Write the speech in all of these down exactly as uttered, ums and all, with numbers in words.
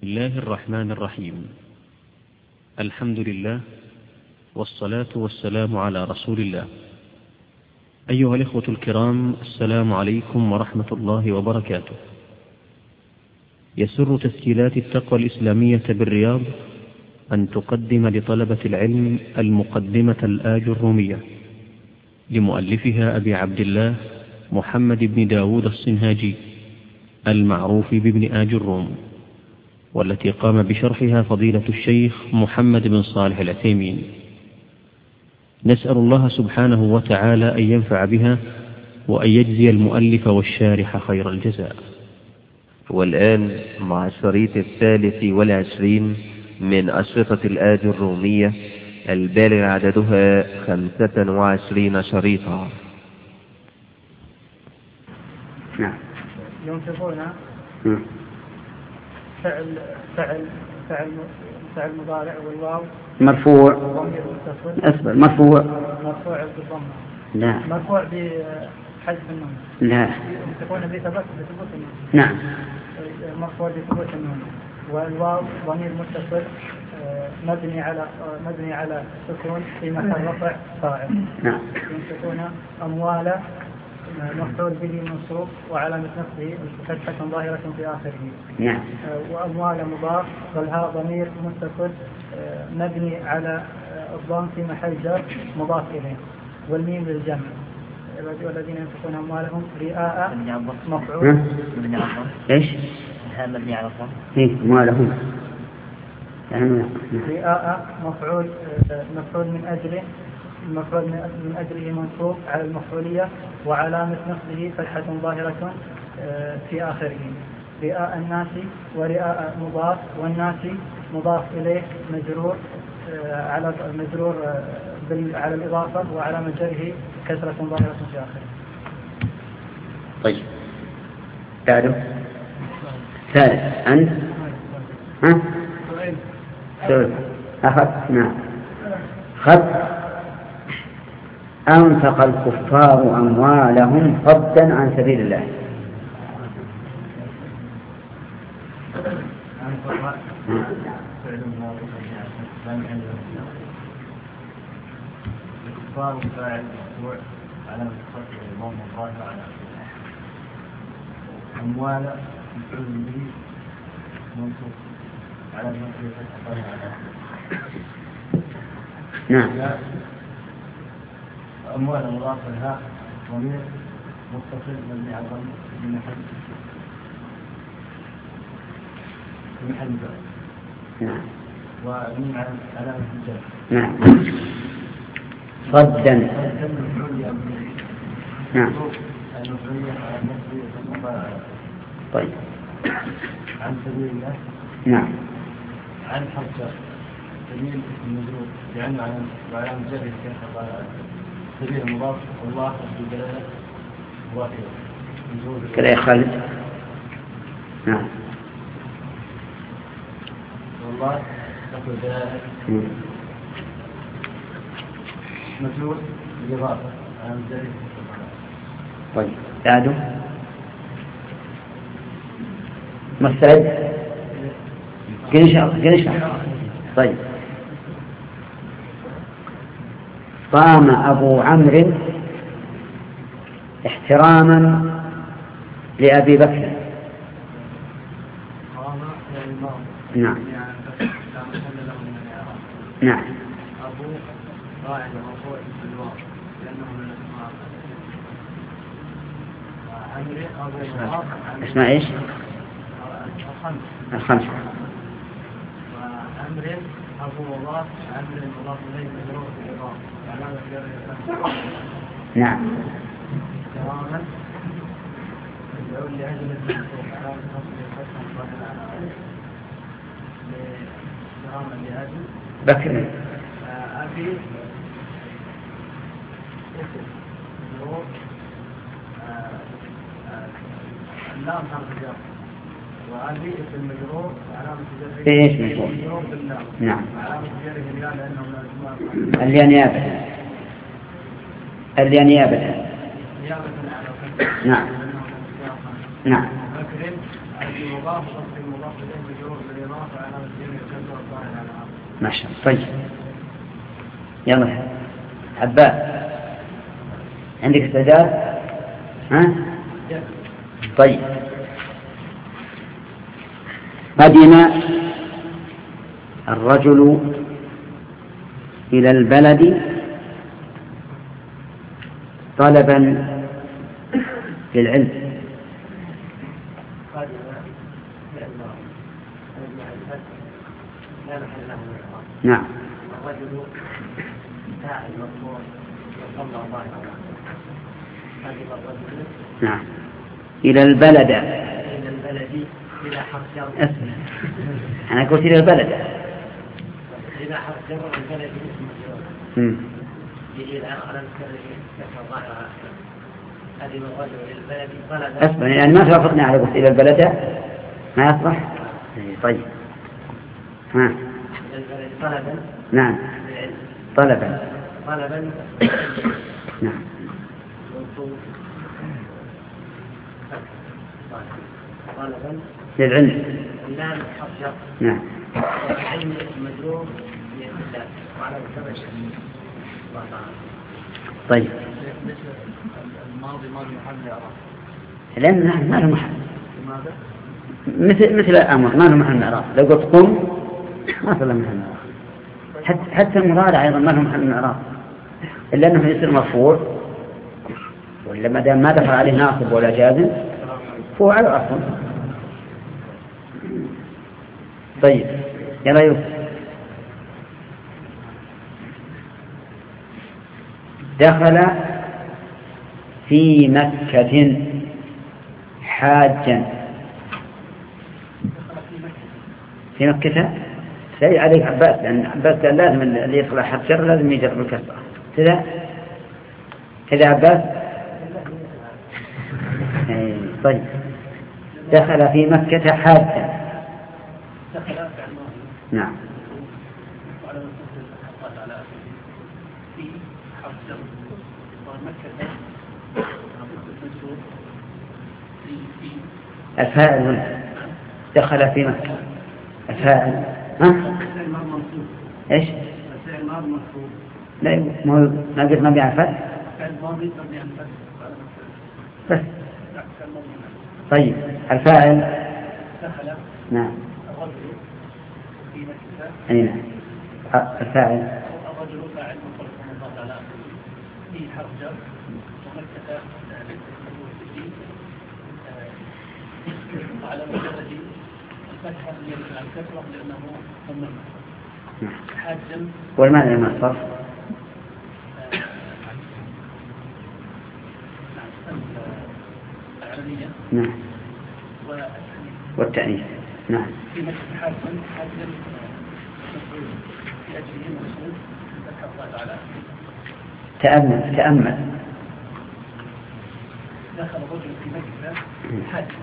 الله الرحمن الرحيم. الحمد لله والصلاة والسلام على رسول الله. أيها الإخوة الكرام، السلام عليكم ورحمة الله وبركاته. يسر تسجيلات التقوى الإسلامية بالرياض أن تقدم لطلبة العلم المقدمة الآجرومية لمؤلفها أبي عبد الله محمد بن داود الصنهاجي المعروف بابن آجروم، والتي قام بشرحها فضيلة الشيخ محمد بن صالح العثيمين. نسأل الله سبحانه وتعالى أن ينفع بها وأن يجزي المؤلف والشارح خير الجزاء. والآن مع الشريط الثالث والعشرين من أشرطة الآجرومية البالغ عددها خمسة وعشرين شريطا. نعم. ينفقون فعل فعل فعل فعل مضارع والواو مرفوع. ضمير متصل. أصبر مرفوع. مرفوع بالضمة. لا. مرفوع بحذف النون. لا. ينفقون بثبوت بثبوت النون. نعم. مرفوع بثبوت النون. والواو ضمير متصل مبني على مبني على سكون في محل رفع فاعل. نعم. ينفقون أموال مفعول به منصوب وعلامة نصبه فتحة ظاهرة في آخره. نعم. وأموال مضاف والهاء ضمير متصل مبني على الضم في محل جر مضاف إليه، والميم للجمع. والذين ينفقون أموالهم رئاء مفعول. إيش؟ الهاء مبني على الضم. إيه أموالهم. رئاء مفعول مفعول من أجله المفعول من أجله منصوب على المفعولية وعلامة نصبه فتحة ظاهرة في آخره. رئاء الناس ورئاء مضاف والناس مضاف إليه مجرور على مجرور على الإضافة وعلامة جره كسرة ظاهرة في آخره. طيب تعالوا ثالث أنت ها سؤال أخذ. نعم. خط أنفق الكفار أموالهم صدا عن سبيل الله. الكفار فاعل مرفوع علامة خفضه الضم الظاهر على أموال مفعول به منصوب على نصبه فتحة ظاهرة على نعم. أموال مضاف لها ضمير متصل مبني على الضم في محل في محل جر. نعم. ومن علامة الجر. نعم. صدا. نعم. طيب. عن سبيل الله. نعم. عن حرف جر. سبيل المجرور لأنه علامة جر كيف قال سبيل المضاف والله في الدلالة واحدة. كذا يا خالد. نعم. والله تقول دلالة مجرور بالإضافة علامة جر. طيب تعالوا مستعد كنشا كنشا. طيب صام أبو عمرو احتراما لأبي بكر. نعم. نعم. أبو راعي مرفوع بالواو لأنه من الأسماء. اسمع إيش؟ الخمس. الخمس. وأمر أبو مضاف أمر مضاف إليه مجرور بالإضافة علامة جره. نعم. احتراما يقول لأجل المنصوب علامة نصبه فتحة ظاهرة على احتراما لأجل بكر. أبي اسم مجرور اللام حرف جر وأبي اسم مجرور علامة جره. إيش مجرور؟ مجرور باللام. نعم. علامة جره الياء لأنه من الأسماء. اليانيابة. اليانيابة. نيابة على. نعم. نعم. بكر أبي مضاف وصف المضاف إليه مجرور بالإضافة ما شاء الله. طيب يلا عباس عندك استعداد؟ ها؟ طيب قدم الرجل إلى البلد طلبا للعلم. نعم. الرجل فاعل مطلوب وصلى الله عليه وسلم. نعم. إلى البلد. إلى البلد إلى حرف جر. أنا قلت إلى البلد. إلى حرف جر البلد اسم مجرور. إلى آخر الكلمة ذكر ظاهرها. هذه الرجل إلى البلد طلبا. أسمع يعني ما توافقنا على قلت إلى البلد ما يصلح. طيب. ها. إلى البلد طلبا. نعم. طلبا. طلبا. نعم. طلبا. للعلم. اللام حرف جر. نعم. العلم مجرور للإسلام وعلى الثبت. طيب. الماضي ماضي محل إعراب. لأن ما له محل. لماذا؟ مثل مثل الأمر ما له محل إعراب. لو قلت قم ما له محل إعراب. حتى حتى المضارع أيضا ما له محل إعراب. إلا أنه يصير مرفوع. وإلا ما دام ما دخل عليه ناصب ولا جازم فهو على أصل. طيب يلا يوسف. دخل في مكة حاجا. في مكة سيء عليك عباس لأن عباس قال لازم اللي يطلع حرف جر لازم يجر بالكسرة كذا كذا عباس. طيب دخل في مكة حاجا. نعم. الفاعل هنا دخل في مكة. الفاعل ها؟ ايش؟ الفعل الماضي مرفوع. لا ما ما قلت مبني على الفتح. الفعل الماضي مبني على الفتح. بس. طيب الفاعل دخل. نعم. الرجل في مكة. اي نعم. الفاعل الرجل فاعل مطلق مضاف على في حرف جر ومكة على مجرد الفتحة على الكسرة لأنه ممنوع. حاجم. والمعنى ما الصرف؟ العلمية. نعم. والتأنيث. والتأنيث. نعم. في مكة حاجم حاجم مفعول في أجله مسؤول فتحة الله تعالى. تأمل تأمل. دخل رجل في مكة حاجم.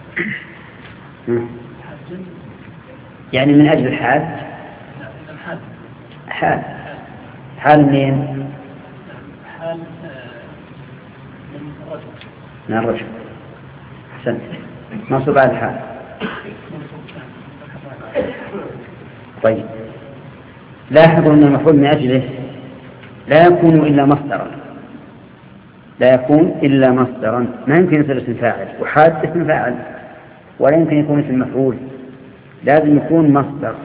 حاجم. يعني من أجل الحاج. لا إذا حاج. حال. حال منين؟ حال من الرجل. من الرجل. أحسنت. منصوب على الحال. طيب لاحظوا أن المفعول من أجله لا يكون إلا مصدرا. لا يكون إلا مصدرا. ما يمكن يصير اسم فاعل وحاد اسم فاعل ولا يمكن يكون اسم مفعول. لازم يكون مصدر.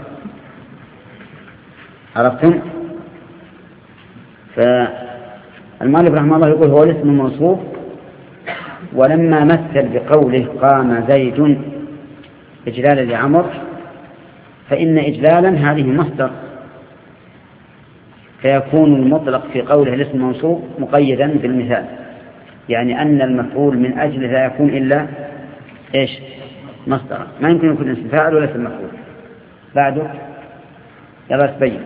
عرفتم؟ فالمؤلف رحمه الله يقول هو الاسم الموصوف ولما مثل بقوله قام زيد إجلالا لعمر فإن إجلالا هذه مصدر فيكون المطلق في قوله الاسم الموصوف مقيدا بالمثال يعني أن المفعول من أجله لا يكون إلا إيش؟ مصدر. ما يمكن يكون اسم فاعل ولا اسم مفعول. بعده يلا تبين.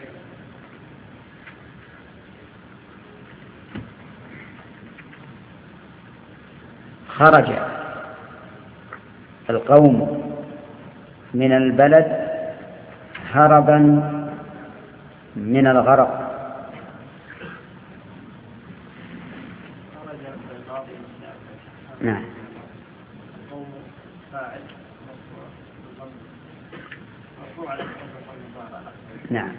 خرج القوم من البلد هربا من الغرق. نعم. فاعل مرفوع نعم.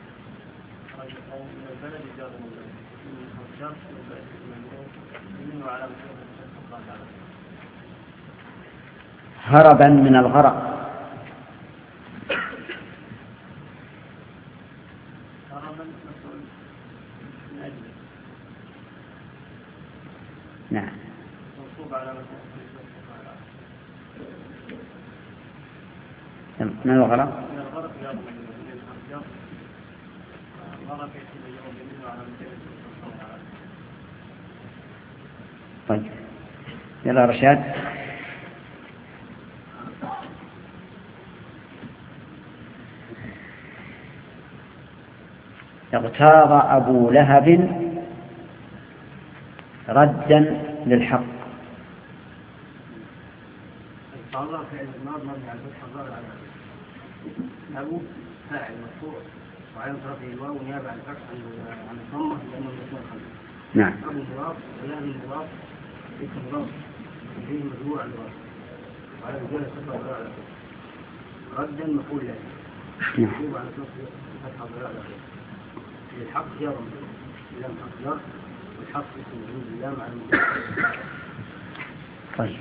هربا من الغرق. نعم. من الغرق؟ طيب يلا رشاد. اغتاظ أبو لهب ردا للحق. أبو فاعل مرفوع وعلى طرفه الواو نيابة عن الفتح عن الضمة لأنه يكون خلف. نعم. أبو مضاف ولهب مضاف اسم مضاف فيه مجموع على الواو وعلى رجال الصفة ولا على ردا مفعول له مكتوب على طرفه فتح ولا على الحق جار لام حق جار والحق اسم مجرور باللام على المضاف. طيب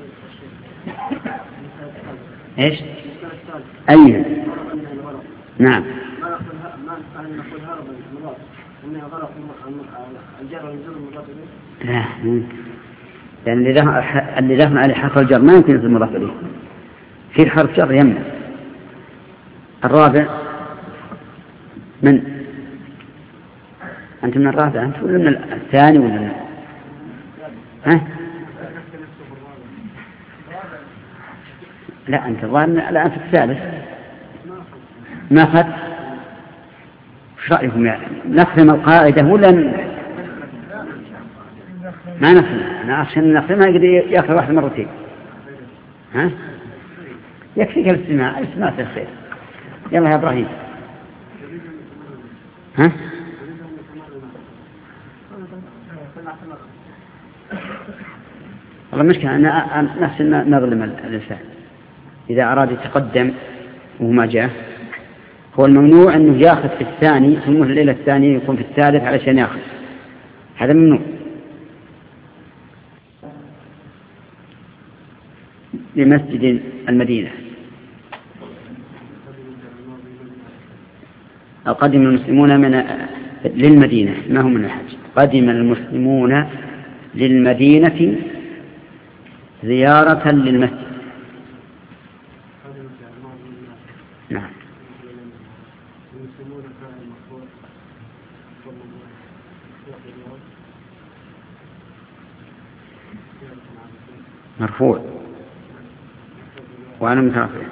ايش؟ أي نعم. ما نقول هرب المضاف إنه غلط الجر والمجرور المضاف إليه. لا لأن اللي له اللي له عليه حرف الجر ما يمكن يصير مضاف إليه. في حرف جر يمنع. الرابع من أنت من الرابع أنت ولا من الثاني ولا من ها؟ لا أنت الظاهر لا أنت الثالث ما أخذ. وش رأيكم يعني نختم القاعدة ولا ما نختم؟ أنا عشان نختمها يقدر يأخذ واحد مرتين. ها يكفيك الاستماع الاستماع في الخير. يلا يا إبراهيم. ها والله مشكلة أنا نفسي نظلم الإنسان إذا أراد يتقدم وما جاء. هو الممنوع أنه يأخذ في الثاني ثم الليلة الثانية يكون في الثالث علشان يأخذ. هذا ممنوع. لمسجد المدينة. قدم المسلمون من للمدينة ما هم من الحج. قدم المسلمون للمدينة زيارة للمسجد. نعم. مرفوع وعلى مترفع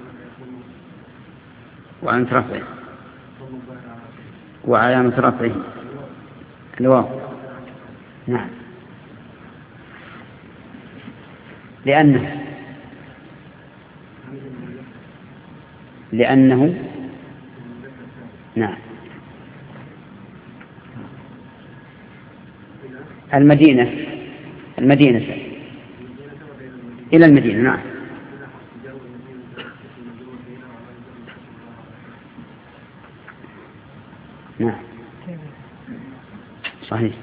وعلى مترفع وعلى مترفعه الواو. نعم. لأنه لأنه نعم المدينة المدينة إلى المدينة. نعم. نعم صحيح.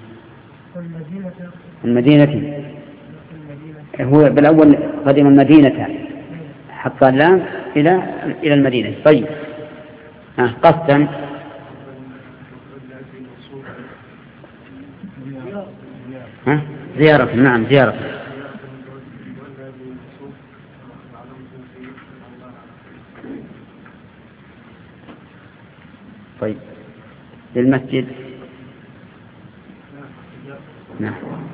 المدينة هو بالأول قدم المدينة حط اللام إلى إلى المدينة. طيب قسم ها زيارة. نعم زيارة. طيب للمسجد. نعم.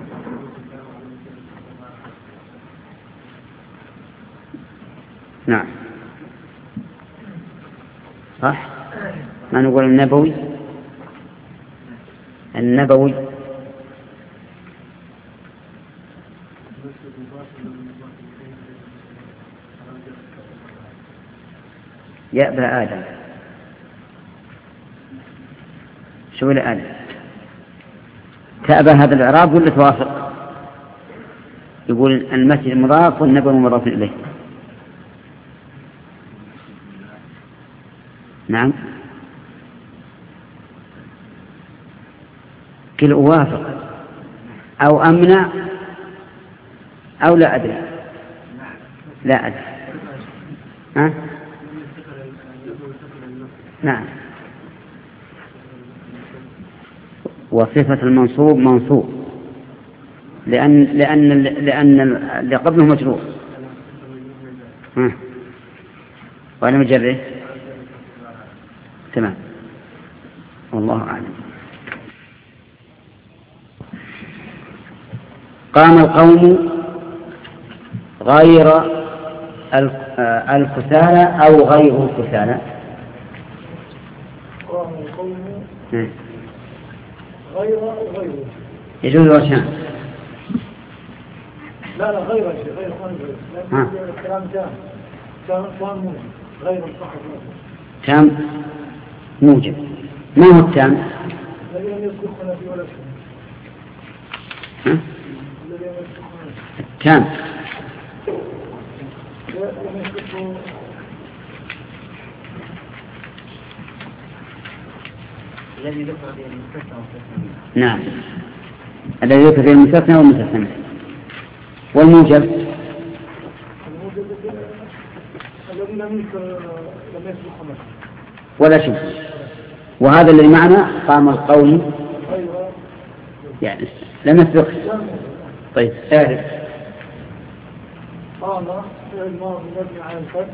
نعم صح. ما نقول النبوي النبوي يأبى آدم. شو لآدم تأبى هذا الإعراب ولا توافق؟ يقول المسجد مضاف والنبوي مضاف إليه. نعم كل أوافق أو أمنع أو لا أدري لا أدري ها؟ نعم وصفة المنصوب منصوب لأن لأن لأن اللي قبله مجرور وأنا مجرد تمام والله أعلم. قام القوم غير الكسالى أو غير الكسالى. قام القوم غير غير يجوز وشان لا لا غير شيء غير غير الكلام تام تام تام موجب غير الصحة تام موجب. ما هو التام؟ الذي لم يذكرنا في ولا شيء ها؟ الذي لم يذكرنا التام لم يذكرنا الذي ذكر به المستثنى والمستثنى. نعم الذي ذكر به المستثنى والمستثنى. والموجب الموجب الذي لم يذكر لم يذكر خمس ولا شيء. وهذا الذي معنا قام القوم غير يعني لم يسبق. طيب اعرف. قام فعل ماضي مبني على الفتح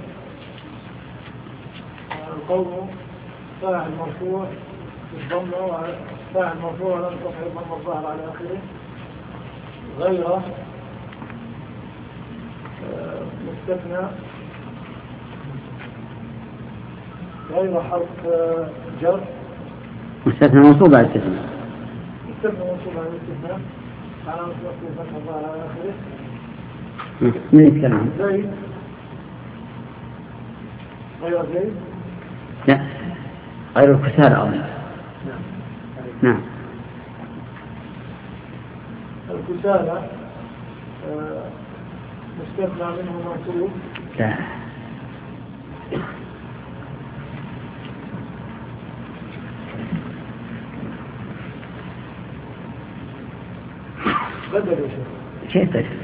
القوم فاعل مرفوع بالضمه فاعل مرفوع لم تصحب الضمه الظاهر على اخره غير مستثنى غير حرف جر مستثنى منصوب على الاستثناء مستثنى منصوب على الاستثناء على مستثنى الفتح الظاهر على اخره من يتكلم؟ زيد غير زيد لا غير الكسالى أولا. نعم الكسالى مستثنى منه منصوب لا بدل يا شيخ كيف تدري؟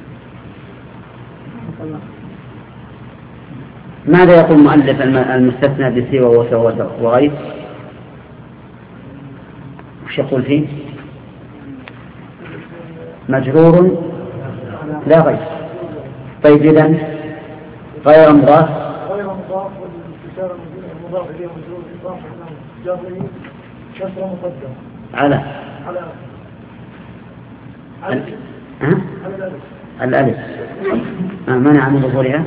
ماذا يقول مؤلف المستثنى بسوى وسوى وغير؟ وش يقول فيه؟ مجرور لا غير. طيب إذن غير مضاف غير مضاف والكسالى المضاف إليه مجرور إضافة جره كسر مقدم على على ال... على ها؟ الألف الألف آه منع من ظهورها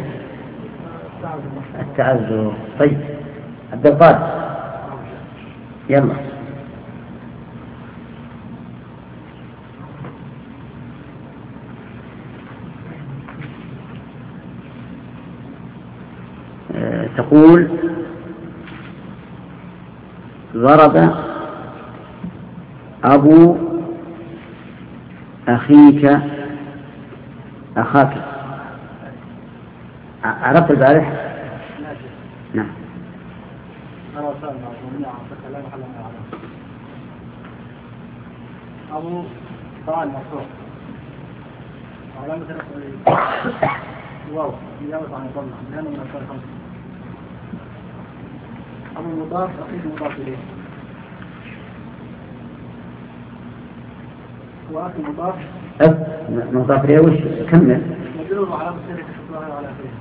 التعذر. طيب عبد القادر يلا أه تقول ضرب أبو أخيك أخاك. عرفت البارح؟ نعم أبو طبعا مرفوع علامة واو نيابة عن الضمة لأنه من أكثر خمسة. أبو المضاف أخيك مضاف إليه وأخي مضاف مضاف إليه وش كمل مجرور علامة سيرة الظاهر على آخره.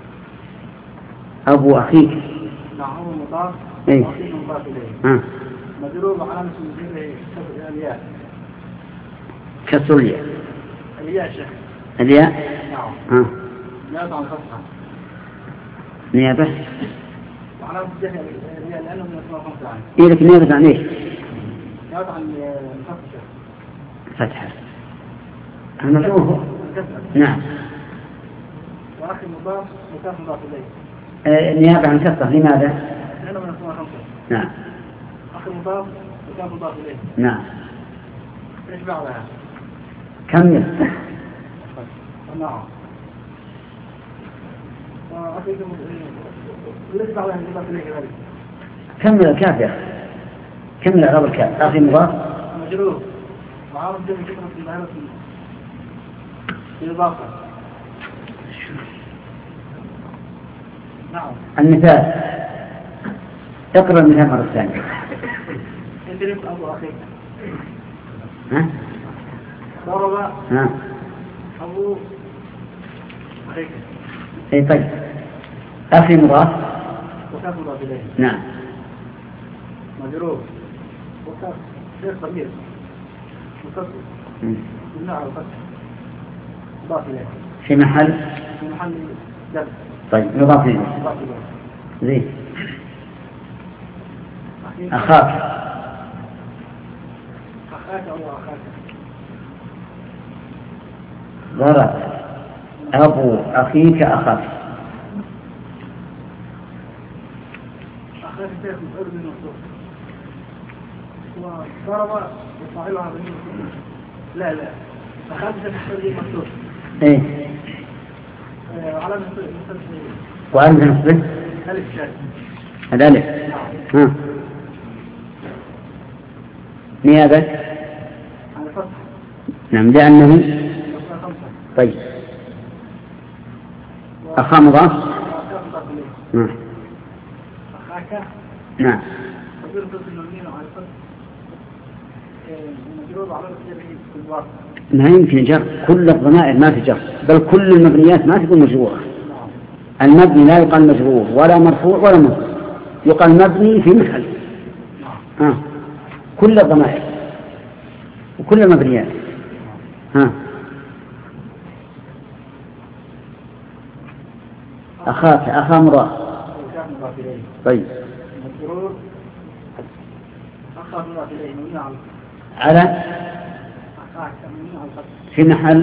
أبو أخيك نعم أبو المضاف إيه؟ أخيك مضاف إليه ها مجرور علامة سيرة الياء كسر الياء الياء شيخ الياء نعم ها نيابة عن فتحة نيابة وعلامة سيرة الياء لأنه من أسماء خمسة عين. إيه لك نيابة عن إيش؟ نيابة عن فتحة فتحة المفروض نعم. وأخي مضاف مضاف مضاف إليه آه نيابة عن كسرة لماذا؟ لأنه من أسماء خمسة. نعم أخي مضاف مضاف مضاف إليه نعم إيش بعدها؟ كمل. نعم وأخي ليش بعدها مضاف إليه كذلك كمل الكاف يا أخي، كمل إعراب الكاف. أخي مضاف مجرور وعرض جمع كلمة المعنى في الإضافة. نعم. المثال، اقرأ المثال مرة ثانية. اضرب أبو أخيك. ها؟ ضرب ها؟ أبو أخيك. اي طيب. أخي مضاف وكاف مضاف إليه. نعم. مجرور وكاف غير ضمير متصل مبني على الفتح مضاف إليه. في محل في محل جر. طيب مضاف إليه. مضاف إليه. زين. أخاك. أخاك أو أخاك. ضرب أبو أخيك أخاك. أخاك شيخ مفعول به منصوب. وضرب يفعلها بالمنصوب. لا لا. أخاك شيخ مفعول به منصوب. إيه. على مثل وألف نصبه. ألف شاذ. الألف. ها. نيابة. على فتح. نعم لأنه. طيب. أخا مضاف. نعم. أخاك. نعم. تقدر تصل المين على الفتح. مجرور على الخير في الوقت. ما يمكن جر، كل الضمائر ما في جر، بل كل المبنيات ما تكون مجرورة. المبني لا يقال مجرور ولا مرفوع ولا منصوب، يقال مبني في محل. ها. كل الضمائر وكل المبنيات. ها. أخاك أخا مضاف. طيب. مجرور أخا مضاف إليه مبني على على أخاك مبني على الفتح. في محل.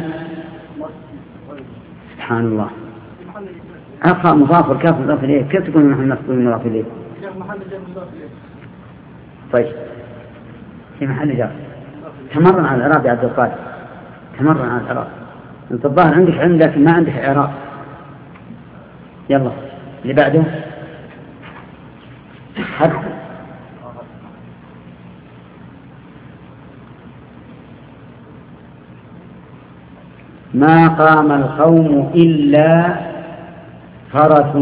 سبحان الله. أخا مضاف والكاف مضاف إليه، كيف تكون محل نصب مضاف إليه؟ محل جر مضاف إليه. طيب في محل جر. تمرن على الإعراب يا عبد القادر، تمرن على الإعراب. أنت الظاهر عندك علم لكن ما عندك إعراب. يلا اللي بعده. حد. ما قام القوم إلا فرس.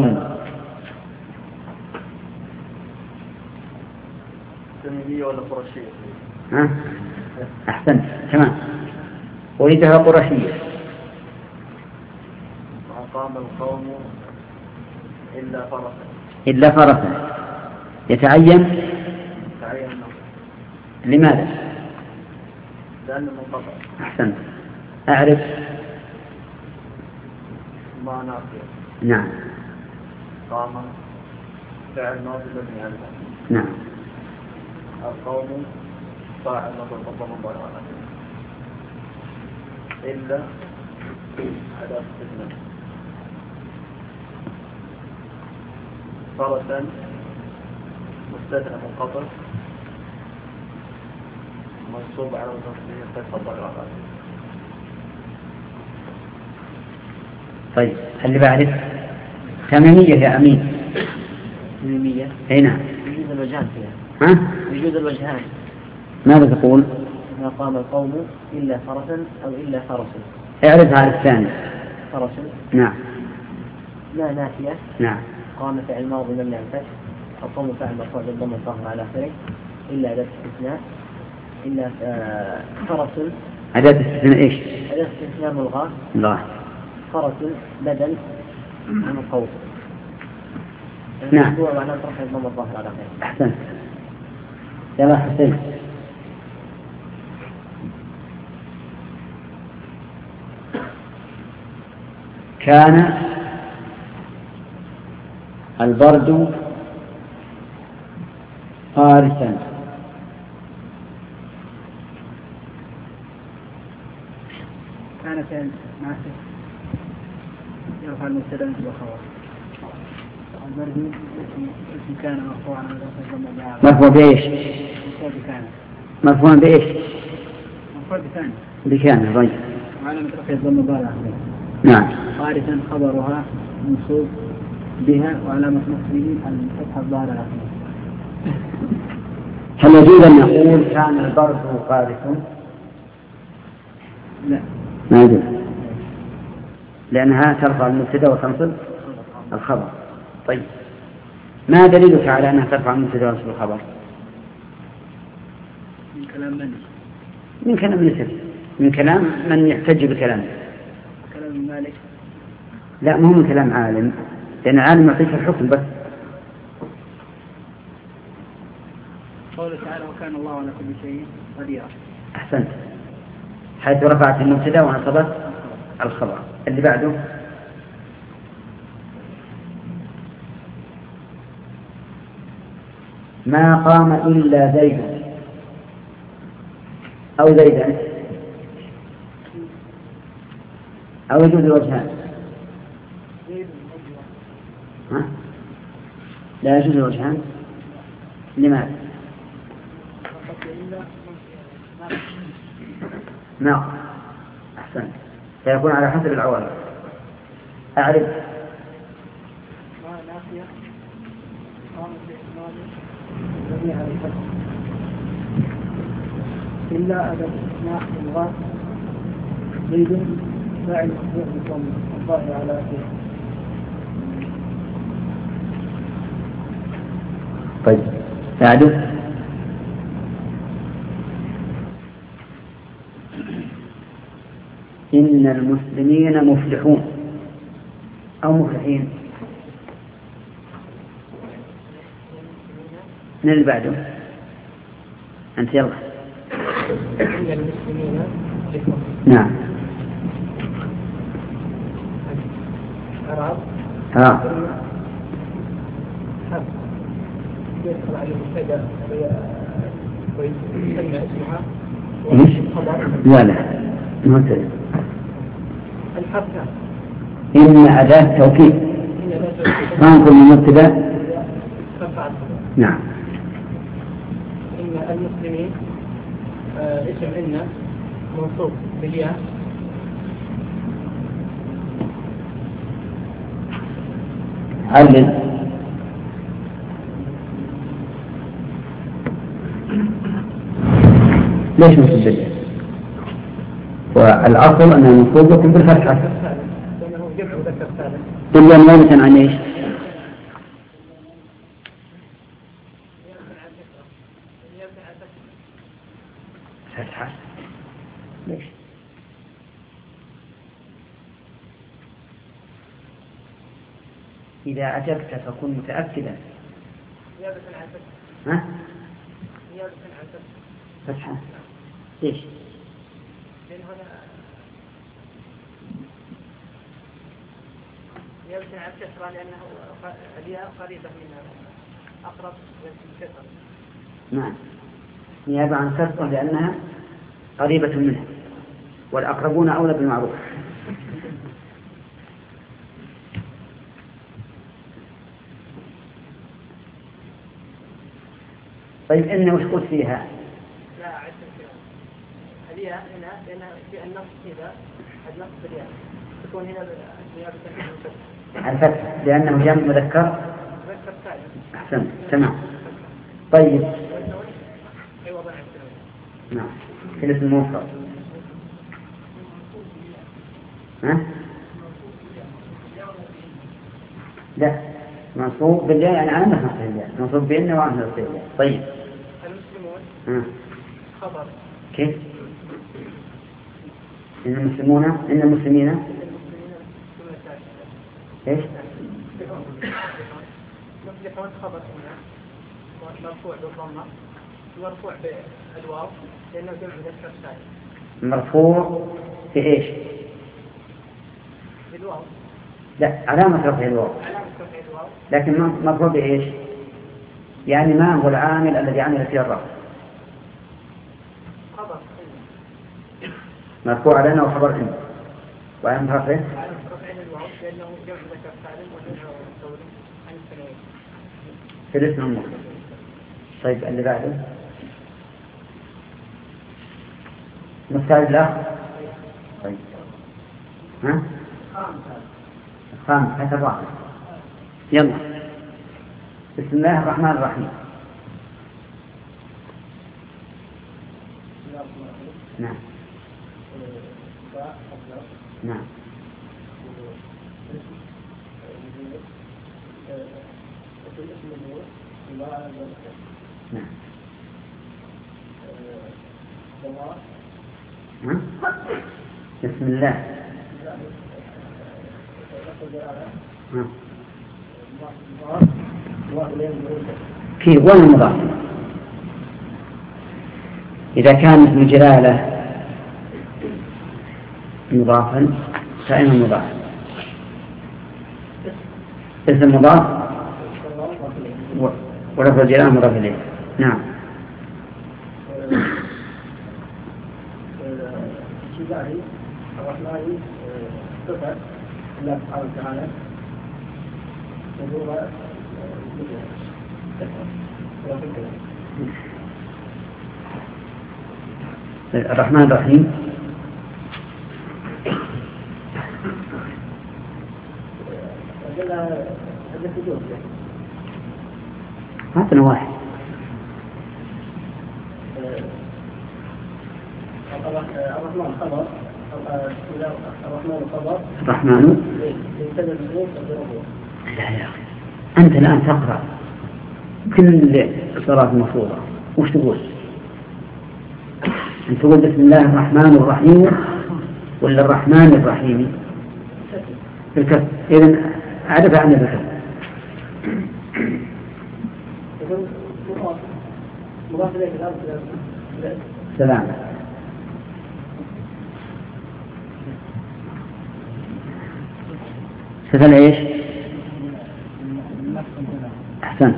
تميمية ولا قرشية؟ ها؟ أحسنت تمام. ولدها قرشية. ما قام القوم إلا فرسا. إلا فرسا يتعين. تعين لماذا؟ لأنه منقطع. أحسنت. أعرف. ما نافية. نعم. قام فعل ماضي مبني على نعم. القوم فاعل ماضي مضمر الله على إلا أداة استثناء. فرسا مستثنى منقطع منصوب على التصريح فتح الضرر على طيب اللي بعرف. تميمية يا أمين. تميمية. هنا. يجوز الوجهان فيها. ها؟ يجوز الوجهان. ماذا تقول؟ ما قام القوم إلا فرسا أو إلا فرس. اعرف على الثاني. فرس. نعم. لا نافية. نعم. قام فعل ماضي مبني على الفتح. القوم فعل مرفوع بالضم الظاهر على آخره إلا أداة استثناء. إلا فرس. أداة استثناء إيش؟ أداة استثناء ملغاة. الله. فرس بدل عن القوم. نعم. وعلى رفع الضم الظاهر على آخره. أحسنت. يلا حسين. كان البرد قارسا. كان فعل ناسخ يرفع المبتدا والخبر. البرد اسم كان مرفوعا على الضم. مرفوع بإيش؟ مرفوع بكان. مرفوع بإيش؟ مرفوع بكان. بكان. طيب. وعلامة رفع الضم الظاهر. نعم. قارسا خبرها منصوب بها وعلامة نصبه الفتحة الظاهرة الأخيرة. هل يجوز أن نقول كان البرد قارس؟ لا ما يجوز، لأنها ترفع المبتدأ وتنصب الخبر. طيب ما دليلك على أنها ترفع المبتدأ وتنصب الخبر؟ من كلام من؟ من كلام من من كلام من يحتج بكلامه. كلام مالك؟ لا، مو من كلام عالم، لأن عالم يعطيك الحكم بس. قوله تعالى وكان الله على كل شيء قديرا. أحسنت، حيث رفعت المبتدأ ونصبت الخبر. اللي بعده ما قام إلا زيد أو زيدا، أو يجوز الوجهان. ها؟ لا يجوز الوجهان. لماذا؟ نعم أحسن، سيكون على حسب العوامل. أعرف إلا أدب ناحية الغاء زيد فاعل مخبوع بكم الظاهر على أخيه. طيب أعرف إن المسلمين مفلحون أو مفلحين. من اللي بعده؟ أنت يلا. إن المسلمين مفلحون. نعم. عرب. ها. يدخل على المبتدأ ويسمى اسمها. إيش؟ لا لا مبتدأ. الحرف. إن أداة توكيد. ما نقول المبتدأ. نعم. إن المسلمين آه اسم إن منصوب بالياء. علل. ليش منصوب بالياء؟ والأصل أنه منصوب يكون بالفتحة. لأنه جمع مذكر سالم. إلا نيابة عن إيش؟ فتحة. ليش؟ إذا أجبت فكن متأكدا. نيابة عن فتحة. ها؟ نيابة عن فتحة. فتحة. ليش؟ لأن هنا نيابة عن كسرة لأنه الياء قريبة من أقرب للكسر. نعم، نيابة عن كسرة لأنها قريبة منها، والأقربون أولى بالمعروف. طيب إن وش قلت فيها؟ لا عدت فيها. الياء هنا لأنها في النص كذا النص بالياء تكون هنا نيابة عن الفتح لأنه جمع مذكر. مذكر سالم. أحسن، تمام. طيب. نعم. في الاسم المفرد. ها؟ لا، منصوب بالله يعني علامة نصب الله، منصوب بإن وعلامة نصب الله. طيب. المسلمون. ها. خبر. كيف؟ إن المسلمون إن المسلمين. إيش؟ مفلحون خبر هنا مرفوع بالضمة مرفوع بالواو لأنه جمع مذكر سالم. مرفوع في إيش؟ بالواو. لا، علامة رفع الواو. علامة رفع الواو. لكن مرفوع بإيش؟ يعني ما هو العامل الذي عمل فيه الرفع؟ خبر. مرفوع لنا وخبر إن. وعلامة رفعه؟ علامة رفع الواو لأنه جمع مذكر سالم وجمع مستوري عن التنوين. في الاسم المفرد. طيب اللي بعده مستعد له. طيب ها الخامس حتى الرابع. يلا. بسم الله الرحمن الرحيم. نعم. نعم. نعم. بسم الله. نعم. في وين مضاف؟ إذا كان اسم الجلالة مضافا فإنه مضاف. اسم مضاف ولفظ الجلالة مضاف إليه. نعم. الرحمن صفة الله سبحانه وتعالى وهو الرحمن الرحيم هذا واحد. الرحمن خبر الرحمن خبر الرحمن لا يا أخي أنت الآن تقرأ كل الصلاة المفروضة وش تقول؟ أنت تقول بسم الله الرحمن الرحيم ولا الرحمن الرحيم؟ بالكسر. إذن أعرف عنه بالكسر. سلام. سفل ايش؟ احسنت.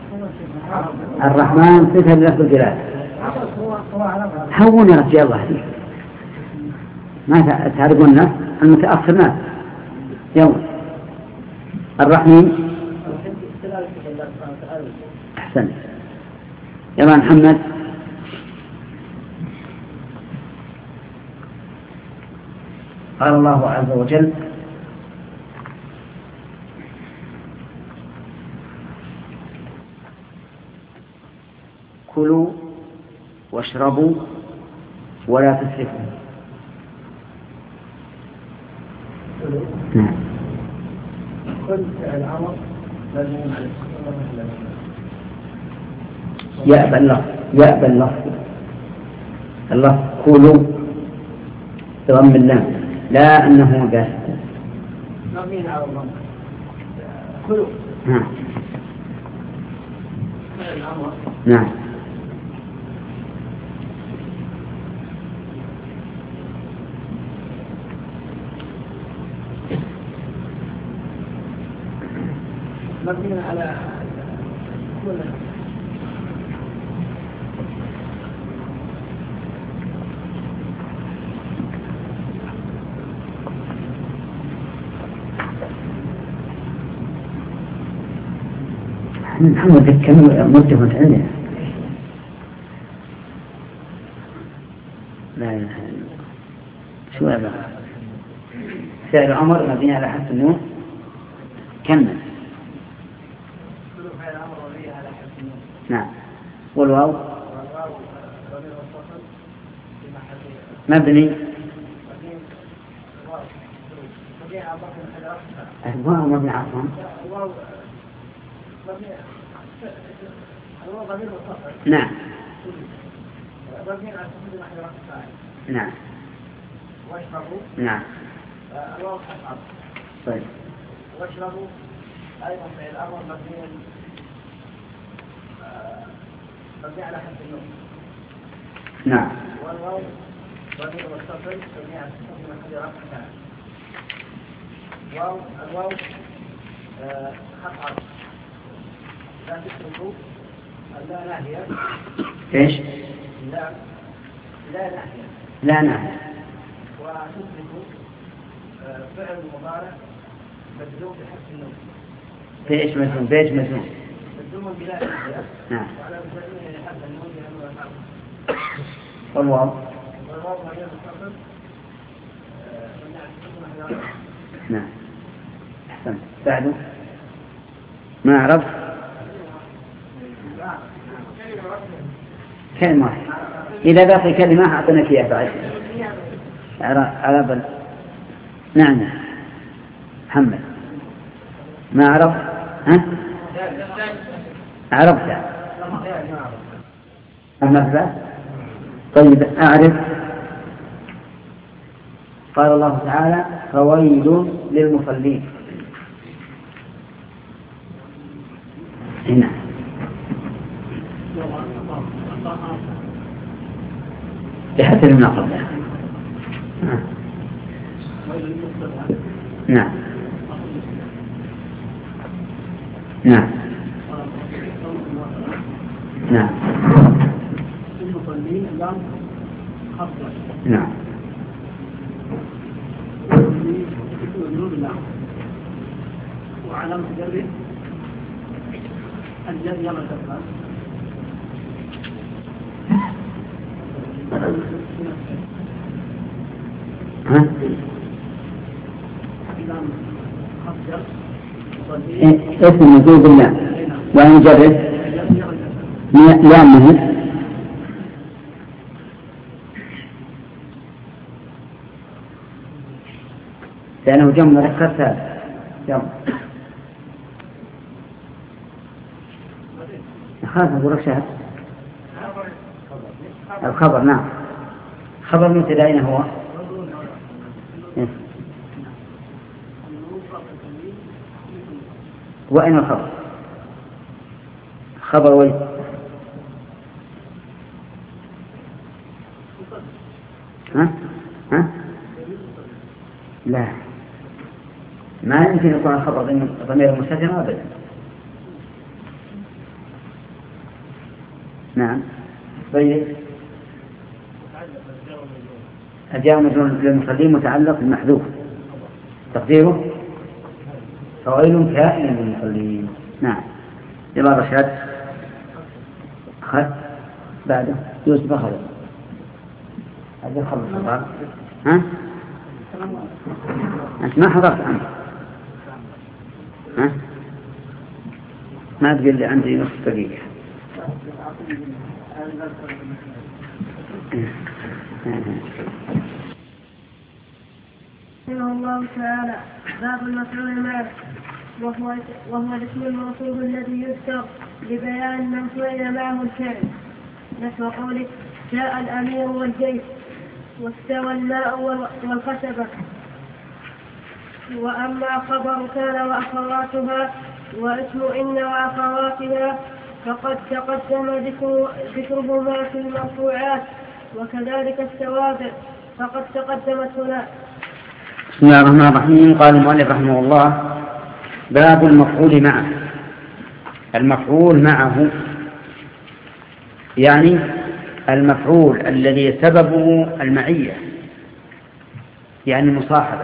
الرحمن صفة لفظ الجلال. هون يا رجال الله فيك ما تعرفون المتأخر ناس يوم. الرحيم احسنت. يلا محمد. قال الله عز وجل كلوا واشربوا ولا تسرفوا. نعم. يأبى اللفظ يأبى اللفظ اللفظ كلوا بضم اللام لا أنه باسط. كلوا. نعم. نعم. مبني على كل محمد كم مرتبط عندنا لا إله إلا الله. شو هذا؟ فعل عمر مبني على حذف النون. كمل. نعم. والواو مبني الواو مبني عفوا نعم. نعم. نعم. طيب. واشربوا أيضا في الأمر مبني مبني على حذف النون. نعم. والواو ضمير متصل مبني على سكون محل رفع. واو الواو خط عطف لا تتركوا لا ناهية. ايش؟ لا لا ناهية. لا ناهية. وتتركوا فعل مضارع مجزوم بحذف النون. في ايش مجزوم؟ بايش مجزوم؟ مجزوم بلا ناهية. نعم. وعلى مجزوم حذف النون لأنه يفعل. والواو والواو ضمير متصل مبني على سكون محل رفع. نعم. أحسن. بعده ما أعرف. كلمة واحدة. إذا باقي كلمة أعطيناك إياها بعد. على بل. نعم محمد ما عرف ها عرفت أما طيب أعرف. قال الله تعالى فويل للمصلين. هنا بحسب النقل. نعم نعم نعم نعم وعلامة جره الجر يلا تفعل ها؟ اسم موجود بالله وإن جره لامه لأنه جمع مركز هذا جمع خاف أقول شهد الخبر. نعم خبر مبتدأ أين هو؟ وأين الخبر؟ خبر وين؟ ها؟ ها؟ لا ما يمكن يكون الخبر ضمير مستتر أبدا. نعم طيب الجار مجرور للمصلين متعلق بالمحذوف تقديره فويل كائن للمصلين. نعم يلا رشاد أخذ بعده يوسف أخذ هذا خلص. ها أنت ما حضرت أنت ها ما تقول لي عندي نصف دقيقة. رحمه الله تعالى باب المفعول معه وهو وهو الاسم الموصوف الذي يذكر لبيان من فعل معه الفعل نحو قوله جاء الأمير والجيش واستوى الماء والخشبة. وأما خبر كان وأخواتها واسم إن وأخواتها فقد تقدم ذكر ذكرهما في المرفوعات وكذلك التوابع فقد تقدمت هنا. بسم الله الرحمن الرحيم. قال المؤلف رحمه الله باب المفعول معه. المفعول معه يعني المفعول الذي سببه المعية يعني المصاحبة.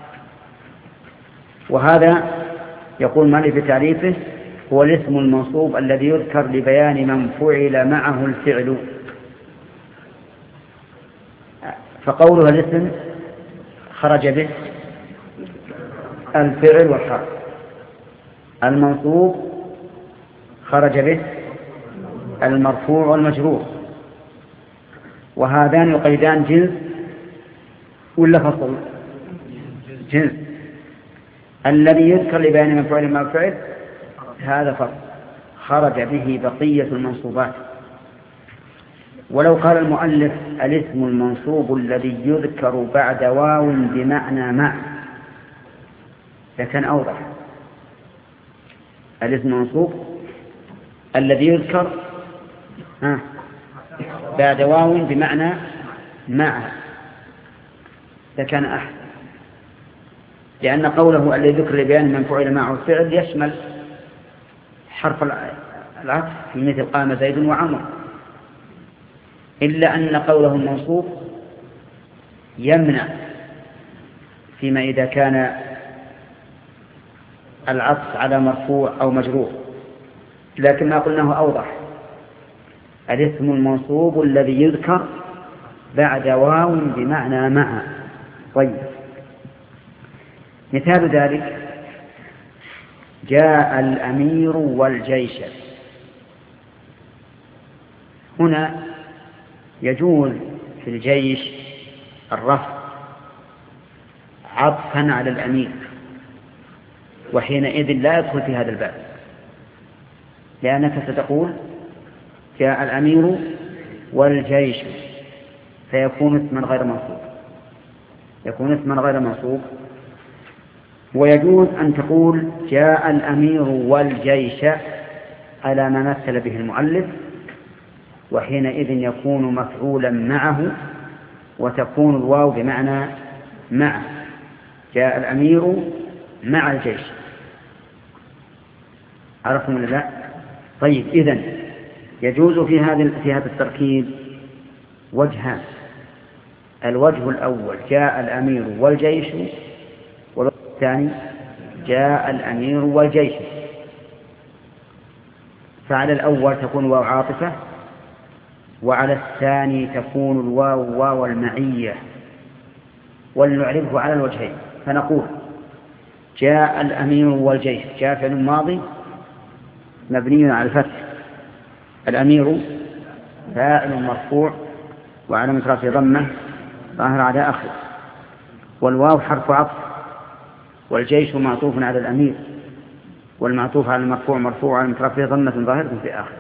وهذا يقول المؤلف في تعريفه هو الاسم المنصوب الذي يذكر لبيان من فعل معه الفعل. فقولها الاسم خرج به الفعل والحرف. المنصوب خرج به المرفوع والمجرور. وهذان يقيدان جنس ولا فصل؟ جنس. الذي يذكر لبيان من فعل ما فعل هذا فصل خرج به بقية المنصوبات. ولو قال المؤلف الاسم المنصوب الذي يذكر بعد واو بمعنى مع لكان أوضح. الاسم المنصوب الذي يذكر ها بعد واو بمعنى مع لكان أحسن، لأن قوله الذي يذكر لبيان من فعل معه الفعل يشمل حرف العطف في مثل قام زيد وعمر، إلا أن قوله المنصوب يمنع فيما إذا كان العطف على مرفوع أو مجرور. لكن ما قلناه أوضح. الاسم المنصوب الذي يذكر بعد واو بمعنى مع. طيب مثال ذلك جاء الأمير والجيش. هنا يجوز في الجيش الرفع عطفا على الأمير، وحينئذ لا يدخل في هذا الباب، لأنك ستقول جاء الأمير والجيش، فيكون اسما غير منصوب، يكون اسما غير منصوب. ويجوز أن تقول جاء الأمير والجيش على ما مثل به المؤلف، وحينئذ يكون مفعولا معه، وتكون الواو بمعنى مع، جاء الأمير مع الجيش. عرفتم ولا لا؟ طيب، إذن يجوز في هذا في هذا التركيب وجهان. الوجه الأول جاء الأمير والجيش، والوجه الثاني جاء الأمير والجيش. فعلى الأول تكون واو عاطفة، وعلى الثاني تكون الواو واو المعية. ولنعرفه على الوجهين، فنقول جاء الأمير والجيش، جاء فعل ماضي مبني على الفتح، الأمير فاعل مرفوع وعلامة رفعه ضمة ظاهرة على آخره، والواو حرف عطف، والجيش معطوف على الأمير، والمعطوف على المرفوع مرفوع وعلامة رفعه ضمة ظاهرة في آخره.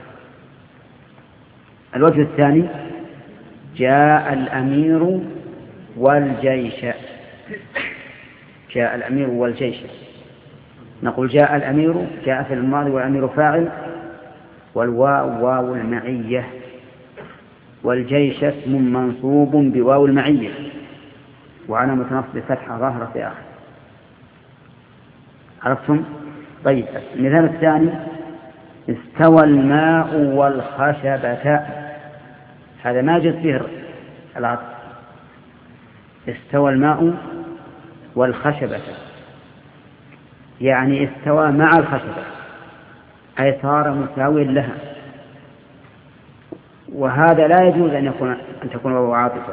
الوجه الثاني جاء الأمير والجيش، جاء الأمير والجيش، نقول جاء الأمير، جاء في الماضي والأمير فاعل، والواو واو المعية، والجيش اسم منصوب بواو المعية وعلامة نصب فتحة ظاهرة في آخر. عرفتم؟ طيب، المثال الثاني استوى الماء والخشبة، هذا ما جاء فيه العطف، استوى الماء والخشبة يعني استوى مع الخشبة، أي صار مساويا لها، وهذا لا يجوز أن يكون أن تكون الواو عاطفة،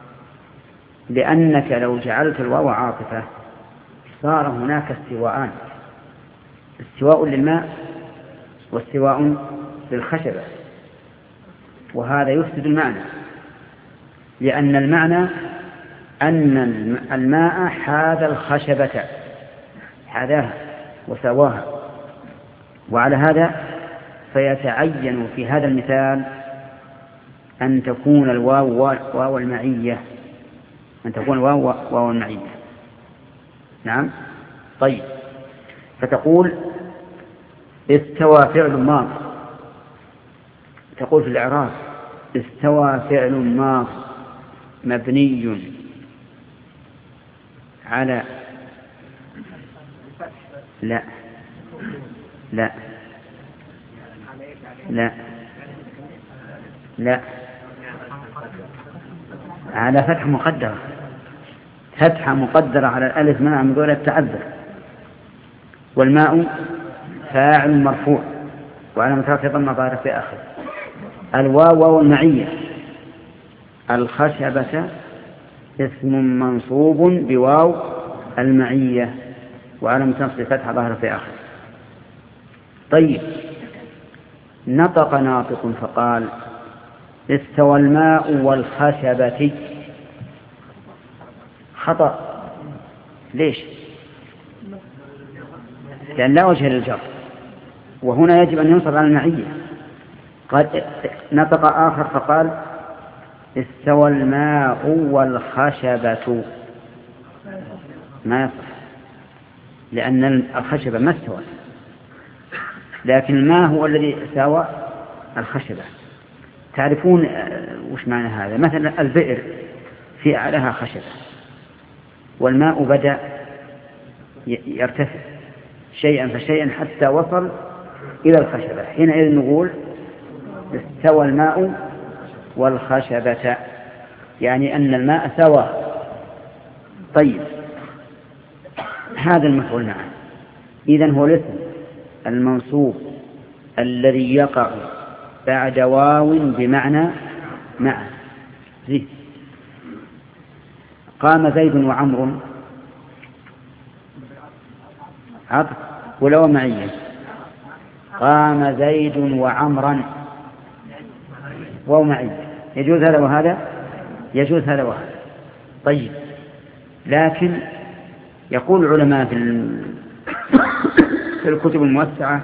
لأنك لو جعلت الواو عاطفة صار هناك استواءان، استواء للماء واستواء للخشبة، وهذا يفسد المعنى، لأن المعنى أن الماء حاذ الخشبة، حاذاها وسواها، وعلى هذا فيتعين في هذا المثال أن تكون الواو واو المعية، أن تكون الواو واو المعية. نعم. طيب، فتقول استوى فعل ماض، تقول في الإعراب استوى فعل ماض مبني على لا لا لا لا على فتح مقدرة، فتحة مقدرة على الألف منع من ظهور التعذر، والماء فاعل مرفوع وعلامة رفعه ضمة ظاهرة في آخره، الواو واو المعية، الخشبة اسم منصوب بواو المعية وعلامة نصب فتحة ظاهرة في آخره. طيب، نطق ناطق فقال استوى الماء والخشبة، خطأ. ليش؟ لأن لا وجه للجر، وهنا يجب أن ينصب على المعية. قد نطق آخر فقال استوى الماء والخشبة، ما يصح، لأن الخشبة ما استوى، لكن الماء هو الذي ساوى الخشبة. تعرفون وش معنى هذا؟ مثلا البئر في أعلاها خشبة، والماء بدأ يرتفع شيئا فشيئا حتى وصل إلى الخشبة، حينئذ نقول استوى الماء والخشبة، يعني أن الماء سوى. طيب، هذا المفعول معه، إذن هو الاسم المنصوب الذي يقع بعد واو بمعنى مع. زي قام زيد وعمر، عطف ولو معية، قام زيد وعمرا واو معية، يجوز هذا وهذا، يجوز هذا وهذا. طيب، لكن يقول العلماء في الكتب الموسعة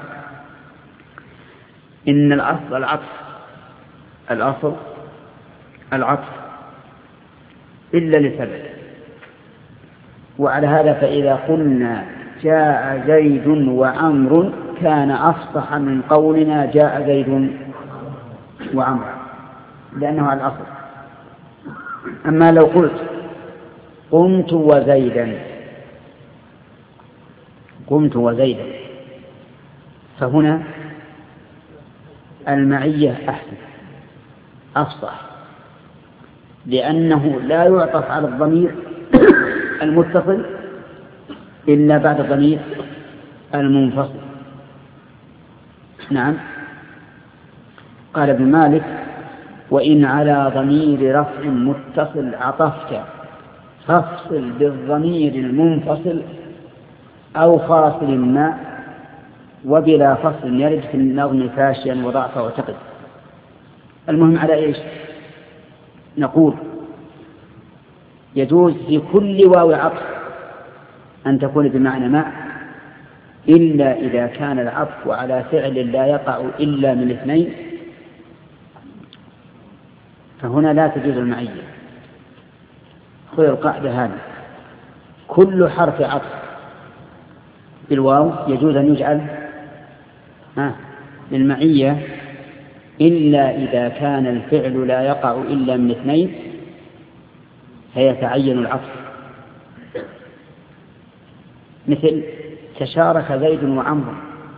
إن الأصل العطف، الأصل العطف إلا لسبب. وعلى هذا فإذا قلنا جاء زيد وعمر كان أفصح من قولنا جاء زيد وعمر، لأنه على الأصل. أما لو قلت قمت وزيدا قمت وزيدا فهنا المعية أحسن أفصح، لأنه لا يعطف على الضمير المتصل إلا بعد الضمير المنفصل. نعم. قال ابن مالك: وإن على ضمير رفع متصل عطفت فافصل بالضمير المنفصل أو فاصل ما، وبلا فصل يرد في النظم فاشيا وضعفا وتقد. المهم على إيش؟ نقول يجوز في كل واو عطف أن تكون بمعنى مع، إلا إذا كان العطف على فعل لا يقع إلا من اثنين، فهنا لا تجوز المعية. خذ القاعدة هذه: كل حرف عطف بالواو يجوز أن يجعل للمعية إلا إذا كان الفعل لا يقع إلا من اثنين فيتعين العطف. مثل تشارك زيد وعمر،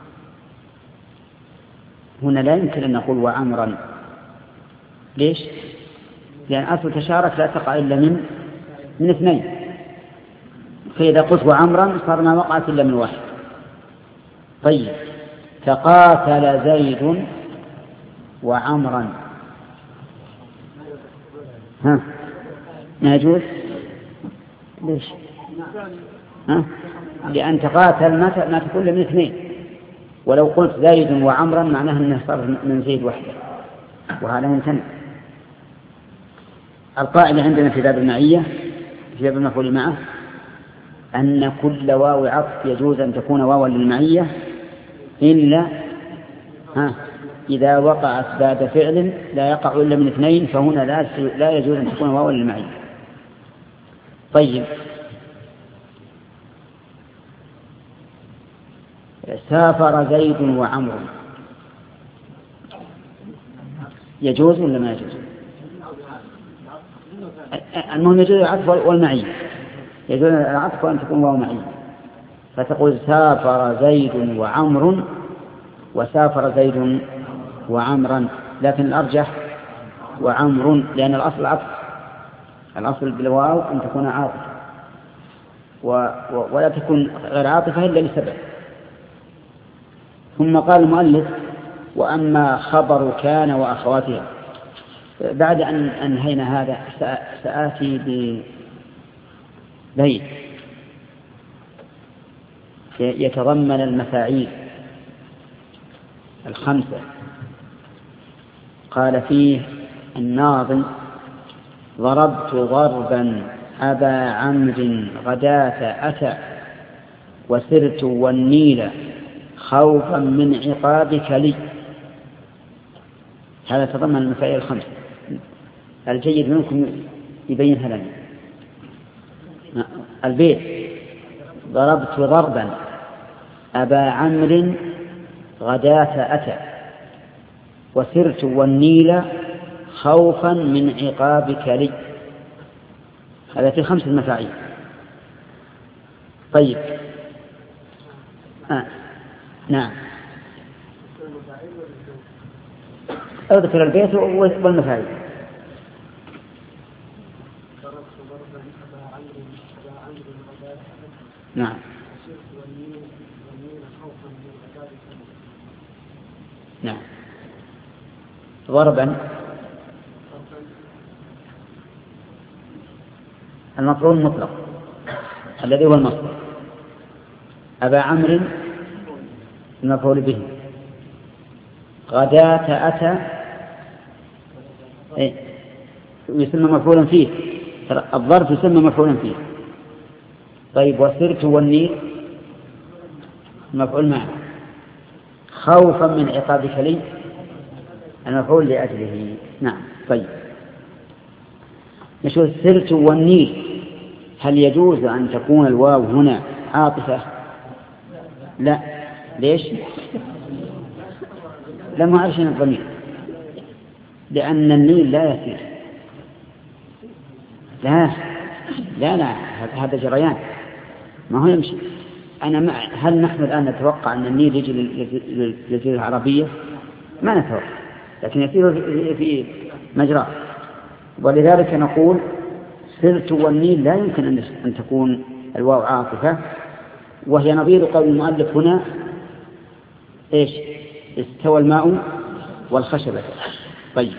هنا لا يمكن أن نقول وعمرا. ليش؟ لأن أصل تشارك لا تقع إلا من من اثنين، فإذا قلت وعمرا صار ما وقعت إلا من واحد. طيب، تقاتل زيد وعمرا، ها ما يجوز؟ ليش؟ ها؟ لأن تقاتل ما ما تكون من اثنين، ولو قلت زيد وعمرا معناه أنه صار من زيد وحده، وهذا ممتنع. القاعدة عندنا في باب المعية في باب المفعول معه أن كل واو عطف يجوز أن تكون واوا للمعية إلا ها إذا وقعت بعد فعل لا يقع إلا من اثنين، فهنا لا لا يجوز أن تكون واوا للمعية. طيب، سافر زيد وعمر، يجوز ولا ما يجوز؟ المهم يجوز العطف والمعية، يجوز العطف وأن تكون واو معية، فتقول سافر زيد وعمر وسافر زيد وعمرا، لكن الأرجح وعمر، لأن الأصل عطف، الأصل بالواو أن تكون عاطفة ولا تكون غير عاطفة إلا لسبب. ثم قال المؤلف: وأما خبر كان وأخواتها. بعد أن أنهينا هذا سآتي ببيت يتضمن المفاعيل الخمسة. قال فيه الناظم: ضربت ضربا أبا عمرو غداة أتى وسرت والنيل خوفا من عقابك لي. هذا تضمن المفاعيل الخمسة. الجيد منكم يبينها لنا. البيت: ضربت ضربا أبا عمرو غداة أتى وسرت والنيل خوفا من عقابك لي. هذا في خمس المفاعيل. طيب، آه. نعم، اذكر البيت والمفاعيل. نعم، نعم. ضربا المفعول مطلق الذي هو المصدر، أبا عمرو المفعول به، غداة أتى إيه؟ يسمى مفعولا فيه، الظرف يسمى مفعولا فيه. طيب وسرت والنيل مفعول معه، خوفا من عقابك لي المفعول لأجله. نعم. طيب نشوف سرت والنيل، هل يجوز أن تكون الواو هنا عاطفة؟ لا. ليش؟ لم أعرشنا الضمير، لأن النيل لا يسير. لا لا لا هذا جريان ما هو يمشي. أنا مع هل نحن الآن نتوقع أن النيل يجي للجزيرة العربية؟ ما نتوقع، لكن يسير في مجراه. ولذلك نقول سرت والنيل لا يمكن أن تكون الواو عاطفة، وهي نظير قول المؤلف هنا إيش؟ استوى الماء والخشبة. طيب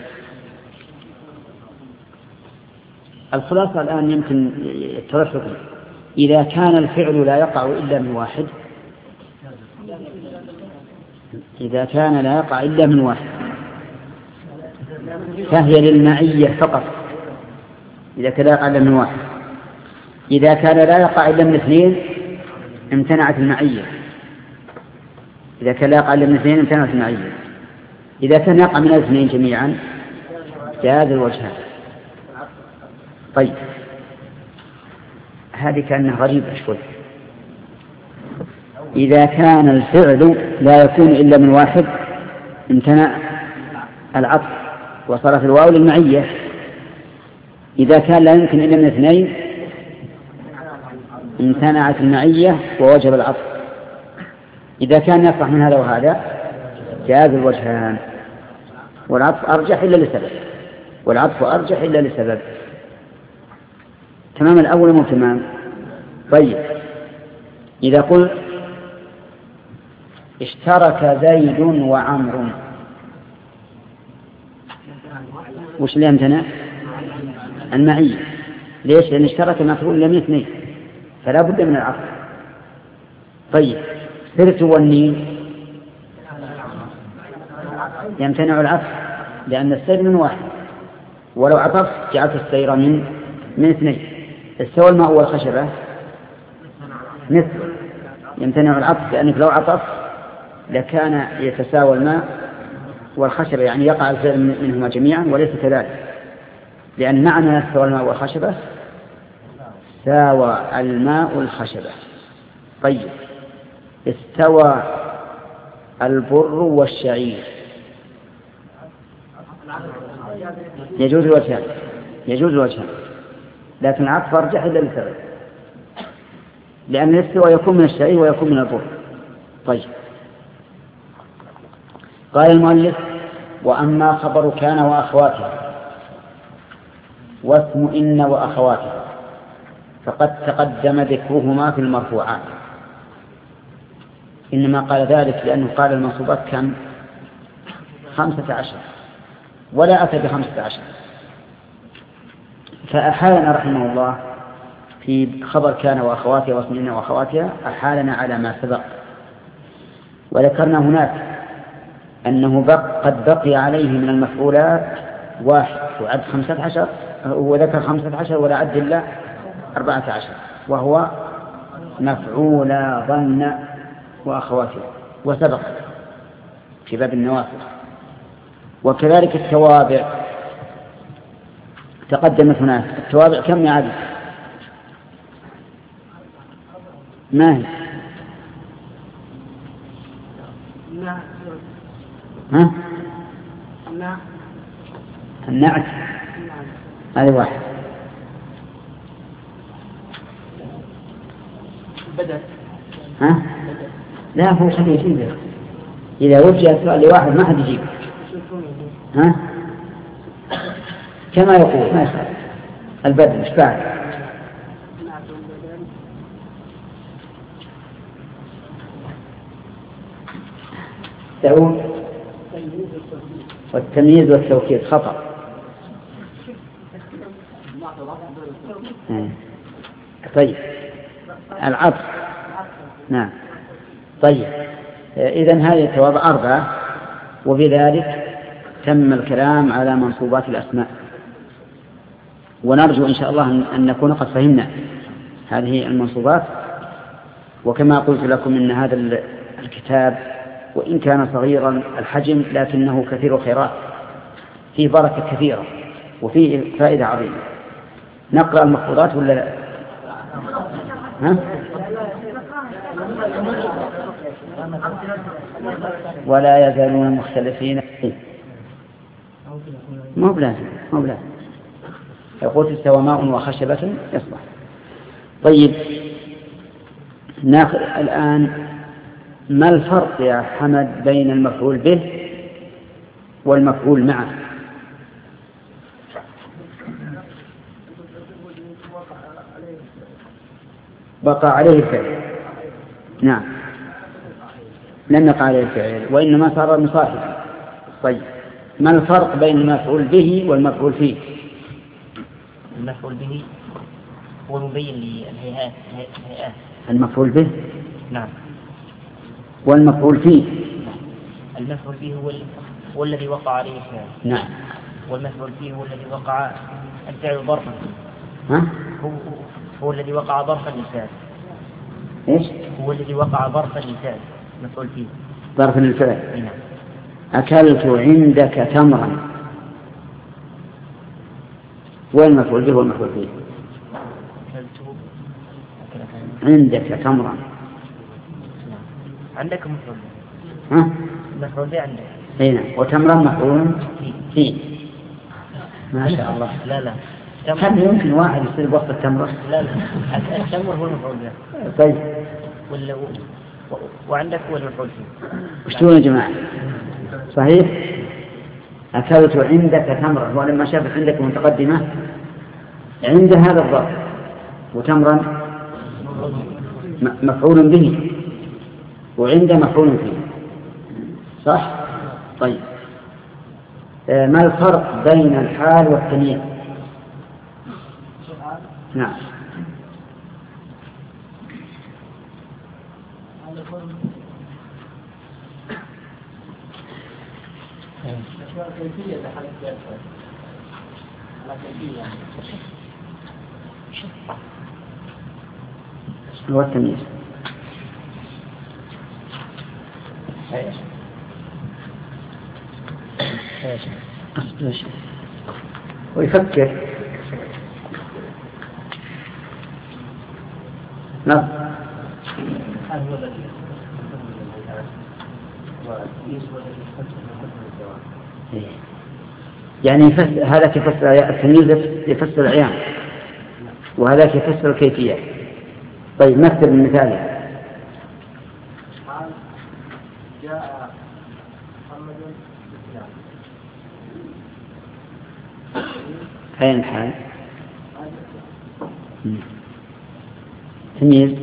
الخلاصة الآن يمكن الترشح، إذا كان الفعل لا يقع إلا من واحد، إذا كان لا يقع إلا من واحد فهي للمعية فقط، إذا كان لا يقع إلا من واحد. إذا كان لا يقع إلا من اثنين امتنعت المعية، إذا كان لا يقع إلا من اثنين امتنعت المعية. إذا كان يقع من الاثنين جميعا جاز الوجهان. طيب هذه كأنها غريبة شوي. إذا كان الفعل لا يكون إلا من واحد امتنع العطف وصارت الواو للمعية. إذا كان لا يمكن إلا من اثنين امتنعت المعية ووجب العطف. إذا كان يصح من هذا وهذا جاز الوجهان، والعطف أرجح إلا لسبب، والعطف أرجح إلا لسبب. تمام الأول مو تمام. طيب إذا قلت اشترك زيد وعمر، وش اللي امتنع؟ المعية. ليش؟ لأن اشترك مفعول لم اثنين فلا بد من العطف. طيب سرت والنيل يمتنع العطف لأن السير من واحد، ولو عطف جعلت السير من من اثنين. استوى الماء والخشبة مثل يمتنع العطف، لأنك لو عطف لكان يتساوى الماء والخشبة، يعني يقع الفعل منهما جميعا، وليس كذلك، لأن معنى استوى الماء والخشبة ساوى الماء الخشبة. طيب استوى البر والشعير يجوز الوجهان، يجوز الوجهان، لكن العطف أرجح إلا لسبب، لأن الاستواء يكون من الشعير ويكون من البر. طيب قال المؤلف وأما خبر كان وأخواتها واسم إن وأخواتها فقد تقدم ذكرهما في المرفوعات، إنما قال ذلك لأنه قال المنصوبات كم؟ خمسة عشر، ولا أتى بخمسة عشر، فأحالنا رحمه الله في خبر كان وأخواتها واسم إن وأخواتها أحالنا على ما سبق. وذكرنا هناك أنه بق قد بقي عليه من المفعولات واحد وعد خمسة عشر، وذكر خمسة عشر ولا عد إلا أربعة عشر، وهو مفعولا ظن وأخواتها، وسبق في باب النوافل. وكذلك التوابع تقدمت هناك. التوابع كم يا عبد؟ ما هي؟ ها؟ النعت هذا واحد. بدل ها؟ لا هو خليه يجيبه، إذا وجه السؤال لواحد ما حد يجيب. ها؟ كما يقول ما يخالف البدل. مش بعد تعود والتمييز والتوكيد خطأ. طيب العطف نعم. طيب إذن هذه التوابع أربعة، وبذلك تم الكلام على منصوبات الأسماء، ونرجو إن شاء الله أن نكون قد فهمنا هذه المنصوبات. وكما قلت لكم إن هذا الكتاب وإن كان صغيرا الحجم لكنه كثير الخيرات، فيه بركة كثيرة وفيه فائدة عظيمة. نقرأ المخطوطات ولا لا؟ ها؟ ولا يزالون مختلفين. ما بلازم ما بلازم يقول استوى ماء وخشبة يصلح. طيب ناخذ الآن ما الفرق يا حمد بين المفعول به والمفعول معه؟ وقع عليه الفعل. نعم لم يقع عليه الفعل وإنما صار مصاحبا. طيب ما الفرق بين المفعول به والمفعول فيه؟ المفعول به هو مبين للهيئات الهيئات. المفعول به نعم. والمفعول فيه المفعول به هو, هو الذي وقع عليه الفعل. نعم. والمفعول فيه هو الذي وقع الفعل ظرفا. ها؟ هو, هو الذي وقع ظرفا للفعل. ايش؟ هو الذي وقع ظرفا للفعل مفعول فيه. ظرفا للفعل. نعم. أكلت عندك تمرا، والمفعول به والمفعول فيه. أكلت عندك تمرا. عندك مفعول به. ها؟ مفعول به عندك. هنا وتمرا مفعول فيه. ما شاء الله. لا لا. هل يمكن واحد يصير بوقت التمرة؟ لا لا. التمر هو المفعول به. طيب. ولا و... وعندك هو المفعول فيه. وش تقولون يا جماعة؟ صحيح؟ أكلت عندك تمرا، ولما شافت عندك متقدمة عند هذا الظرف، وتمرا مفعول به وعند مفعول فيه. صح؟ طيب ما الفرق بين الحال والتمييز؟ نعم. كيفية حالة الفعل على كيفية هو التمييز. ايش ايش ويفكر. نعم. يعني يفسر هذا يفسر التمييز يفسر العيان وهذا يفسر الكيفية. طيب مثل المثال. جاء محمد بالإسلام. أين الحال؟ تمييز.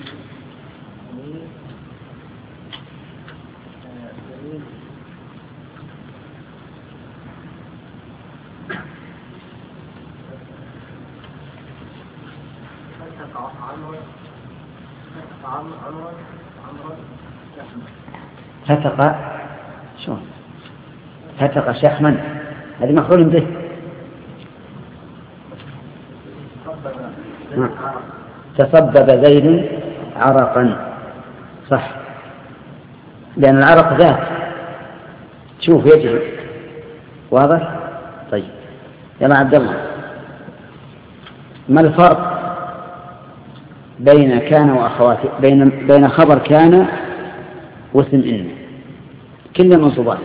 فتق شو فتق شحما، هذه مفعول به. تصبب زيد عرقا. صح، لأن العرق ذات تشوف يجري. واضح؟ طيب يلا عبد الله، ما الفرق بين كان وأخواته بين بين خبر كان واسم إن؟ كل منصوبات.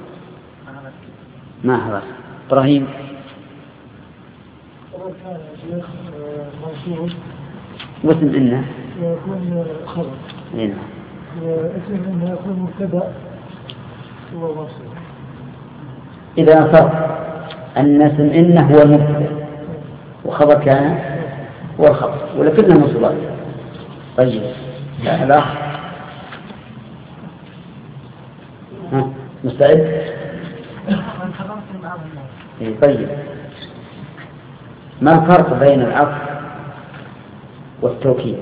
ما هذا إبراهيم؟ واسم إن يكون خبر. هنا. واسم إن يكون مبتدأ ووصف. إذا فرق أن اسم إن هو المبتدأ وخبر كان هو الخبر ولا كلنا منصوبات. طيب الأخ ها مستعد؟ طيب ما الفرق بين العطف والتوكيد؟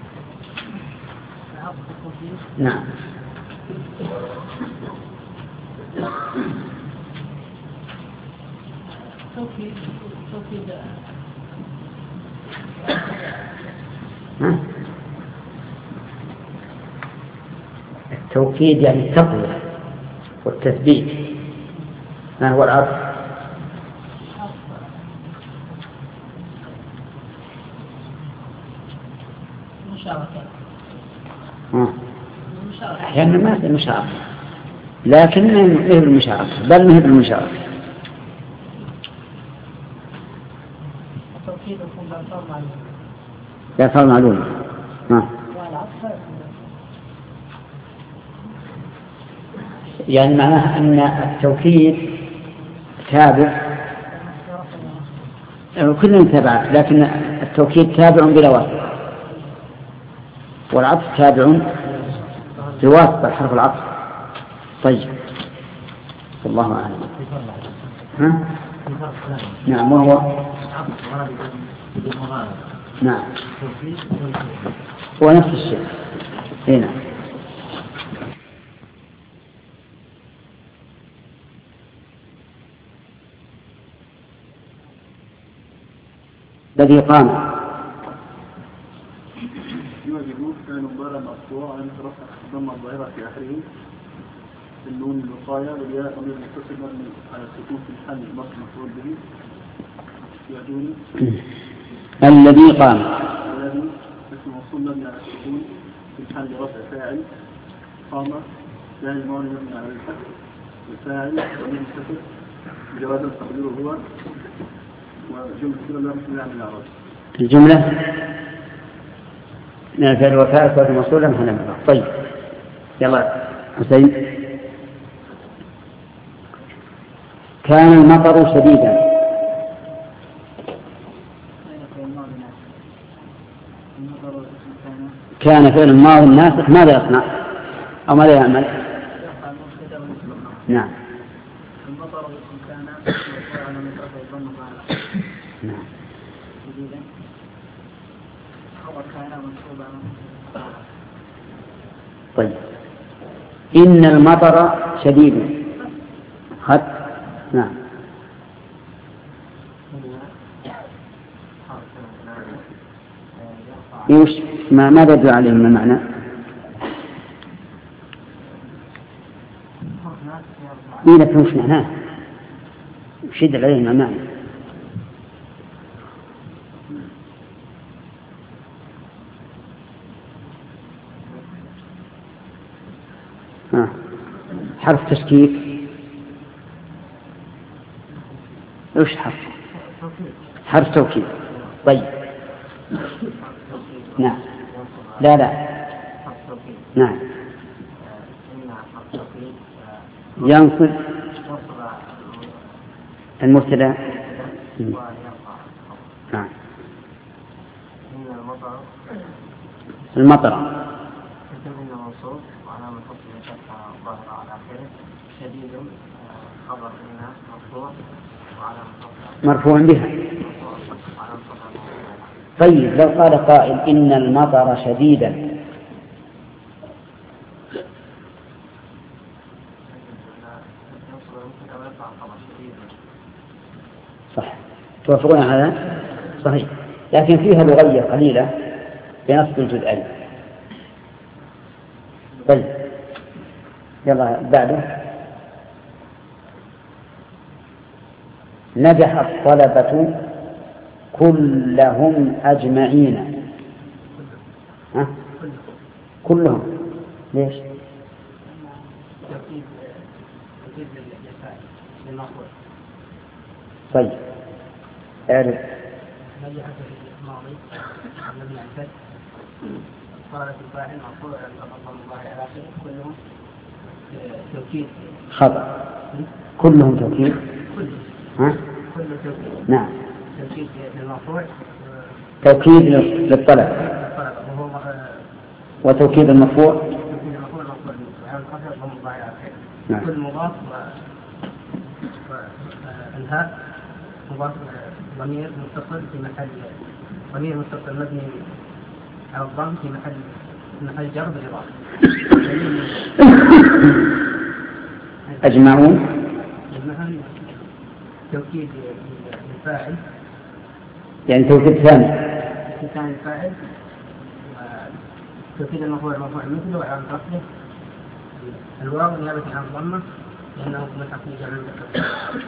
العطف والتوكيد. نعم. التوكيد يعني التقوية والتثبيت. ما هو العطف؟ أحيانا ما في المشاركة، لكن ما هي المشاركة، بل ما هي المشاركة. لا صار معلوم. يعني معناه أن التوكيد تابع، كلهم تابع، لكن التوكيد تابع بلا واسطة، والعطف تابع بواسطة حرف العطف. طيب الله أعلم. ها؟ نعم. وهو نعم هو نفس الشيء. هنا الذي قام يوجد كان مضارع مقطوع عن رفع ضم الظاهرة في آخره النون الوقاية والياء ضمير متصل مبني على السكون في الحل مصر مفعول به. يعجوني الذي قام الذي اسم موصول مبني على السكون في الحل رفع فاعل قام فاعل ماضي مبني على الفتح والفاعل ضمير متصل جوازا تقديره هو وجملة كده لا مش عن الأعراض. الجملة من الفعل وفاء صوت موصولا محل. طيب يلا حسين. كان المطر شديدا. كان فعل الماضي الناسخ ماذا يصنع أو ماذا يعمل؟ نعم. نعم. طيب إن المطر شديد. خد. نعم. يوش ما ماذا يدل عليه من المعنى؟ إيه لكن وش معناه؟ وش يدل عليه من المعنى؟ آه. حرف تشكيك. وش حرف؟ حرف توكيد. طيب نعم. لا لا نعم. ينصب المبتدا. نعم. المطر مرفوع بها. طيب لو قال قائل إن المطر شديدا صح توافقون على هذا؟ صحيح، لكن فيها لغية قليلة بنصب الجزئين. طيب يلا بعده. نجح الطلبة كلهم أجمعين. ها؟ كلهم ليش؟ طيب اعرف. نجح في الماضي مبني على الفتح صارت الفاعل مرفوع الله على آخره كلهم توكيد. خطأ. كلهم توكيد. ها؟ كله توكيد. نعم. توكيد للمرفوع. توكيد للطلب. وهو وتوكيد المرفوع. توكيد المرفوع مرفوع على القصر ضم الله على آخره. نعم. كل مضاف والهاء مضاف ضمير متصل في محل ضمير متصل مبني على الضم في محل في محل جر بالإضافة. أجمعون. مثلا توكيد الفاعل يعني توكيد ثاني توكيد ثاني الفاعل توكيد المفعول المرفوع مثله وعلى رفعه الواو نيابة عن الضمة لأنه ملحق في جمع المذكر.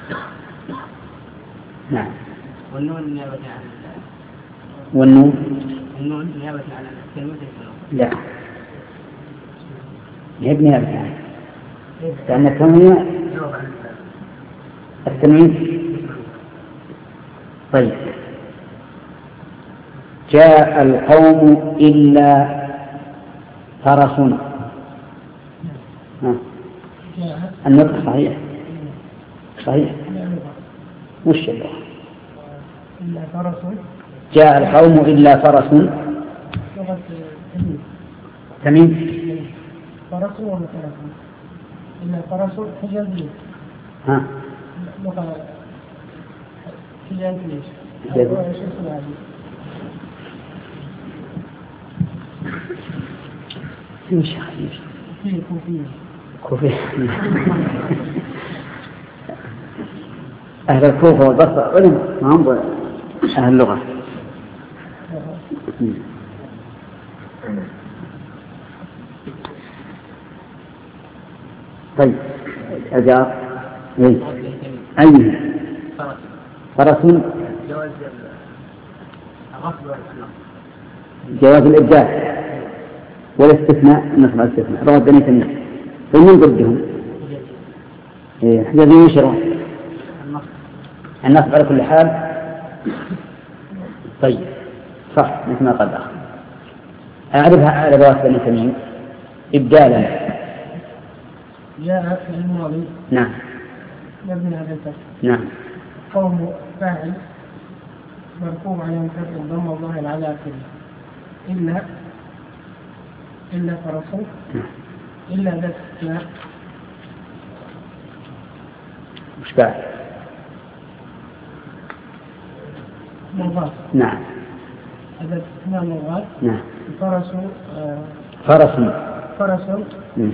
نعم. والنون نيابة عن والنون النون نيابة عن كلمة لا هي نيابة عن لأن التنوين التنوين. طيب جاء القوم إلا فرس. النطق صحيح صحيح مش اللغة. إلا فرس جاء القوم إلا فرس لغة تميم. فرس ولا فرس إلا فرس حجازية. ها لغة حجازية. حجازية. مش خليش كوفية كوفية كوفية. أهل الكوفة والبصرة علم ما هم أهل اللغة. طيب أجاب أي أي فرس جواز الإبدال والاستثناء نصب الاستثناء رواه بني تميم. ومن ضدهم حجازي يشروا النصب على كل حال. طيب صح مثل ما قال الأخ. أعرفها على رواه بني تميم إبدالا. جاء في الماضي نعم مبني على الفتح. نعم. قوم فاعل مرفوع على الفتح ضم الظاهر على آخره إلا إلا فرس إلا ذات استثناء مش بعد. مضاف. نعم. هذا استثناء مضاف. نعم. فرس آه فرس فرس مم.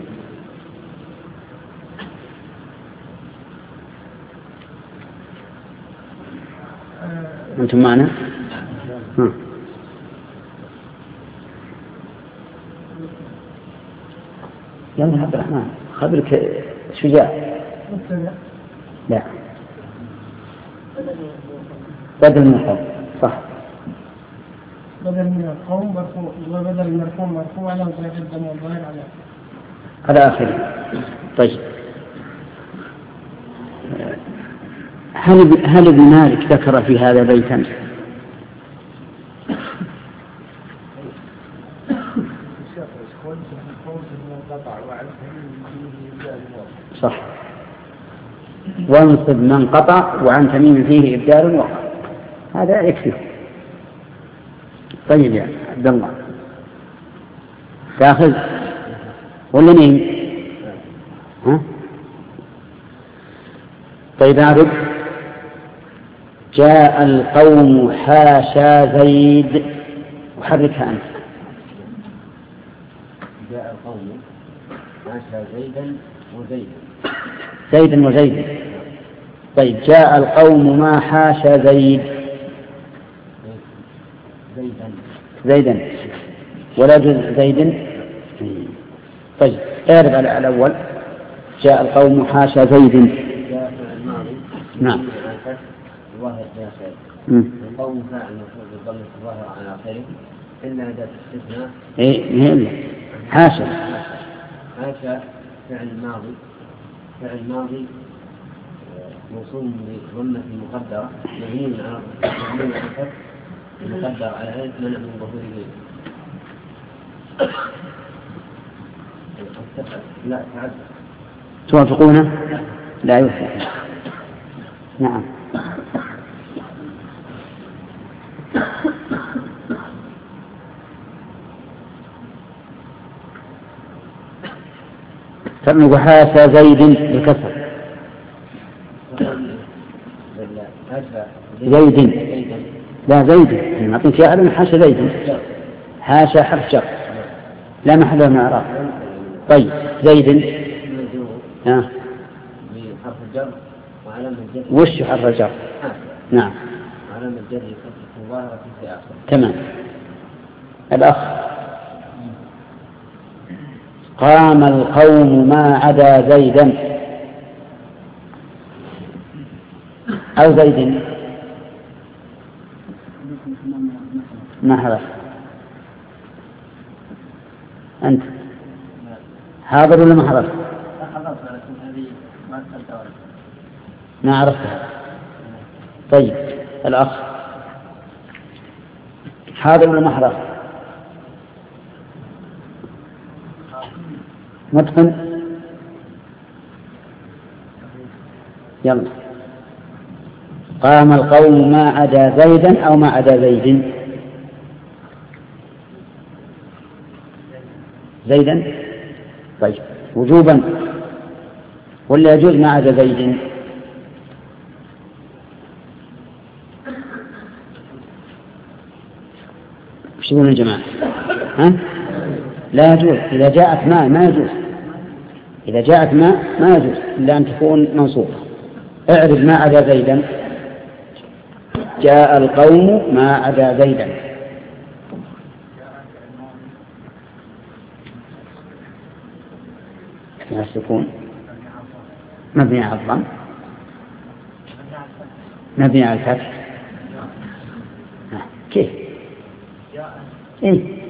آه أنتم معنا؟ ها. يلا عبد الرحمن خبرك شجاع. مبتدأ لا بدل من القوم صح. بدل من القوم مرفوع وبدل المرفوع مرفوع على وزن الدم والظاهر على على آخره. طيب هل هل ابن مالك ذكر في هذا بيتا؟ صح. وانصب من قطع وعن تميم فيه إبدال وقع. هذا يكفي. طيب يا عبد الله تاخذ ولا نيم؟ ها؟ طيب أعرف. جاء القوم حاشا زيد وحركها أنت. جاء القوم حاشا زيدا وزيدا زيدا وزيدا. طيب جاء القوم ما حاشا زيد زيدا زيدا ولا جزء زيد. طيب اعرف على الأول. جاء القوم حاشا زيد. جاء الماضي نعم. الظاهر في آخره. القوم فاعل مفعول بالضم الظاهر على آخره إلا أداة استثناء. إيه إلا حاشا. حاشا فعل ماضي فعل ماضي موصول بضمة مقدرة مبني على مبني على الفتح مقدر على هيئة منع من ظهور غيره. لا تعد. توافقونه؟ لا يوافق. نعم. فمن حاشا زيد بالكسر. زيد لا زيد ما أعطيك يا أعلم. حاشا زيد حاشا حرف جر لا محل من الإعراب. طيب زيد ها بحرف الجر وعلامة الجر وش حرف الجر؟ نعم. وعلامة الجر فتحة ظاهرة في آخر. تمام. الأخ قام القوم ما عدا زيدا أو زيد ما حرف أنت حاضر ولا ما حضرت؟ ما عرفتها. طيب الأخ حاضر ولا ما حضرت؟ متقن؟ يلا. قام القوم ما عدا زيدا أو ما عدا زيد؟ زيدا. طيب وجوبا ولا يجوز ما عدا زيد؟ وش يقولون الجماعة؟ ها؟ لا يجوز. إذا جاءت ما ما يجوز. إذا جاءت ما ما يجوز إلا أن تكون منصوبة. اعرف ما عدا زيدا. جاء القوم ما عدا زيدا. فيها السكون مبني على الضم مبني على الفتح. كيف؟ إيه؟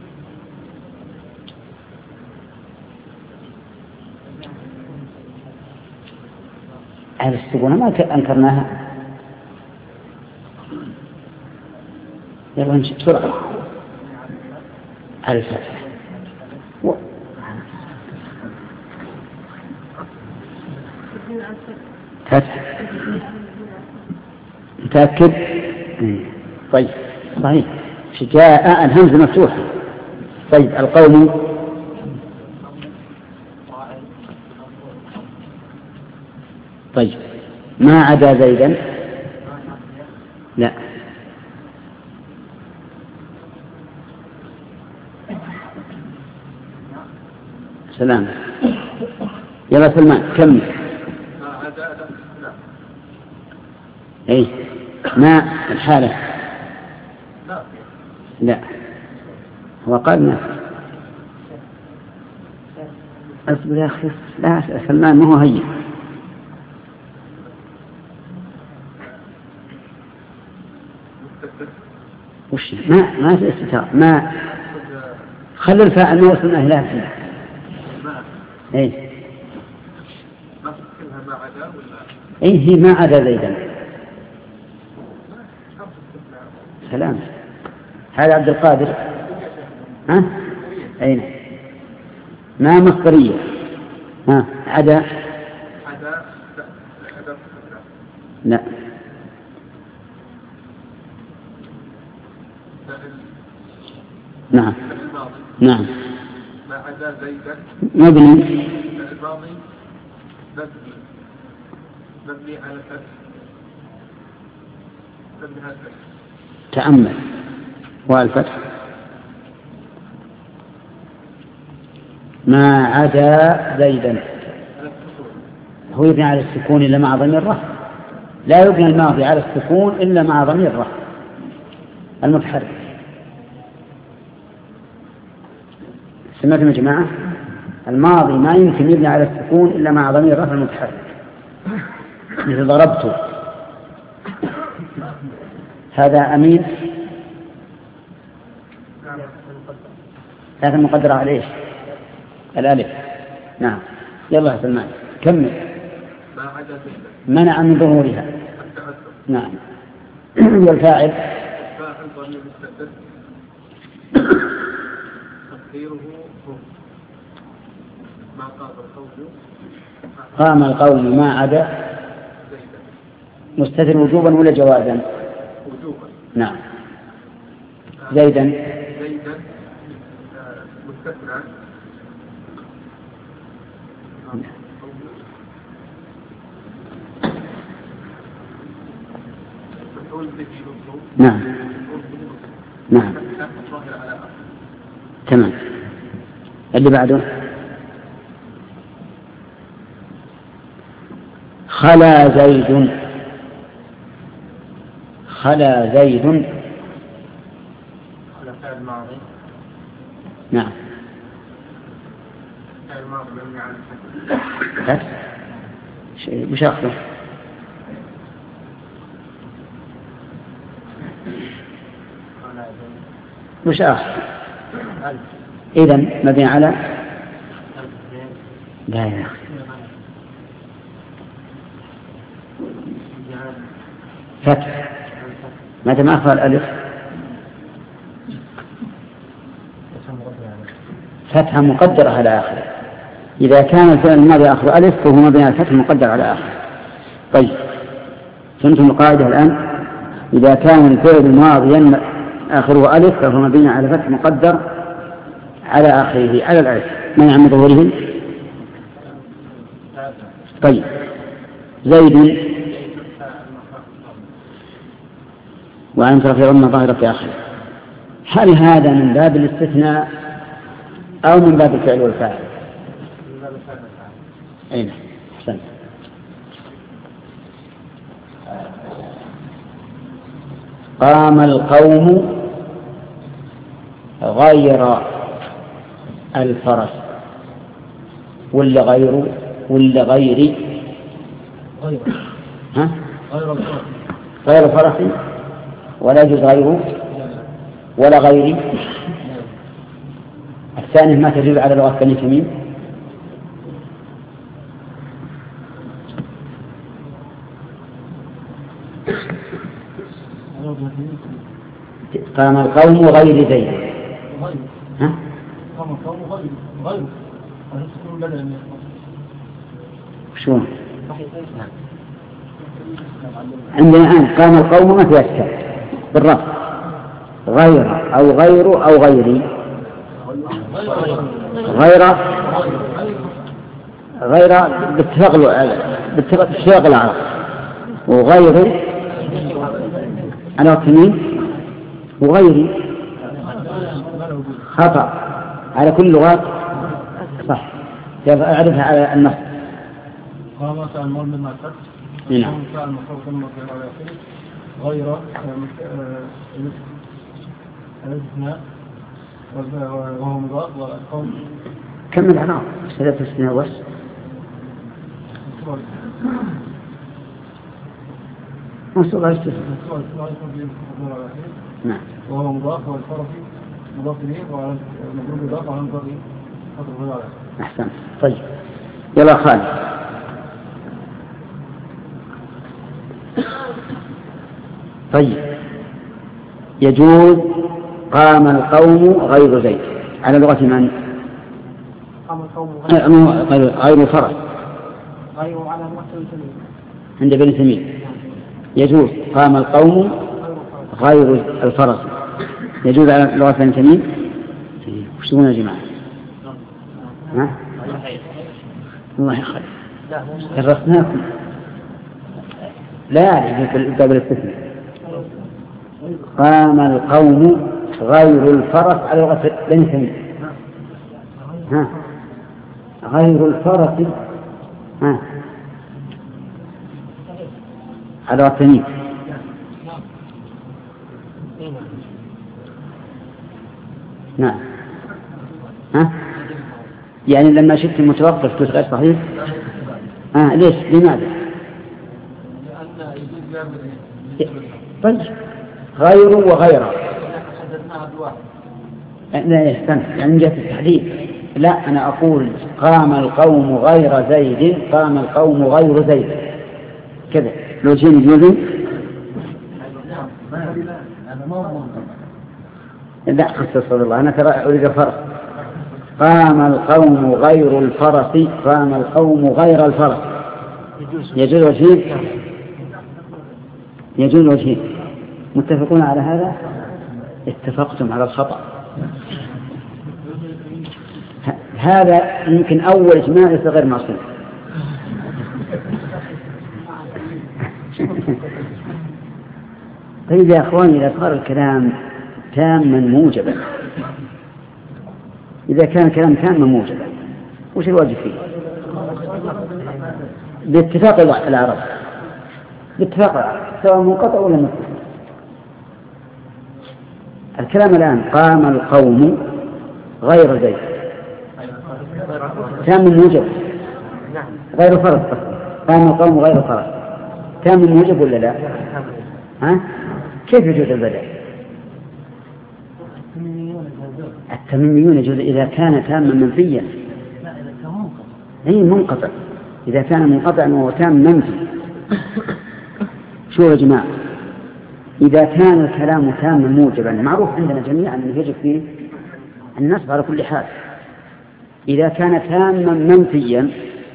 على السكون ما أنكرناها. يلا نمشي بسرعة. على الفتح و... فتح. متأكد؟ طيب صحيح. جاء الهمزة مفتوحة. طيب القوم طيب ما عدا زيدا. لا سلام. يلا سلمان كمل. اي ما الحالة؟ لا هو قال ما. اصبر يا اخي. لا سلمان ما هو هين. وش ما ما في استتار. ما خلي الفاعل ما وصلنا إلى فيه. اي اي هي ما عدا زيدا. سلام. هذا عبد القادر. ها اين ما مصدرية. ها عدا لا نعم نعم ما عدا زيدا مبني. الماضي مبني مبني على الفتح. مبني على الفتح. تأمل. والفتح ما عدا زيدا هو يبني على السكون إلا مع ضمير الرفع. لا يبني الماضي على السكون إلا مع ضمير الرفع المتحرك. سمعتم يا جماعة؟ الماضي ما يمكن يبني على السكون إلا مع ضمير الرفع المتحرك. مثل ضربته. هذا أمين. هذا مقدر على إيش؟ الألف. نعم. يلا يا سلمان كمل. منع من ظهورها. نعم. والفاعل فاعل ضمير مستتر تقديره هو. ما قام القوم قام القوم ما عدا مستتر وجوبا ولا جوازا؟ وجوبا. نعم. زيدا زيدا مستترا. نعم نعم تمام. اللي بعده خلا زيد. خلا زيد. خلا فعل ماضي. نعم. فعل ماضي مبني على الفتح. شيء وش أخذه؟ وش أخذ؟ إذن مبني على لا يا أخي فتح. متى ما أخذ الألف فتحة مقدرة على آخره. إذا كان الفعل الماضي آخر ألف فهو مبني على فتح مقدر على آخره. طيب فهمتم القاعدة الآن؟ إذا كان الفعل الماضي آخره ألف فهو مبني على فتح مقدر على آخره على الألف ما يعمل ظهوره. طيب زيد وعن طرف ضم ظاهرة في آخره. هل هذا من باب الاستثناء أو من باب الفعل والفاعل؟ أين أحسن. قام القوم غير الفرس ولا غير ولا غيري غير ها غير الفرس غير الفرس ولا يجوز غيره ولا غيري. الثاني ما تدل على لغة بني تميم. قام القوم غير زيد. ها؟ قام القوم غير غير شو عندنا الآن قام القوم ما فيها التاء بالرفع غير أو غير أو غيري. غير غير باتفاق العرب وغير أنا وكمين وغيري خطأ على كل لغات صح. أعرفها على النص. قام فعل ماضي مع الفتح. نعم. فعل مفعول ثم فعل على آخره غير الاستثناء وهو مضاف والقوم. كم الإعراب؟ ثلاثة استثناء بس. منصوب على الاستثناء. نعم. وهو مضاف والفرس مضاف إليه وعلى مضروب إضافة على مضاف إليه. أحسن. طيب يلا خالد. طيب يجوز قام القوم غير زيد على لغة من؟ قام القوم غير غير فرس غير على لغة تميم عند بني تميم. يجوز قام القوم غير الفرس يجوز على لغة بني تميم. وش تقولون يا جماعة؟ ها؟ الله يخير درسناكم. لا قبل الاستثناء. قام القوم غير الفرس على لغة بني تميم. ها غير الفرس ها على لغة تميم. نعم. ها يعني لما شفت المتوقف كنت غير صحيح. آه ليش لماذا؟ طيب غير وغيره لا يستنى يعني من جهة التحديد. لا أنا أقول قام القوم غير زيد قام القوم غير زيد كذا لو شيء يجوز. لا خصص الله أنا ترى أريد الفرق. قام القوم غير الفرس قام القوم غير الفرس يجوز وجهين يجوز وجهين. متفقون على هذا؟ اتفقتم على الخطأ. هذا يمكن أول إجماع غير معصوم. طيب يا أخواني إذا صار الكلام تاما موجبا إذا كان كلام تاما موجبا وش الواجب فيه؟ باتفاق العرب، باتفاق العرب سواء منقطع ولا متصل. الكلام الآن قام القوم غير زيد تام موجب غير فرض، قام القوم غير فرض تام موجب ولا لا؟ ها؟ كيف يجوز البدل؟ التميميون يجوز إذا كان تاما منفيا. أي منقطع إذا كان منقطعا وهو تام منفي. شو يا جماعة، إذا كان الكلام تاما موجبا معروف عندنا جميعا أنه يجب فيه النصب على كل حال. إذا كان تاما منفيا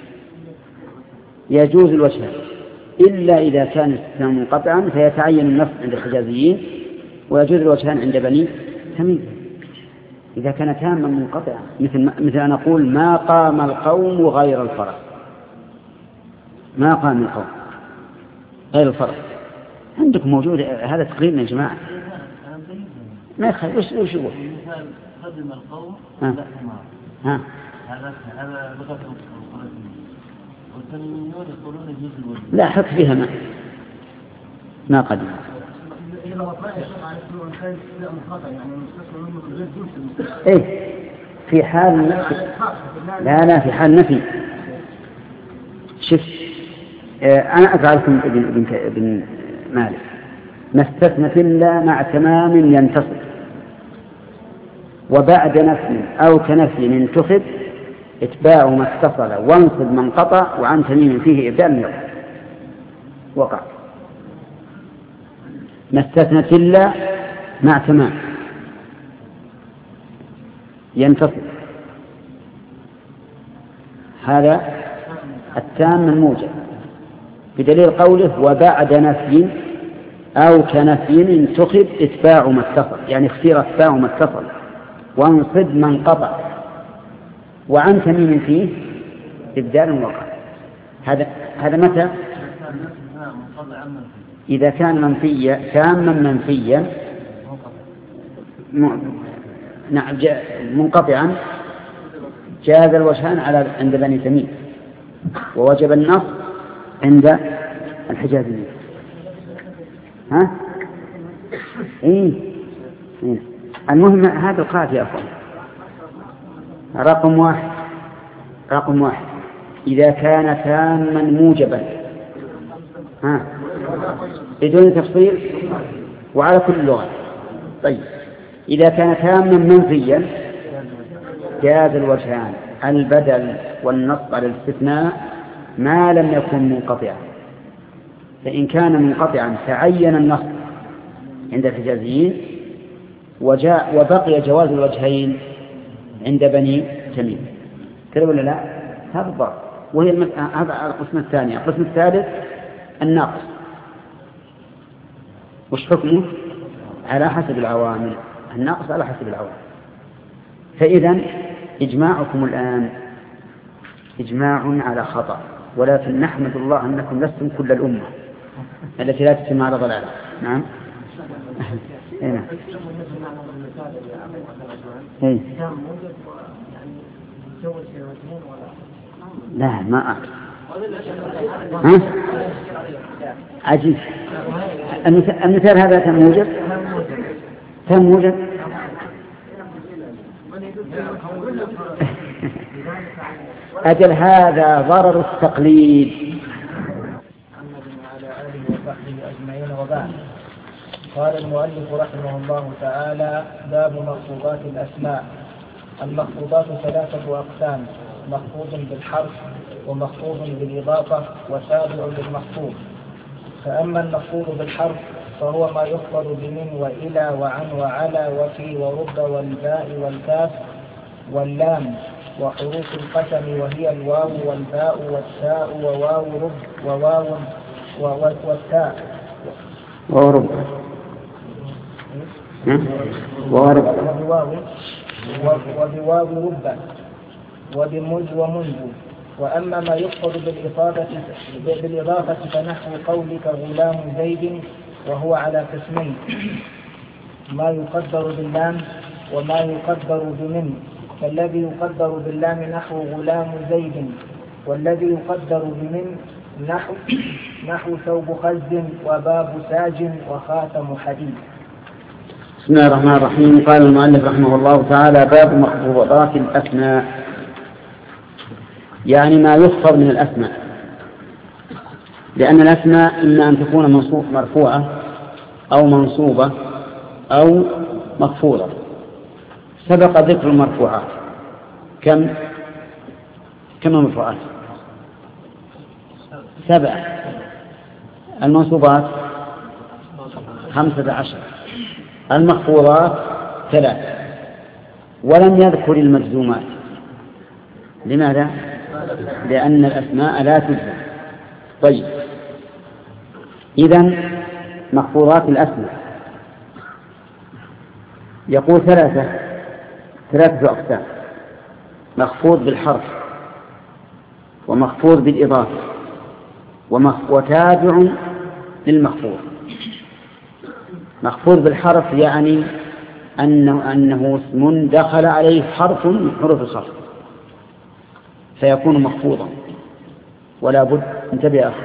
يجوز الوجهان، إلا إذا كان التام منقطعا فيتعين النصب عند الحجازيين، ويجوز الوجهان عند بني تميم. إذا كان تاما منقطعا مثل مثل أن أقول ما قام القوم غير الفرس، ما قام القوم غير الفرس. عندكم موجود هذا تقريبا يا جماعة؟ ما يخالف. وش وش يقول؟ قدم القوم ها ها هذا هذا لغة والتميميون يقولون يجوز الوجه. لا حط فيها ما ما قدم. ايه في حال لا لا في حال نفي. شوف آه انا اقرا لكم ابن ابن ابن مالك. ما استثنت الا مع تمام ينتصر وبعد نفي او كنفي انتخب اتباع ما اتصل وانصب من قطع وعن تميم فيه ابدال يقع وقع. ما استثنت الا مع تمام ينتصر، هذا التام الموجب بدليل قوله وبعد نفي أو كنفي انتخب اتباع ما اتصل، يعني اختير اتباع ما اتصل وانصب من قطع وعن تميم فيه إبدال وقع. هذا هذا متى؟ إذا كان منفيا تاما منفيا نعم منقطعا جاز الوجهان على عند بني تميم ووجب النص عند الحجازيين. ها؟ إيه؟ إيه؟ المهم هذا القاعدة يا أخوان. رقم واحد رقم واحد إذا كان تاما موجبا ها بدون تفصيل وعلى كل لغة. طيب إذا كان تاما منفيا جاز الوجهان البدل والنصب على الاستثناء ما لم يكن منقطعا. فإن كان منقطعا تعين النصب عند الحجازيين وجاء وبقي جواز الوجهين عند بني تميم. كذا ولا لا؟ هذا الضرب. وهي المس... هذا القسم الثاني. القسم الثالث الناقص وش حكمه؟ على حسب العوامل. الناقص على حسب العوامل. فإذا إجماعكم الآن إجماع على خطأ، ولكن نحمد الله أنكم لستم كل الأمة التي لا تتم على ضلالة. نعم. هنا. هي. لا ما أعرف. ها؟ عجيب. المثال هذا كم موجب؟ كم موجب؟ أجل هذا ضرر التقليد. محمد وعلى آله وصحبه أجمعين وبعد. قال المؤلف رحمه الله تعالى: باب مخفوضات الأسماء. المخفوضات ثلاثة أقسام: مخفوض بالحرف ومخفوض بالإضافة وتابع للمخفوض. فأما المخفوض بالحرف فهو ما يخفض بمن وإلى وعن وعلى وفي ورب والباء والكاف واللام وحروف القسم وهي الواو والباء والتاء وواو رب وواو والتاء ورب وبواو وبواو رب وبمذ ومنذ. وأما ما يقصد بالإضافة بالإضافة فنحو قولك غلام زيد، وهو على قسمين: ما يقدر باللام وما يقدر بمن. فالذي يقدر باللام نحو غلام زيد، والذي يقدر بمن نحو نحو ثوب خز وباب ساج وخاتم حديد. بسم الله الرحمن الرحيم. قال المؤلف رحمه الله تعالى: باب مخفوضات الأسماء، يعني ما يخفض من الأسماء، لأن الأسماء إما أن تكون مرفوعة أو منصوبة أو مخفوضة. سبق ذكر المرفوعات. كم كم المرفوعات؟ سبع. المنصوبات خمسة عشر. المخفوضات ثلاث. ولم يذكر المجزومات. لماذا؟ لأن الأسماء لا تجزم. طيب، إذن مخفوضات الأسماء يقول ثلاثة ثلاثة أقسام: مخفوض بالحرف، ومخفوض بالإضافة، وتابع للمخفوض. مخفوض بالحرف يعني أنه, أنه اسم دخل عليه حرف من حروف الخفض فيكون مخفوضا ولا بد. انتبه أخي.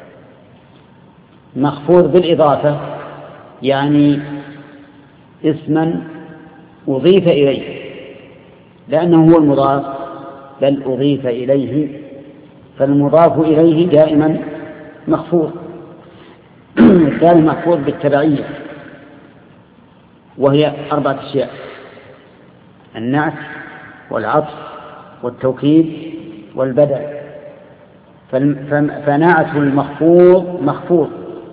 مخفوض بالإضافة يعني اسما أضيف إليه لأنه هو المضاف، بل أضيف إليه، فالمضاف إليه دائما مخفوض. الثاني مخفوض بالتبعية، وهي أربعة أشياء: النعت والعطف والتوكيد والبدل. فنعت المخفوض مخفوض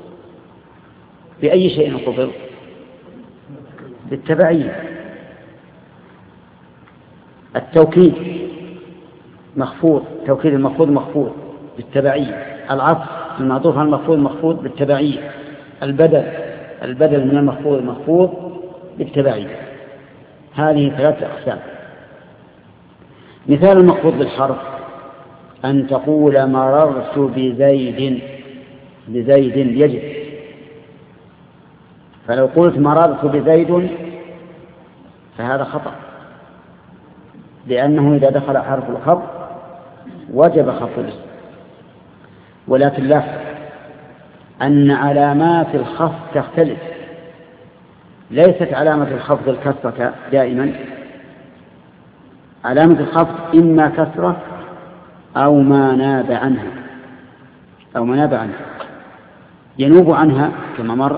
بأي شيء خفض؟ بالتبعية. التوكيد مخفوض، توكيد المخفوض مخفوض بالتبعية. العطف المعطوف على المخفوض مخفوض بالتبعية. البدل البدل من المخفوض مخفوض بالتبعية. هذه ثلاثة أقسام. مثال المخفوض بالحرف: أن تقول مررت بزيد. بزيد يجب. فلو قلت مررت بزيد فهذا خطأ، لأنه إذا دخل حرف الخفض وجب خفض الاسم. ولكن لاحظ أن علامات الخفض تختلف. ليست علامة الخفض الكسرة دائما. علامة الخفض إما كسرة أو ما ناب عنها أو ما ناب عنها. ينوب عنها كما مر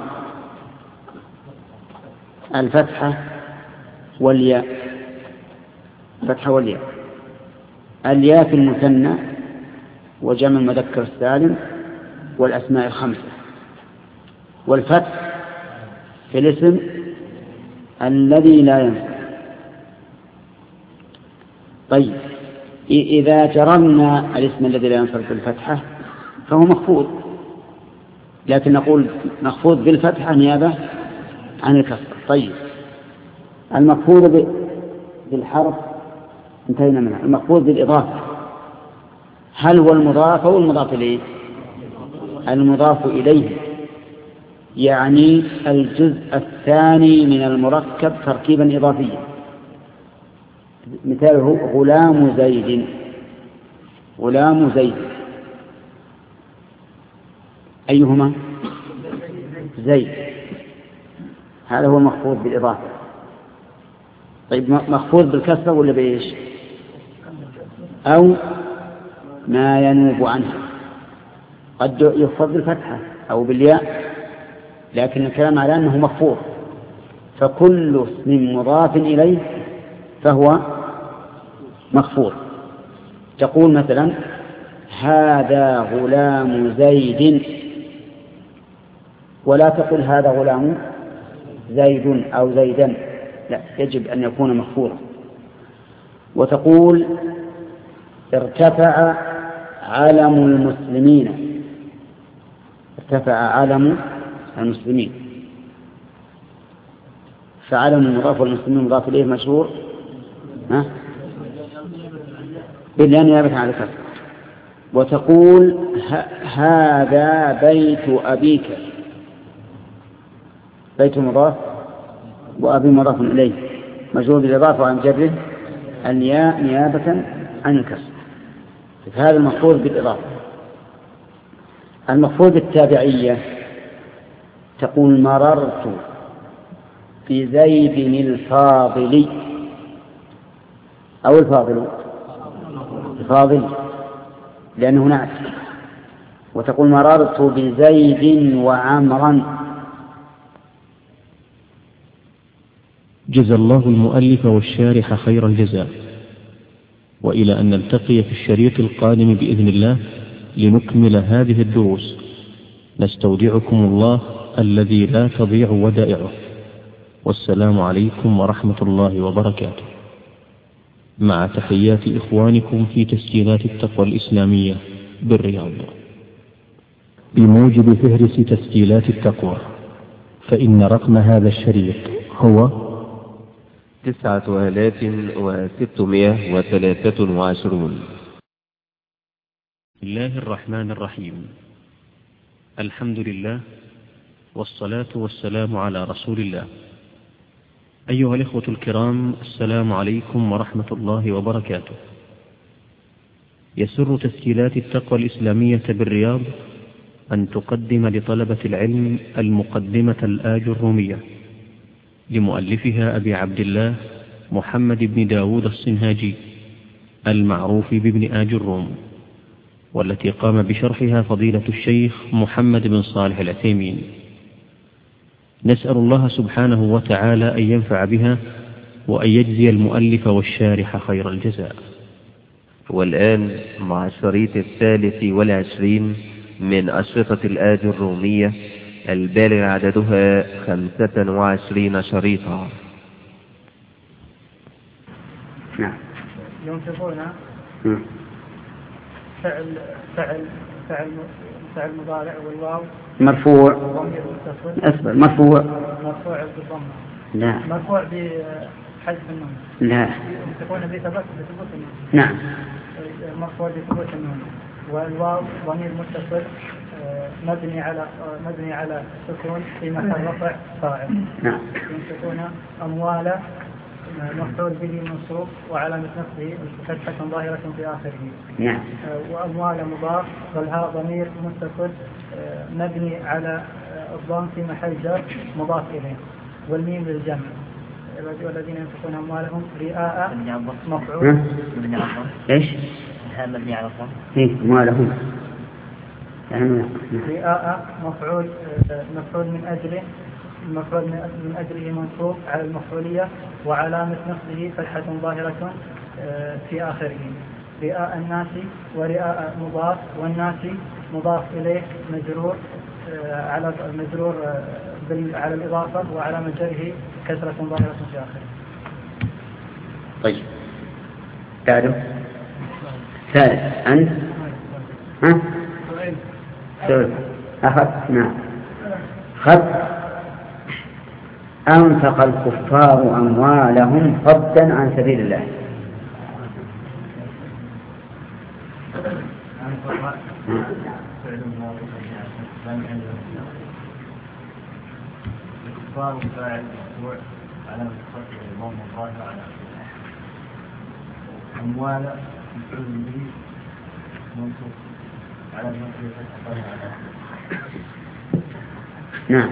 الفتحة والياء. فتحة والياء. الياء في المثنى وجمع المذكر السالم والأسماء الخمسة، والفتح في الاسم الذي لا ينفع. طيب، إذا جرمنا الاسم الذي لا ينفع بالفتحة فهو مخفوض، لكن نقول مخفوض بالفتحة نيابة عن الكسر. طيب، المخفوض بالحرف انتهينا منها. المخفوض بالإضافة هل هو المضاف أو المضاف إليه؟ المضاف إليه، يعني الجزء الثاني من المركب تركيبا إضافيا. مثاله غلام زيد. غلام زيد أيهما؟ زيد. هذا هو المخفوض بالإضافة. طيب، مخفوض بالكسر ولا بإيش؟ أو ما ينوب عنها. قد يخفض بالفتحة أو بالياء، لكن الكلام على أنه مخفوض. فكل اسم مضاف إليه فهو مخفوض. تقول مثلا هذا غلام زيد، ولا تقل هذا غلام زيد أو زيدا، لا، يجب أن يكون مخفوضا. وتقول ارتفع علم المسلمين. ارتفع علم المسلمين، فعلم المضاف والمسلمين مضاف إليه مشهور ها بالله نيابة عن الكسر. وتقول هذا بيت أبيك. بيت مضاف وأبي مضاف إليه مجرور بالإضافة عن جره الياء نيابة عن الكسر. هذا المخفوض بالإضافة. المفروض التابعية تقول مررت بزيد الفاضل أو الفاضل الفاضل لأنه نعت، وتقول مررت بزيد وعمرا. جزى الله المؤلف والشارح خير الجزاء، وإلى أن نلتقي في الشريط القادم بإذن الله لنكمل هذه الدروس، نستودعكم الله الذي لا تضيع ودائعه، والسلام عليكم ورحمة الله وبركاته، مع تحيات إخوانكم في تسجيلات التقوى الإسلامية بالرياض. بموجب فهرس تسجيلات التقوى، فإن رقم هذا الشريط هو تسعة آلاف وستمائة وثلاثة وعشرون. بسم الله الرحمن الرحيم. الحمد لله والصلاة والسلام على رسول الله. أيها الإخوة الكرام، السلام عليكم ورحمة الله وبركاته. يسر تسجيلات التقوى الإسلامية بالرياض أن تقدم لطلبة العلم المقدمة الآج الرومية لمؤلفها أبي عبد الله محمد بن داود الصنهاجي المعروف بابن آج الروم، والتي قام بشرحها فضيلة الشيخ محمد بن صالح العثيمين. نسأل الله سبحانه وتعالى أن ينفع بها وأن يجزي المؤلف والشارح خير الجزاء. والآن مع الشريط الثالث والعشرين من أشرطة الآج الرومية البالغ عددها خمسة وعشرين شريطا. نعم. ينفقون فعل فعل فعل فعل مضارع والواو مرفوع ضمير متصل أصبر مرفوع مرفوع بالضمة لا مرفوع بحذف النون لا ينفقون بثبوت بثبوت النون نعم مرفوع بثبوت النون، والواو ضمير متصل مبني على مبني على سكون في محل رفع فاعل. نعم. ينفقون أموال مفعول به منصوب وعلامة نصبه فتحة ظاهرة في آخره. نعم. وأموال مضاف والهاء ضمير متصل مبني على الضم في محل جر مضاف إليه، والميم للجمع. والذين ينفقون أموالهم رئاء مفعول ايش؟ الهاء مبني على الضم. ايه أموالهم رئاء مفعول مفعول من أجله المفعول من أجله منصوب على المفعولية وعلامة نصبه فتحة ظاهرة في آخره. رئاء الناس ورئاء مضاف والناس مضاف إليه مجرور على مجرور على الإضافة وعلامة جره كسرة ظاهرة في آخره. طيب تعرف ثالث أنت ها سؤال أخذ نعم خذ أنفق الكفار أموالهم صدا عن سبيل الله. الكفار فاعل مرفوع علامة خفضه الضم الظاهر على أموال مفعول به منصوب على نصبه فتحة ظاهرة على نعم.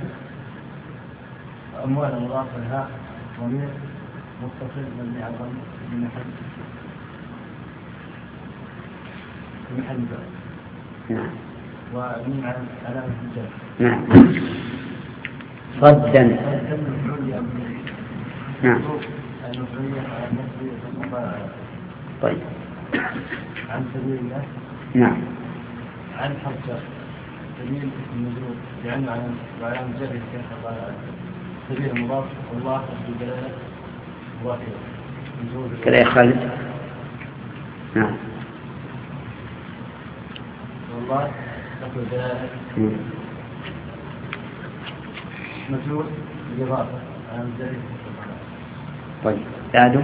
أموال مضاف لها ضمير متصل مبني على الضم في محل في محل جر. نعم. ومن علامة الجر. نعم. صدا. نعم. طيب. عن سبيل الله. نعم. عن حرف جر. سبيل اسم مجرور لأنه علامة جر كيف قال سبيل المضاف والله في دلالة واحدة. كذا يا خالد. نعم. والله تقول دلالة مجرور بالإضافة علامة جر. طيب تعالوا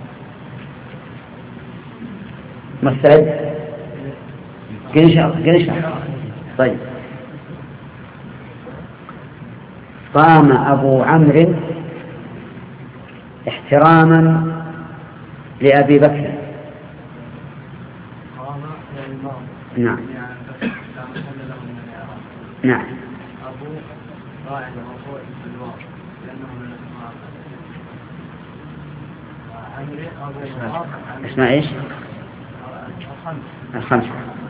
مستعد قنشة قنشة. طيب قام أبو عمرو احتراما لأبي بكر. نعم. نعم. أبو فاعل مرفوع بالواو لأنه من الأسماء. عمرو أبو مضاف. اسمع إيش؟ الخمس. الخمس.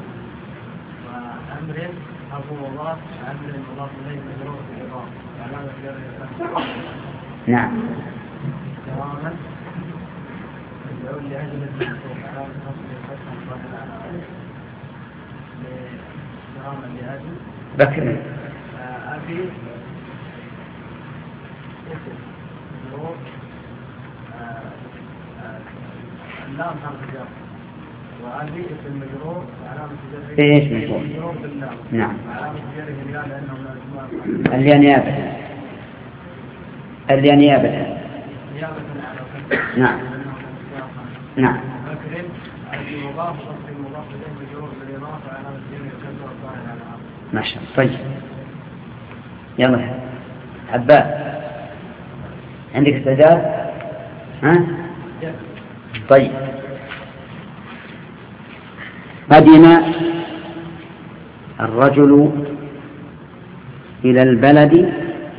وعمر أبو مضاف عمر مضاف إليه مجرور بالإضافة علامة جره. نعم. كراما يقول لأجل المنصوب علامة نصب الفتح الظاهر على ألف كراما لأجل بكر. أبي اسم مجرور اللام حرف جر وأبي اسم مجرور علامة جره إيش مجرور؟ مجرور باللام. نعم. علامة جره الياء لأنه من الأسماء. اليانيابة. اليانيابة. نيابة على نعم. نعم. بكر أبي مضاف وصف المضاف إليه مجرور بالإضافة علامة جره الكسر الظاهر على العرض. ما شاء الله. طيب يلا عباس عندك استعداد؟ ها؟ طيب قدم الرجل إلى البلد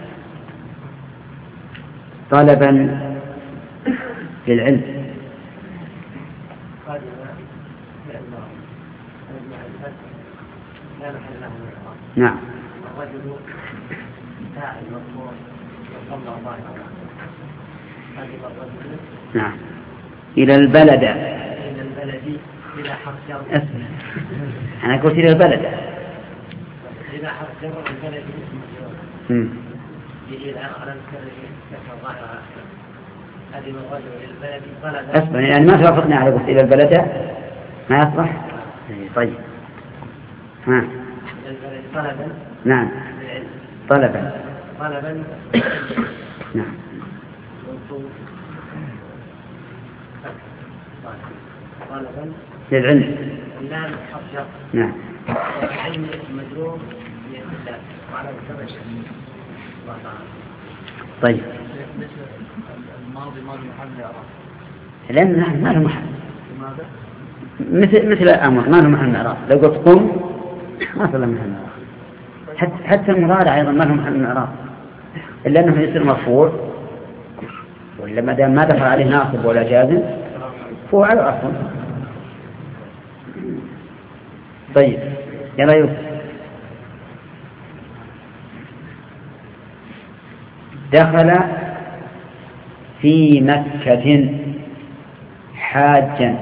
طلبا للعلم. نعم. الرجل فاعل مرفوع وصلى الله عليه وسلم. نعم. إلى البلد. إلى البلد إلى حرف جر. اسمع أنا قلت إلى البلد. إلى حرف جر البلد اسم امم إلى آخر كسر ظاهر هذه الرجل إلى البلد طلب. اسمع يعني ما توافقنا على قلت إلى البلد ما يصلح. طيب ها. إلى البلد طلبا. نعم. طلبا. طلبا. نعم. طلبا للعلم. اللام حرف جر. نعم. العلم مجرور بالله وعلى الكبش. طيب. الماضي ما له محل إعراب. لأن ما له محل. لماذا؟ مثل مثل الأمر ما له محل إعراب. لو قلت قم ما له محل إعراب. حتى حتى المضارع أيضا ما له محل إعراب. إلا أنه يصير مرفوع وإلا ما دام ما دخل عليه ناصب ولا جازم فهو على أصل. طيب يلا يوسف. دخل في مكة حاجا.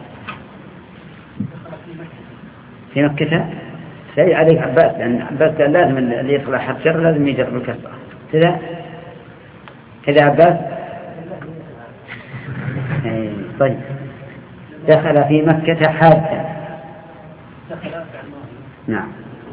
في مكة سيء عليك عباس لأن عباس قال لازم اللي يدخل حرف جر لازم يجر بالكسرة كذا كذا عباس. طيب دخل في مكة حاجا. نعم.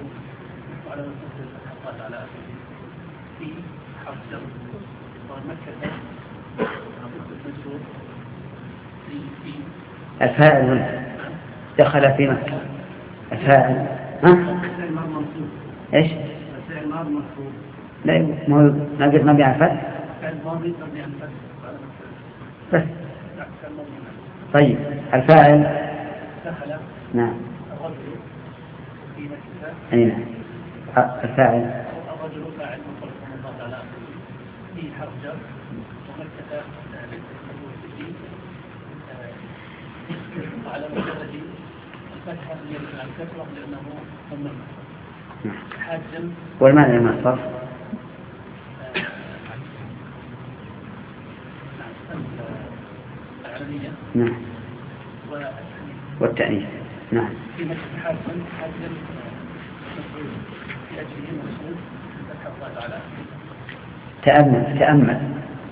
الفاعل هنا دخل في مكة. الفاعل ها؟ ايش؟ الفعل الماضي مرفوع. لا ما ما قلت مبني على الفتح. الفعل الماضي مبني على الفتح. بس. طيب الفاعل دخل. نعم. الرجل في مكة. اي نعم. الفاعل الرجل فاعل مفرد مضاف على في حرف جر ومكة على مجرد الفتحة على الكسرة لأنه ممنوع. حاجم. والمعنى ما الصرف؟ العربية. نعم. والتأنيث. والتأنيث. نعم. في مكة حاجم حاجم مسؤول في أجله مسؤول فتح الله تعالى. تأمل تأمل.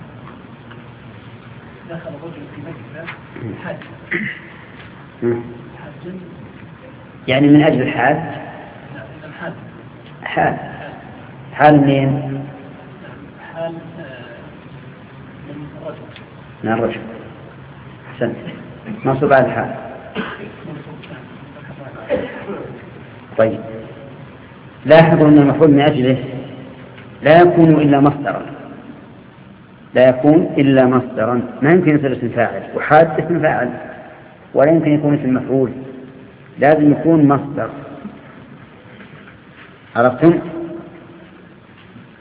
دخل رجل في مكة حاجم. حاجم. يعني من أجل الحاج. حال. حال. حال منين؟ حال من الرجل. من الرجل. أحسنت. منصوب على الحال. طيب لاحظوا أن المفعول من أجله لا يكون إلا مصدرا. لا يكون إلا مصدرا. ما يمكن يصير اسم فاعل وحاد اسم فاعل ولا يمكن يكون اسم مفعول. لازم يكون مصدر. عرفتم؟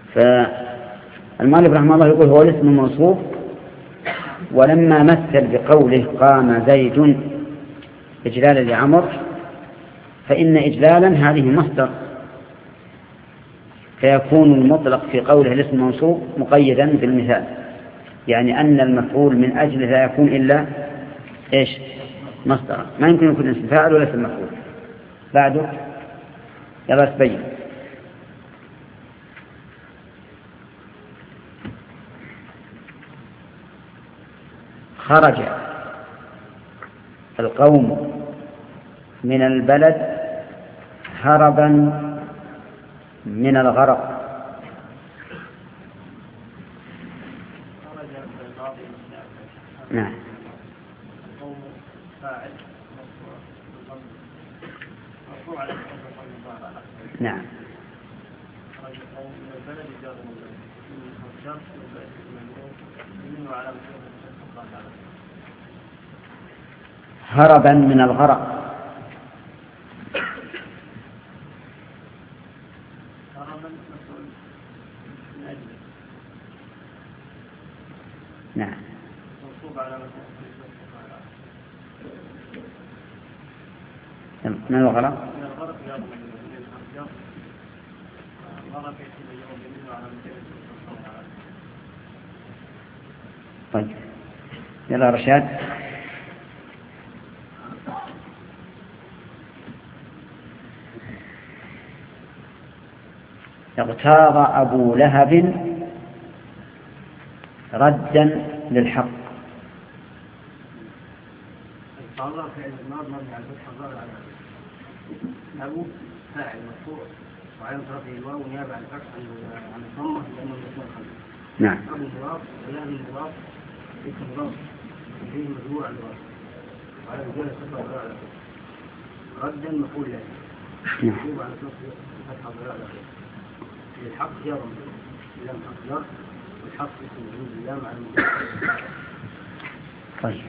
فالمؤلف رحمه الله يقول هو الاسم الموصوف، ولما مثل بقوله قام زيد إجلالا لعمر فإن إجلالا هذه مصدر، فيكون المطلق في قوله الاسم الموصوف مقيدا بالمثال، يعني أن المفعول من أجله لا يكون إلا إيش؟ مصدر، ما يمكن يكون اسم فاعل ولا اسم مفعول. بعده يلا تبين. خرج القوم من البلد هربا من الغرق. نعم. نعم. هربا من الغرق. نعم. من الغرق؟ طيب يلا رشاد. اغتاظ أبو لهب ردا للحق. الله فعل النار مبني على الفتح الظاهر على أبو فاعل مرفوع وعلى رفعه الواو نيابة عن الفتح عن الضمة لأنه يكون خلف. نعم. أبو مضاف ولهب مضاف اسم مضاف فيه مجموع على الواو وعلى رجال الصفة الظاهر على ردا مفعول له مكتوب على فتح الظاهر على الحق جار لام حق جار والحق اسم وجود اللام على المضاف. طيب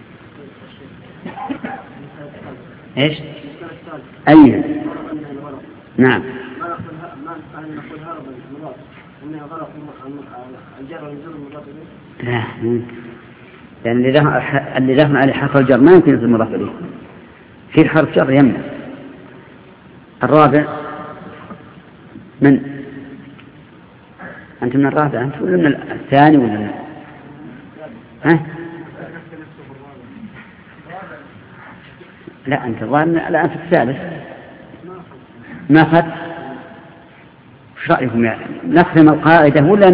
ايش؟ اي نعم. ما نقول ما نقول هرب المضاف انه غلط الجر والمجرور المضاف اليه. لا لان اللي له اللي له عليه حرف الجر ما يمكن يصير مضاف اليه، في حرف جر يمنع. الرابع من انت من الرابع انت ولا من الثاني ولا من ها؟ لا أنت الظاهر الآن في الثالث. ما أخذ؟ وش رأيكم يعني؟ نخدم القاعدة ولا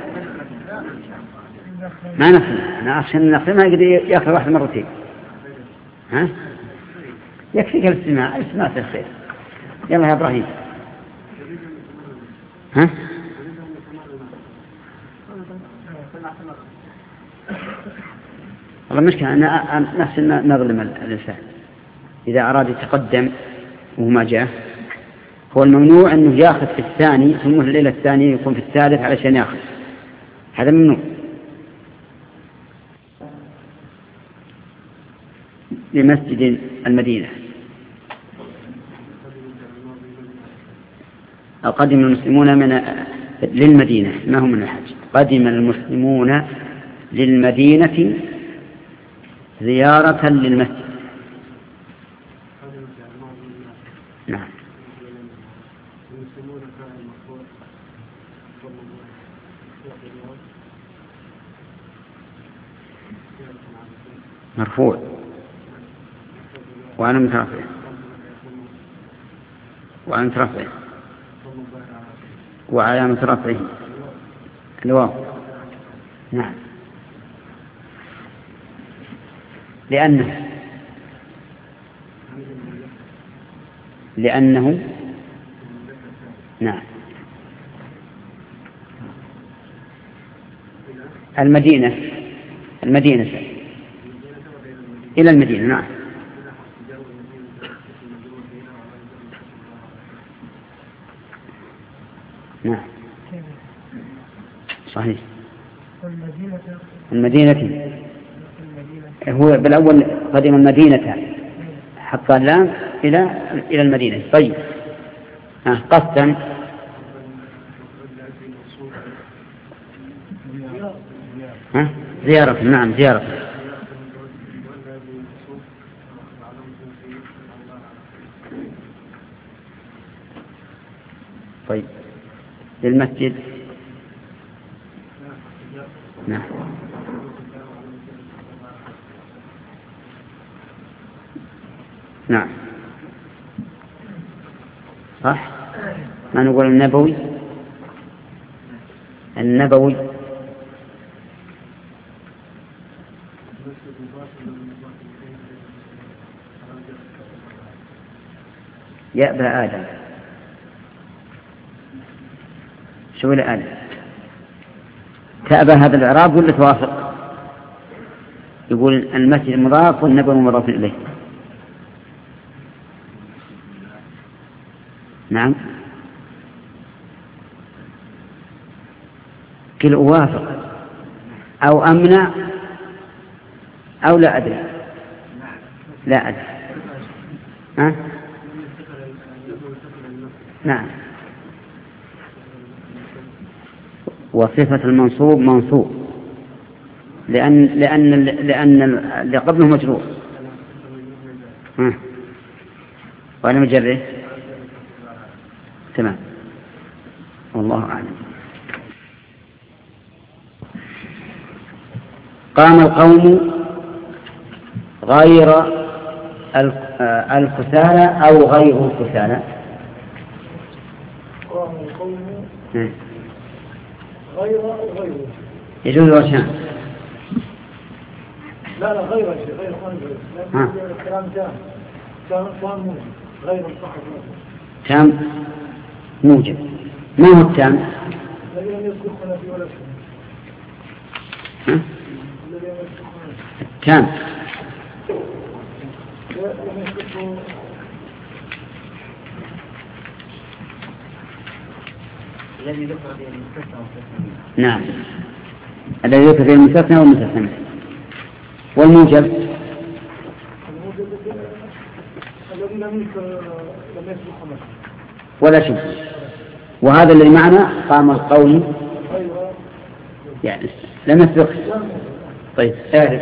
ما نخدم؟ أنا عشان نخدمها يقدر يأخذ واحد مرتين. ها؟ يكفيك الاستماع، الاستماع في الخير. يلا يا إبراهيم. ها؟ والله مشكلة أنا نفسي نظلم الإنسان إذا أراد يتقدم وما جاء. هو الممنوع أنه يأخذ في الثاني ثم الليلة الثانية يكون في الثالث علشان يأخذ، هذا ممنوع. لمسجد المدينة قدم المسلمون من للمدينة، ما هم من الحج. قدم المسلمون للمدينة زيارة للمسجد. نعم. مرفوع وعلى مترفع وعلى مترفع وعلى مترفعه الواو. نعم. لأنه لأنه نعم المدينة المدينة إلى المدينة. نعم. نعم صحيح. المدينة هو بالأول قدم المدينة حتى اللام إلى إلى المدينة. طيب ها قسم زيارة، نعم زيارة. طيب للمسجد نعم. نعم صح. ما نقول النبوي النبوي يأبى آدم. شو لآدم تأبى هذا الإعراب ولا توافق؟ يقول المسجد مضاف والنبوي مضاف إليه. نعم كل أوافق أو أمنع أو لا أدري. لا أدري. ها؟ نعم. وصفة المنصوب منصوب لأن لأن لأن اللي قبله مجرور. ها؟ وأنا مجرد. تمام. والله أعلم. قام القوم غير الكسالى أو غير الكسالى. قام القوم غير غير يجوز وشان. لا لا غير شيء غير غير الكلام تام تام تام موجب غير الصحة تام موجب. ما هو التام؟ الذي لم يذكر هنا في ولا شيء. ها؟ التام الذي ذكر به المستثنى والمستثنى. نعم الذي ذكر به المستثنى والمستثنى. والموجب الذي لم يذكر لم يذكر خمس ولا شيء. وهذا اللي معنى قام القوم يعني لم يسبق. طيب اعرف.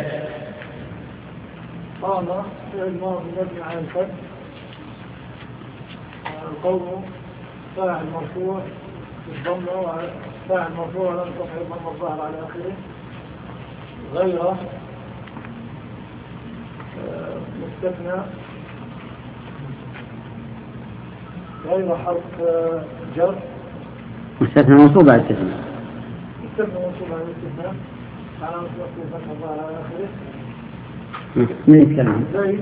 قام فعل ماضي مبني على الفتح. القوم فاعل مرفوع بالضمه فاعل مرفوع لم تصحب الضمه الظاهر على اخره. غير مستثنى غير حرف جر. مستثنى منصوب على الاستثناء. مستثنى منصوب على الاستثناء على مستثنى فتح الظاهر على اخره. من يتكلم؟ زيد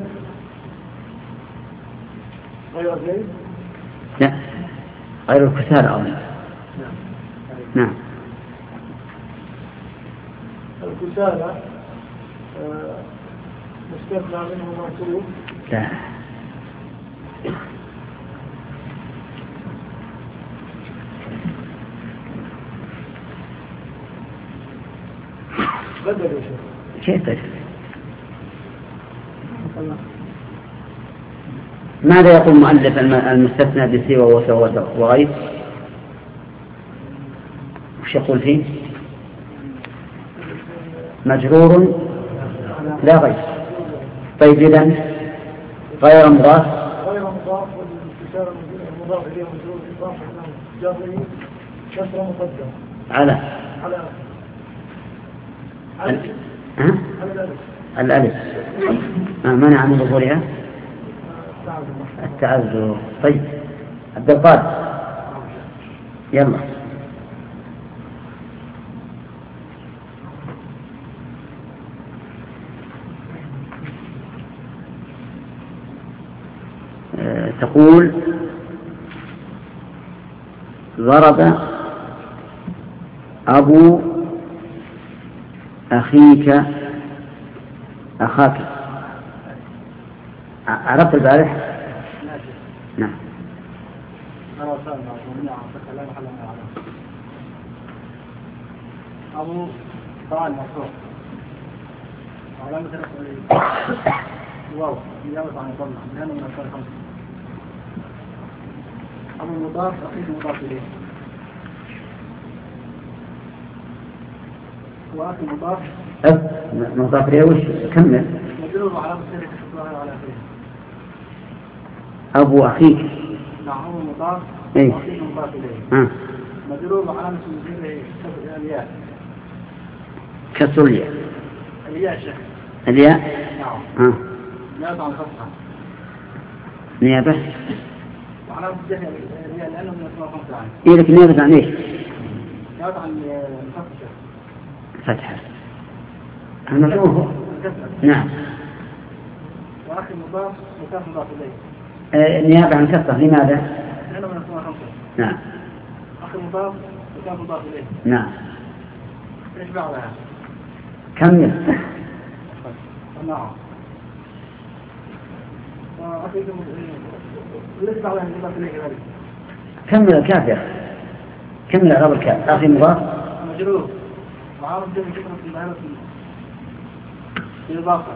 غير زيد. لا غير الكسالى أولا. نعم. الكسالى مستثنى منه منصوب. لا بدل شيء بدل. ماذا يقول المؤلف المستثنى بسوى وسوى وغير؟ وش يقول فيه؟ مجرور لا غير. طيب إذن غير مضاف غير مضاف والكسالى المضاف إليه مجرور مضاف جره كسر مقدم على على ال... ها؟ الألف منع من ظهورها التعذر. طيب عبد القادر يلا. أه تقول ضرب أبو أخيك أخاك. عرفت البارح؟ نعم. أبو طبعا مصروف علامة واو يجاوز عن الضمة لأنه من أكثر خمسة. أبو المضاف أخيه مضاف إليه وأخي مضاف أب مضاف إليه وش كمل. مجرور على مصدره الظاهر على آخره. أبو أخيك. نعم هو مضاف. إيه. وأخيك مضاف إليه. آه. مجرور على مصدره الياء. كسر الياء. الياء شيخ. الياء. نعم. آه. نيابة عن الفتحة. نيابة. وعلى مصدره الياء لأنه من أسماء خمسة عين. إيه لك نيابة عن إيش؟ نيابة عن الفتحة. فتحة. المجرور. نعم. وأخي مضاف وكاف مضاف إليه. آه نيابة عن كسرة لماذا؟ لأنه من أسماء خمسة. نعم. أخي مضاف وكاف مضاف إليه. نعم. إيش بعدها؟ كمل. نعم. وأخي ليش بعدها مضاف إليه كذلك؟ كمل الكاف يا أخي. كمل إعراب الكاف. أخي مضاف. مجرور. وعارف جمع شكرا في الظاهرة بالإضافة.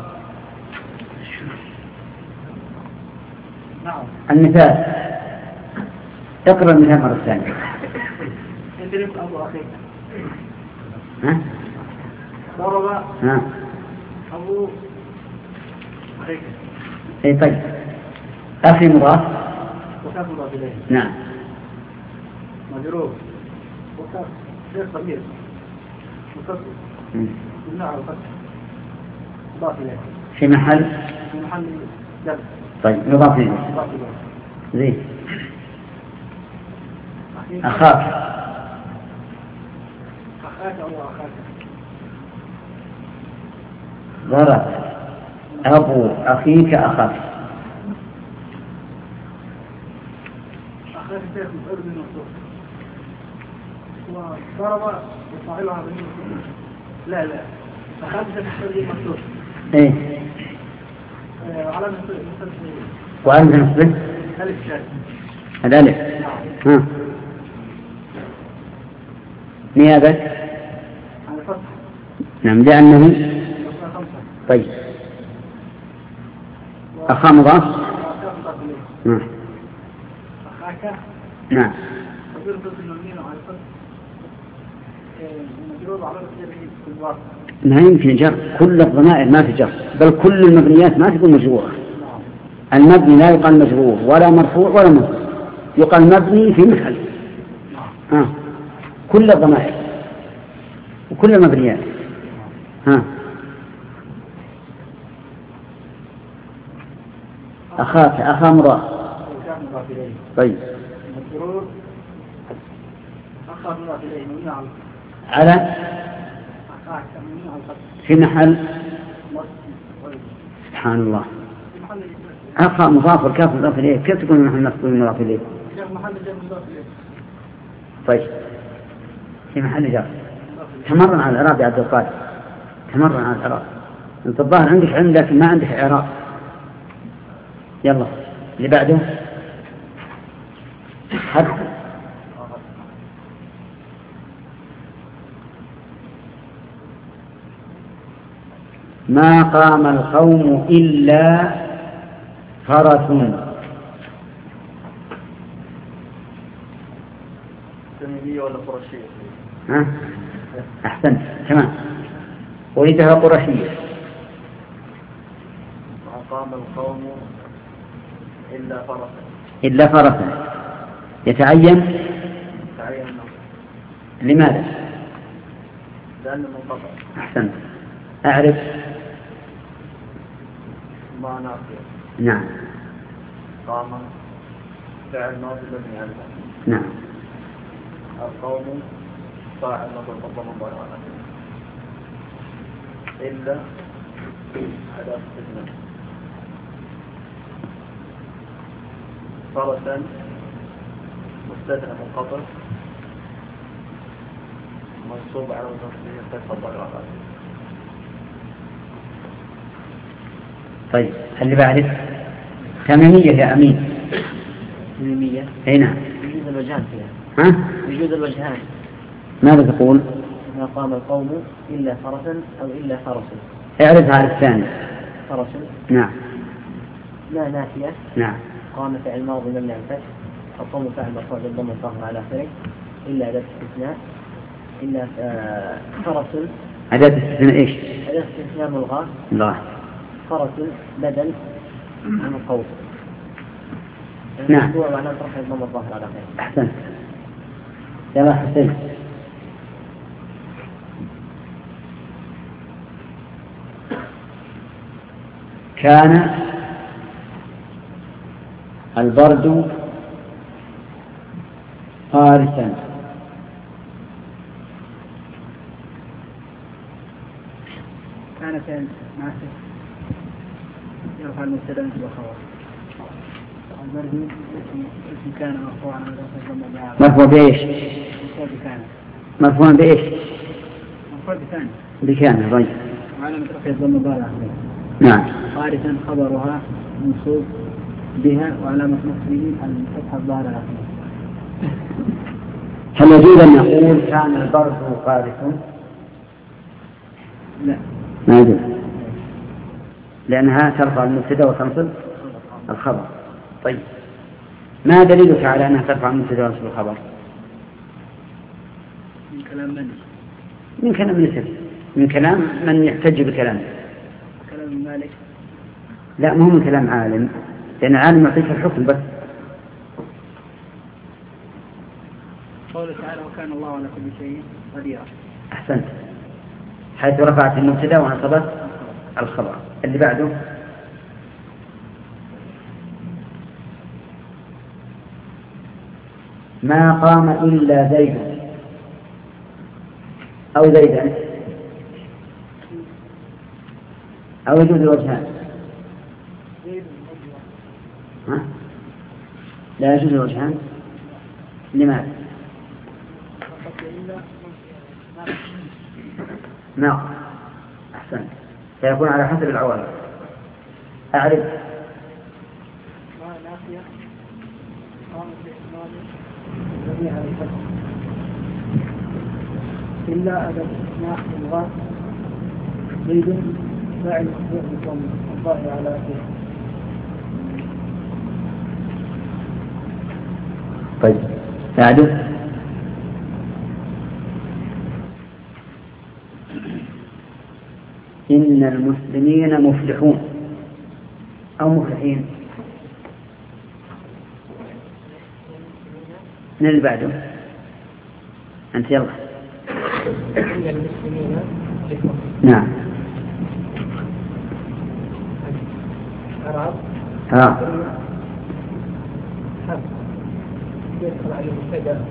نعم. المثال. اقرأ المثال مرة ثانية. ادرس أبو أخيك. ها؟ ضرب. ها. أبو أخيك. اي طيب. أخي مضاف. وكاف مضاف إليه. نعم. مجرور. وكاف غير ضمير. متصل. مبني على الفتح. مضاف إليه. في محل. في محل جر. طيب مضاف إليه. مضاف إليه. زين. أخاك. أخاك أو أخاك. ضرب أبو أخيك أخاك. أخاك شيخ مفعول به منصوب. وضرب يفعلها بالمنصوب. لا لا. أخاك شيخ مفعول به منصوب. إيه. على مثل وألف نصبه. ألف شاذ. الألف. ها. نيابة. على فتح. نعم لأنه. طيب. أخا مضاف. نعم. أخاك. نعم. تدير ضد المبني على الفتح. مجرور على مصدره بالواو. ما يمكن جر. كل الضمائر ما في جر، بل كل المبنيات ما تكون مجرورة. المبني لا يقال مجرور ولا مرفوع ولا منصوب، يقال مبني في محل. ها. كل الضمائر وكل المبنيات. ها. أخاك. أخا مضاف. طيب. مجرور. أخا مضاف إليه مبني على على. أخاك مبني على الفتح. في محل. سبحان الله. أخا مضاف والكاف مضاف إليه، كيف تكون محل مفعول مضاف إليه؟ محل جر مضاف إليه. طيب. في محل جر. تمرن على الإعراب يا عبد القادر. تمرن على الإعراب. أنت الظاهر عندك علم لكن ما عندك إعراب. يلا اللي بعده. حد. ما قام القوم إلا فرس. تميمية ولا قرشية؟ ها؟ أحسنت تمام. ولدها قرشية. ما قام القوم إلا فرسا. إلا فرسا. يتعين. يتعين. لماذا؟ لأنه منقطع. أحسنت. أعرف. ما نافية. نعم. قام فعل ماضي مبني على نعم. القوم فاعل ماضي قدم الله على إلا أداة استثناء. فرسا مستثنى منقطع منصوب على وزن فتح الضرر. طيب اللي بعده. تميمية يا أمين. تميمية. أي نعم. يجوز الوجهان فيها. ها؟ يجوز الوجهان. ماذا تقول؟ ما قام القوم إلا فرسا أو إلا فرس. اعرف على الثاني. فرس. نعم. لا نافية. نعم. قام فعل ماضي مبني على الفتح. القوم فعل مرفوع بالضم الظاهر على آخره إلا أداة استثناء. إلا فرس أداة استثناء إيش؟ أداة استثناء ملغاة. الله. فرس بدل عن القول. نعم. وعلى طرح الضم الظاهر على خير. أحسنت. يلا حسين. كان البرد قارسا. كان فين ناسف يرفع المبتدا والخبر. البرد اسم كان مرفوعا على ضمة مرفوع بإيش؟ مرفوع بكان. مرفوع بإيش؟ مرفوع بكان. بكان طيب. وعلامة رفع الضمة ضارة. نعم. قارسا خبرها منصوب بها وعلامة نصبه الفتحة الظاهرة. هل يجوز أن نقول كان البرد قارسا؟ لا. ما يجوز. لأنها ترفع المبتدا وتنصب الخبر. طيب ما دليلك على أنها ترفع المبتدا وتنصب الخبر؟ من كلام من؟ من كلام من من كلام من يحتج بكلامه. كلام مالك. لا مو من كلام عالم، لأن عالم يعطيك الحكم بس. قوله تعالى وكان الله على كل شيء قديرا. أحسنت. حيث رفعت المبتدا ونصبت الخبر. اللي بعده ما قام إلا زيد أو زيدا أو يجوز الوجهان. ها؟ لا يجوز الوجهان. لماذا؟ نعم أحسن. سيكون على حسب العوامل. أعرف إلا أدب ناحي الغاء زيد فاعل مخبوع بكم الظاهر على أخيه. طيب أعرف إن المسلمين مفلحون أو مفلحين. من اللي بعده؟ أنت يلا. إن المسلمين نعم. عرب. ها. يدخل على المبتدا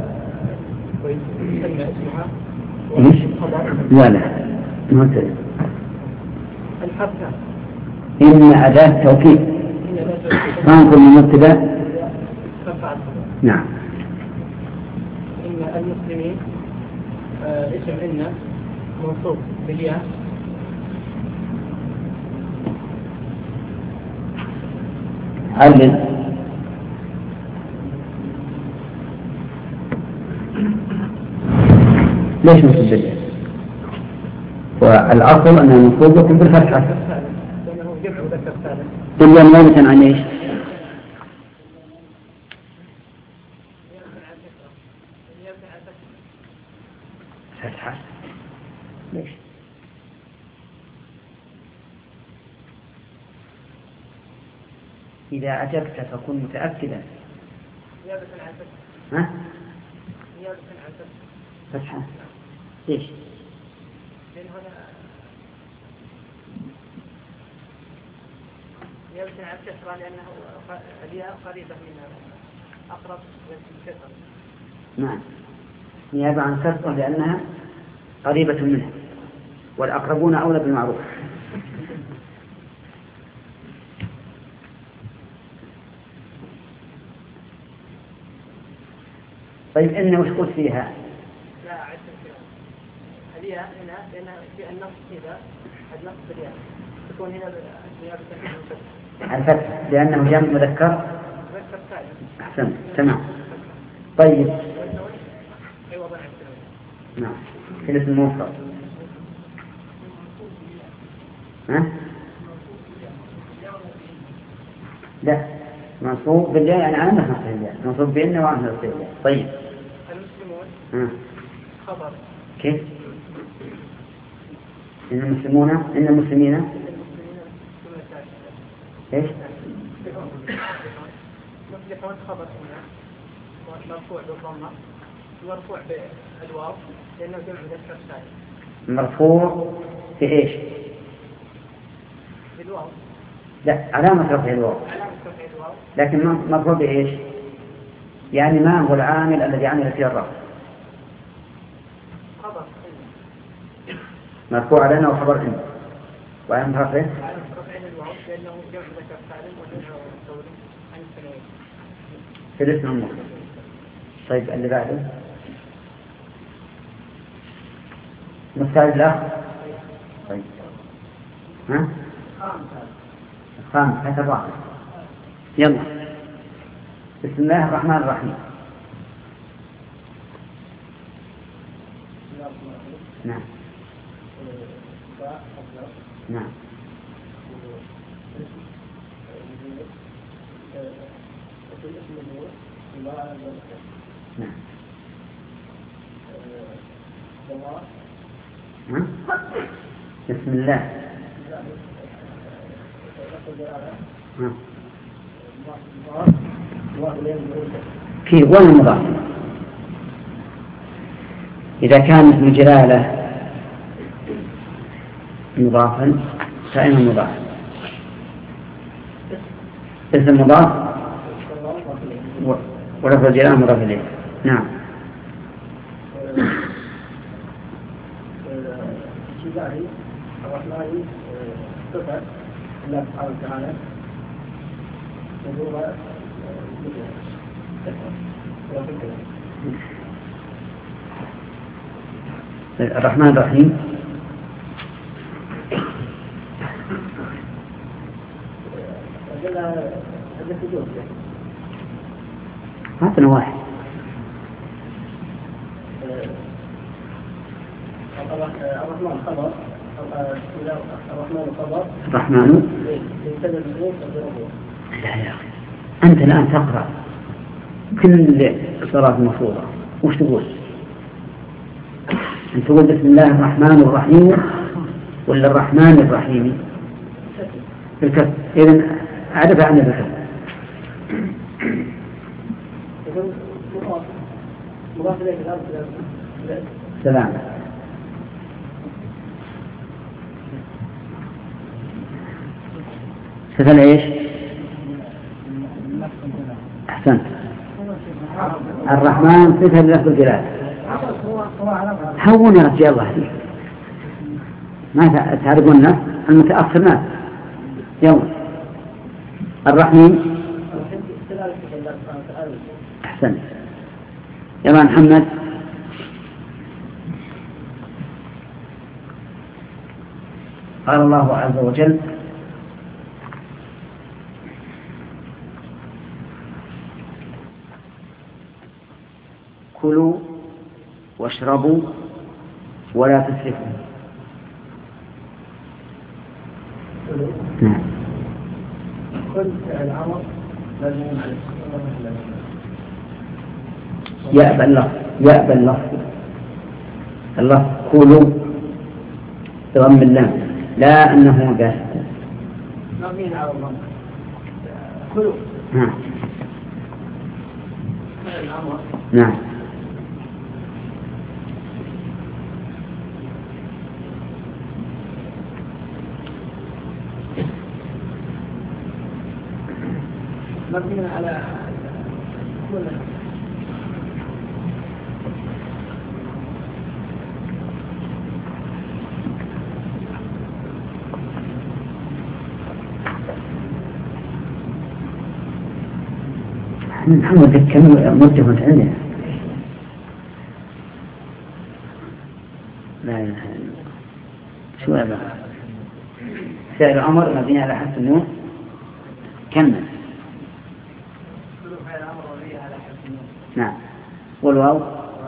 ويسمى اسمها. إيش؟ لا لا. مثل. الحرف. إن أداة توكيد. تنقل من مبتدا. نعم. إن المسلمين آه اسم إن منصوب بالياء. علل. ليش منصوب بالياء؟ والأصل أنه منصوب يكون بالفتحة. لأنه جمع مذكر سالم. إلا نيابة عن إيش؟ فتحة. ليش؟ إذا أجبت فكن متأكدا. نيابة عن فتحة. ها؟ نيابة عن فتحة. فتحة. ليش؟ لأن هنا نيابة عن كسرة لأنه الياء قريبة من أقرب للكسر. نعم. نيابة عن كسرة لأنها قريبة منها والأقربون أولى بالمعروف. طيب إن وش قلت فيها؟ لا عدت فيها. الياء هنا لأنها في النص كذا النص بالياء تكون هنا نيابة عن الفتح لأنه جمع مذكر. مذكر سالم. أحسن. تمام. طيب. نعم. في الاسم المفرد. ها؟ لا منصوب بالله يعني علامة نصب الله. منصوب بإن وعلامة نصب الله. طيب. المسلمون. ها. خبر. كيف؟ إن المسلمون إن المسلمين إيش؟ مفلحون خبر هنا مرفوع بالضمة مرفوع بالواو لأنه جمع مذكر سالم. مرفوع في إيش؟ بالواو. لا علامة رفع الواو. علامة رفع الواو. لكن مرفوع بإيش؟ يعني ما هو العامل الذي عمل فيه الرفع؟ خبر. مرفوع لنا وخبر إن. وعلامة رفعه؟ علامة رفع الواو لأنه جمع مذكر سالم وجمع الثوري عن الثنوين. في الاسم المفرد. طيب اللي بعده مستعد له. طيب ها الخامس حتى الرابع. يلا بسم الله الرحمن الرحيم. نعم نعم نعم بسم الله. في وين مضاف؟ إذا كان اسم الجلالة مضافا فإنه مضاف. اسم مضاف ولفظ الجلالة مضاف إليه. نعم. الرحمن صفة الله سبحانه وتعالى وهو الرحمن الرحيم. هذا واحد. الرحمن خبر الرحمن خبر الرحمن لا يا أخي أنت الآن تقرأ كل الصلاة المفروضة وش تقول؟ أنت تقول بسم الله الرحمن الرحيم ولا الرحمن الرحيم؟ بالكسر. إذن أعرف عنه بالكسر. سلام. صفة ايش؟ أحسنت. الرحمن صفة لفظ الجلال. هون يا رجال الله فيك. ما تعرفون المتأخر ناس. يلا. الرحيم. أحسنت. يلا محمد. قال الله عز وجل كلوا واشربوا ولا تسرفوا. نعم. كل العرب لازم يأبى اللفظ يأبى اللفظ اللفظ كلوا بضم اللام لا أنه باسط. مبني على الضم. كلوا. نعم. نعم. مبني على كل محمد كم مرتبط عندنا. لا إله إلا الله. شو هذا؟ فعل أمر مبني على حذف النون. كمل. نعم. والواو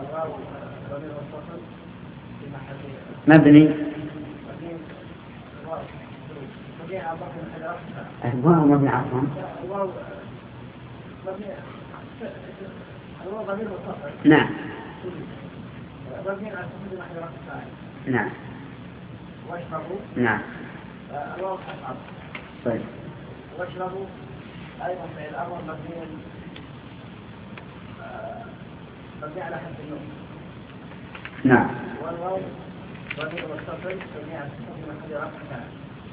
مبني. الواو مبني عفوا. نعم. نعم. واشربوا نعم. الواو حرف عطف. طيب. واشربوا أيضا في الأمر مبني مبني على حذف النون. نعم. والواو ضمير متصل مبني على السكون في محل رفع فاعل.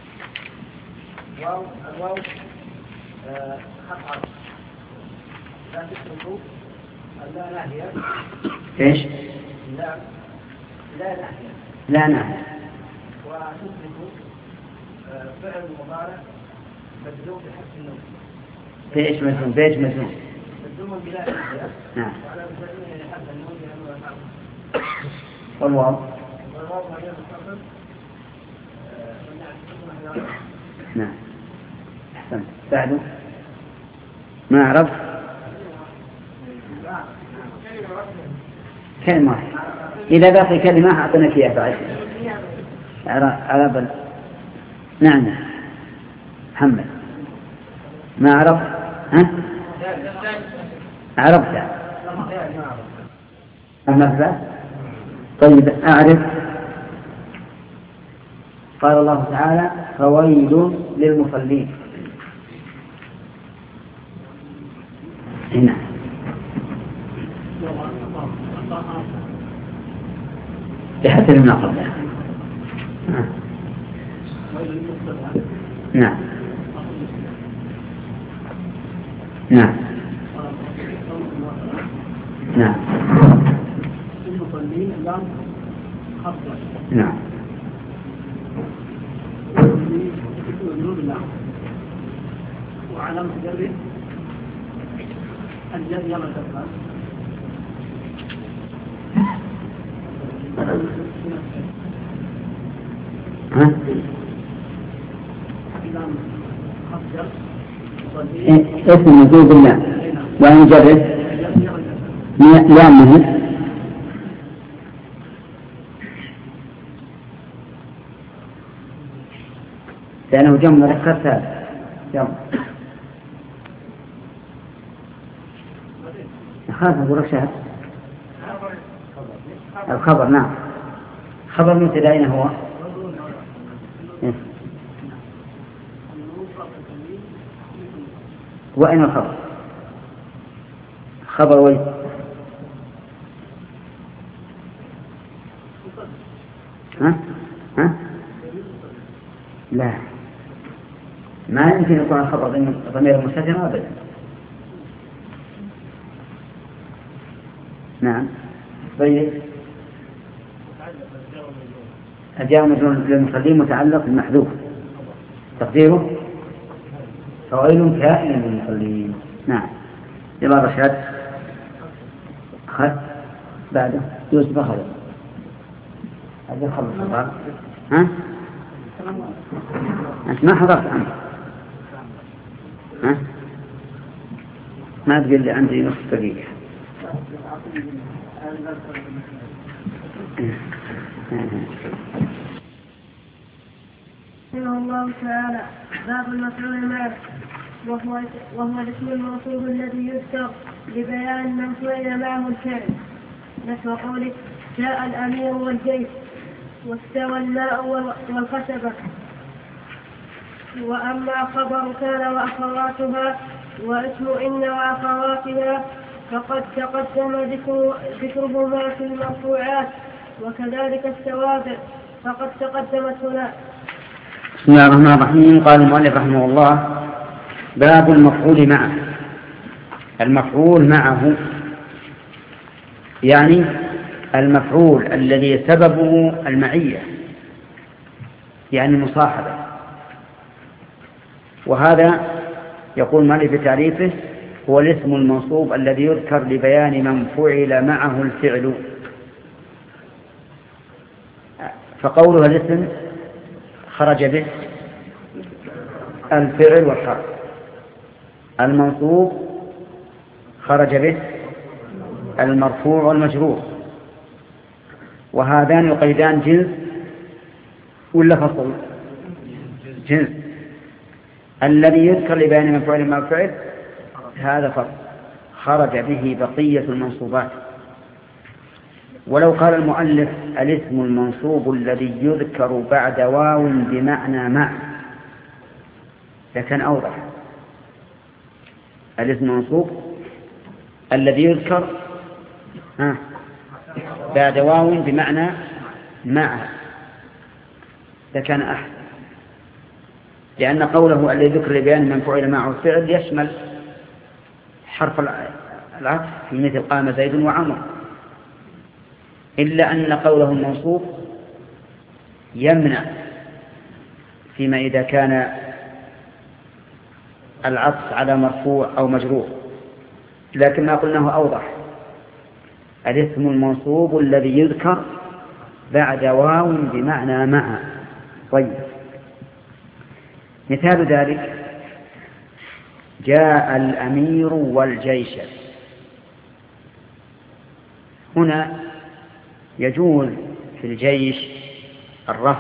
واو الواو حرف عطف. لا تتركوا لا ناهية. ايش؟ لا لا ناهية. لا ناهية. وتتركوا فعل مضارع مجزوم بحذف النون. بإيش مجزوم؟ بإيش مجزوم؟ مجزوم بلا ناهية. نعم. وعلى مجزوم لحذف النون لأنه يفعل. والواو؟ والواو غير متصل مبني على السكون في محل رفع. نعم. أحسنت. بعده؟ ما عرفت؟ كلمة واحدة. إذا باقي كلمة أعطيناك إياها بعد. على بل. نعم. محمد. ما عرفت؟ ها؟ عرفت. أما طيب أعرف. قال الله تعالى: فويل للمصلين. هنا بحسب ما قبلها. نعم نعم نعم المصلين اللام خفضة. نعم. وعلامة جره الجر يلا تبقى. ها؟ اسم مجرور بالله وإن جرت لامه لأنه جمع مذكر ثالث. جمع خاف أقول رشاد الخبر. نعم. خبر مبتدأ أين هو؟ وأين الخبر؟ خبر وين؟ ها؟ ها؟ لا، ما يمكن يكون الخبر ضمير مستتر أبدا. نعم. طيب الجار مجرور للمصلين متعلق بالمحذوف تقديره فويل كائن للمصلين. نعم. يلا رشاد أخذ بعده يوسف أخذ هذا خلص. ها؟ أنت ما حضرت أنت؟ ها؟ ما تقول لي عندي نصف دقيقة. رحمه الله تعالى: باب المفعول معه، وهو وهو الاسم الموصول الذي يذكر لبيان من فعل معه الفعل، نحو قوله: جاء الأمير والجيش، واستوى الماء والخشبة. وأما خبر كان وأخواتها واسم إن وأخواتها فقد تقدم ذكر ذكرهما في المرفوعات، وكذلك التوابع فقد تقدمت هنا. بسم الله الرحمن الرحيم. قال المؤلف رحمه الله: باب المفعول معه. المفعول معه يعني المفعول الذي سببه المعية، يعني المصاحبة. وهذا يقول المؤلف في تعريفه: هو الاسم المنصوب الذي يذكر لبيان من فعل معه الفعل. فقولها الاسم خرج به الفعل والحرف، المنصوب خرج به المرفوع والمجرور، وهذان يقيدان جنس ولا فصل؟ جنس. الذي يذكر لبيان من فعل ما فعل هذا فصل، خرج به بقية المنصوبات. ولو قال المؤلف الاسم المنصوب الذي يذكر بعد واو بمعنى مع لكان أوضح. الاسم المنصوب الذي يذكر ها بعد واو بمعنى مع لكان أحسن، لأن قوله الذي ذكر لبيان من فعل معه الفعل يشمل حرف العطف في مثل قام زيد وعمر، إلا أن قوله المنصوب يمنع فيما إذا كان العطف على مرفوع أو مجرور، لكن ما قلناه أوضح. الاسم المنصوب الذي يذكر بعد واو بمعنى مع. طيب، مثال ذلك جاء الأمير والجيش. هنا يجوز في الجيش الرفع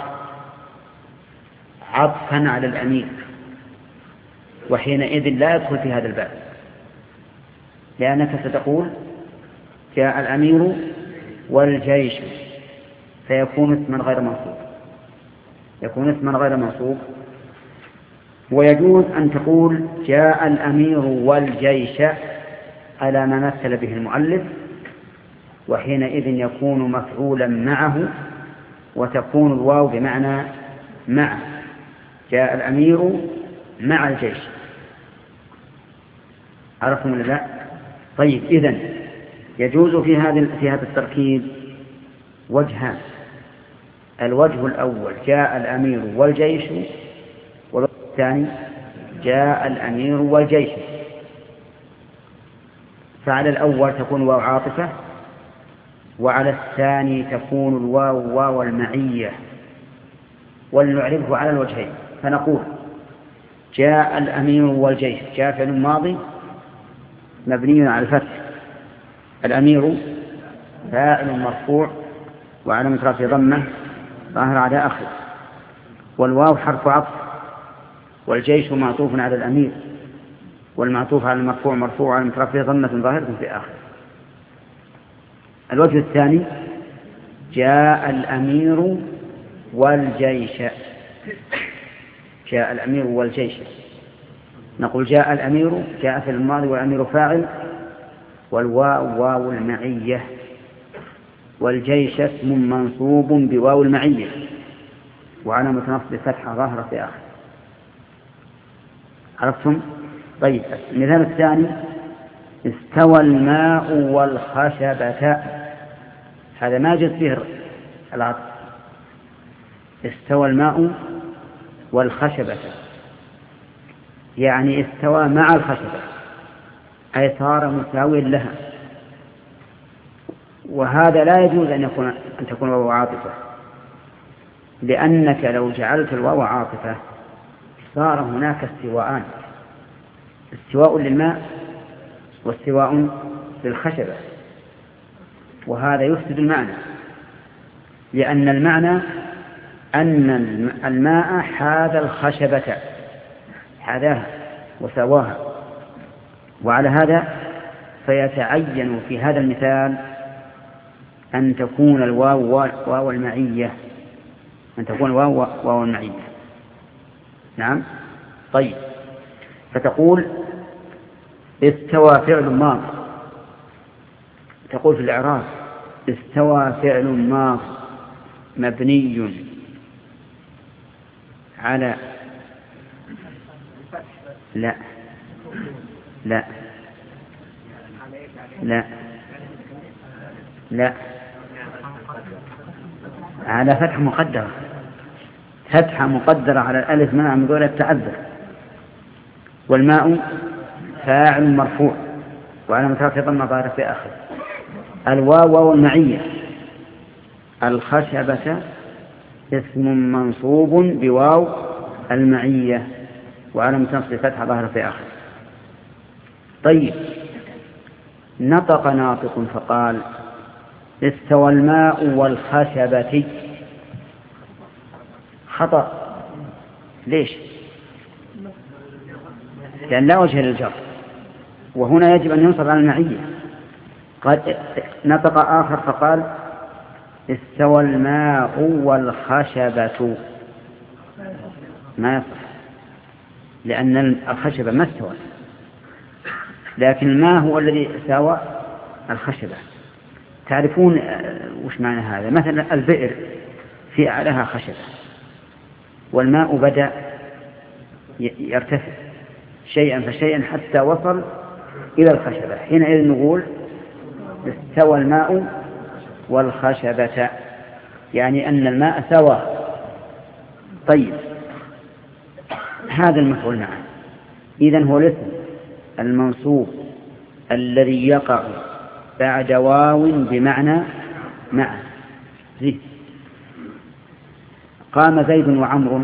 عطفا على الأمير، وحينئذ لا يدخل في هذا الباب، لأنك ستقول جاء الأمير والجيش فيكون اسما غير منصوب، يكون اسما غير منصوب. ويجوز أن تقول جاء الأمير والجيش على ما مثل به المؤلف، وحينئذ يكون مفعولا معه وتكون الواو بمعنى مع. جاء الأمير مع الجيش. عرفتم ولا لا؟ طيب، إذن يجوز في هذا في هذا التركيب وجهان. الوجه الأول جاء الأمير والجيش، والوجه الثاني جاء الأمير والجيش. فعلى الأول تكون واو عاطفة، وعلى الثاني تكون الواو واو المعية، ولنعرفه على الوجهين. فنقول جاء الأمير والجيش جاء فعل ماضي مبني على الفتح، الأمير فاعل مرفوع وعلامة رفعه ضمة ظاهر على آخره، والواو حرف عطف، والجيش معطوف على الأمير، والمعطوف على المرفوع مرفوع علامة رفعه ضمة ظاهرة في آخره. الوجه الثاني جاء الأمير والجيش. جاء الأمير والجيش، نقول جاء الأمير جاء في الماضي والأمير فاعل، والواو واو المعية، والجيش اسم منصوب بواو المعية وعلامة نصب فتحة ظاهرة في آخر. عرفتم؟ طيب، المثال الثاني استوى الماء والخشبة. هذا ما جاء فيه العطف. استوى الماء والخشبة يعني استوى مع الخشبة، أي صار مساويا لها، وهذا لا يجوز أن يكون أن تكون واو عاطفة، لأنك لو جعلت الواو عاطفة صار هناك استواءان، استواء للماء واستواء للخشبة، وهذا يفسد المعنى، لأن المعنى أن الماء حاذ الخشبة، حاذاها وسواها، وعلى هذا فيتعين في هذا المثال أن تكون الواو واو المعية، أن تكون الواو واو المعية. نعم. طيب، فتقول استوى فعل ماض، تقول في الإعراب استوى فعل ماض مبني على لا لا لا لا على فتح مقدرة، فتحة مقدرة على الألف منع من ظهور التعذر، والماء فاعل مرفوع وعلامة رفعه ضمة ظاهرة في آخره، الواو واو المعية، الخشبة اسم منصوب بواو المعية وعلامة نصب فتحة ظاهرة في آخره. طيب، نطق ناطق فقال استوى الماء والخشبة. خطأ. ليش؟ لأن لا وجه للجر، وهنا يجب أن ينصب على المعية. قد نطق آخر فقال استوى الماء والخشبة ما يصح، لأن الخشبة ما استوى، لكن الماء هو الذي ساوى الخشبة. تعرفون وش معنى هذا؟ مثلا البئر في أعلاها خشبة والماء بدأ يرتفع شيئا فشيئا حتى وصل إلى الخشبة، حينئذ نقول استوى الماء والخشبة، يعني أن الماء سوى. طيب هذا المفعول معه، إذن هو الاسم المنصوب الذي يقع بعد واو بمعنى مع. زي قام زيد وعمر،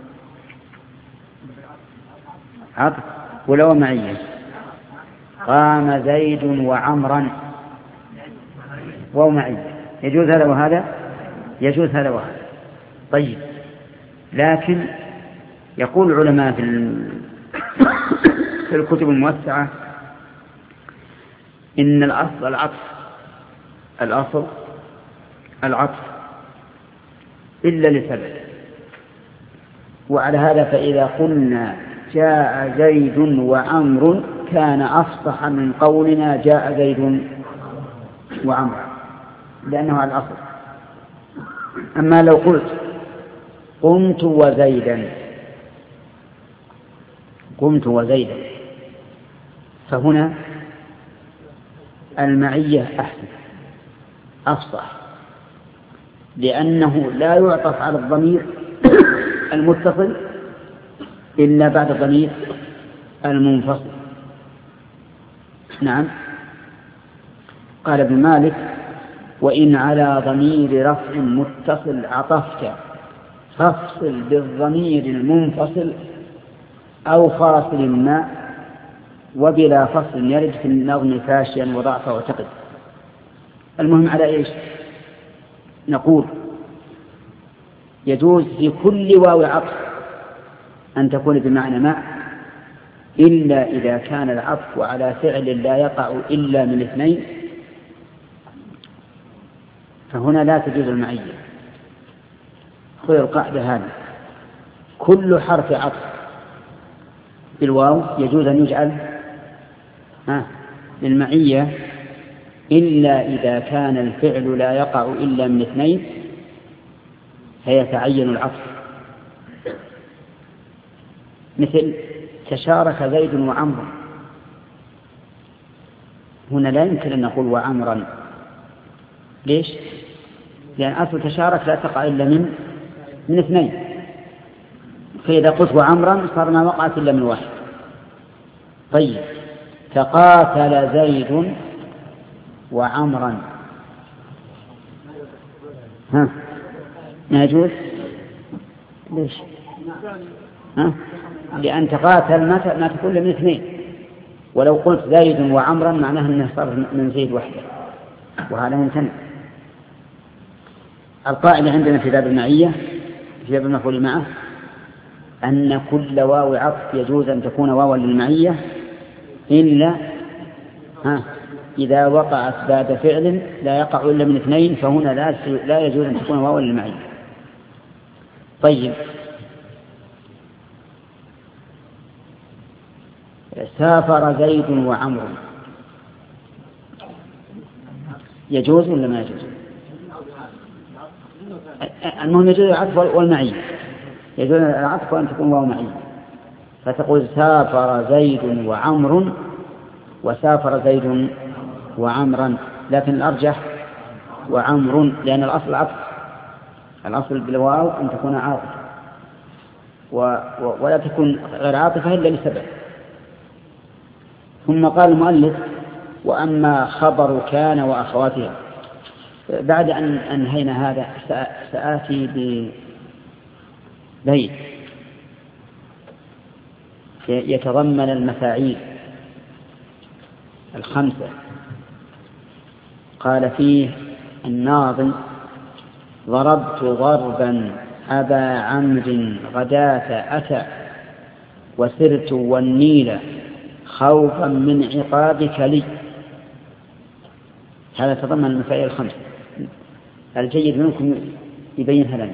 عطف ولو معية. قام زيد وعمرا واو معية، يجوز هذا وهذا، يجوز هذا وهذا. طيب لكن يقول العلماء في الكتب الموسعة إن الأصل العطف، الأصل العطف إلا لسبب، وعلى هذا فإذا قلنا جاء زيد وعمر كان أفصح من قولنا جاء زيد وعمر، لأنه على الأصل. أما لو قلت قمت وزيدا قمت وزيدا فهنا المعية أحسن أفصح، لأنه لا يعطف على الضمير المتصل إلا بعد الضمير المنفصل. نعم. قال ابن مالك وإن على ضمير رفع متصل عطفت فافصل بالضمير المنفصل أو فاصل ما، وبلا فصل يرد في النظم فاشيا وضعفه وتقد. المهم على إيش؟ نقول يجوز في كل واو عطف أن تكون بمعنى مع، إلا إذا كان العطف على فعل لا يقع إلا من اثنين، فهنا لا تجوز المعية. خذ القاعدة هذه: كل حرف عطف بالواو يجوز أن يجعل للمعية إلا إذا كان الفعل لا يقع إلا من اثنين فيتعين العطف، مثل تشارك زيد وعمر، هنا لا يمكن أن نقول وعمرا. ليش؟ لأن أصل تشارك لا تقع إلا من من اثنين، فإذا قلت وعمرا صار ما وقعت إلا من واحد. طيب تقاتل زيد وعمرا، ها ما يجوز؟ ليش؟ ها؟ لأن تقاتل ما ما تكون من اثنين، ولو قلت زيد وعمرا معناه أنه صار من زيد وحده، وهذا ممتنع. القاعدة عندنا في باب المعية في باب المفعول معه أن كل واو عطف يجوز أن تكون واوا للمعية إلا ها إذا وقعت بعد فعل لا يقع إلا من اثنين، فهنا لا لا يجوز أن تكون واوا للمعية. طيب سافر زيد وعمر، يجوز ولا ما يجوز؟ المهم يجوز العطف والمعية، يجوز العطف وأن تكون واو معية، فتقول سافر زيد وعمر وسافر زيد وعمرا، لكن الأرجح وعمر، لأن الأصل عطف، الأصل بالواو أن تكون عاطفة ولا تكون غير عاطفة إلا لسبب. ثم قال المؤلف وأما خبر كان وأخواتها. بعد أن أنهينا هذا سآتي ببيت يتضمن المفاعيل الخمسة. قال فيه الناظم ضربت ضربا أبا عمرو غداة أتى وسرت والنيل خوفا من عقابك لي. هذا تضمن المفاعيل الخمسة. الجيد منكم يبينها لنا.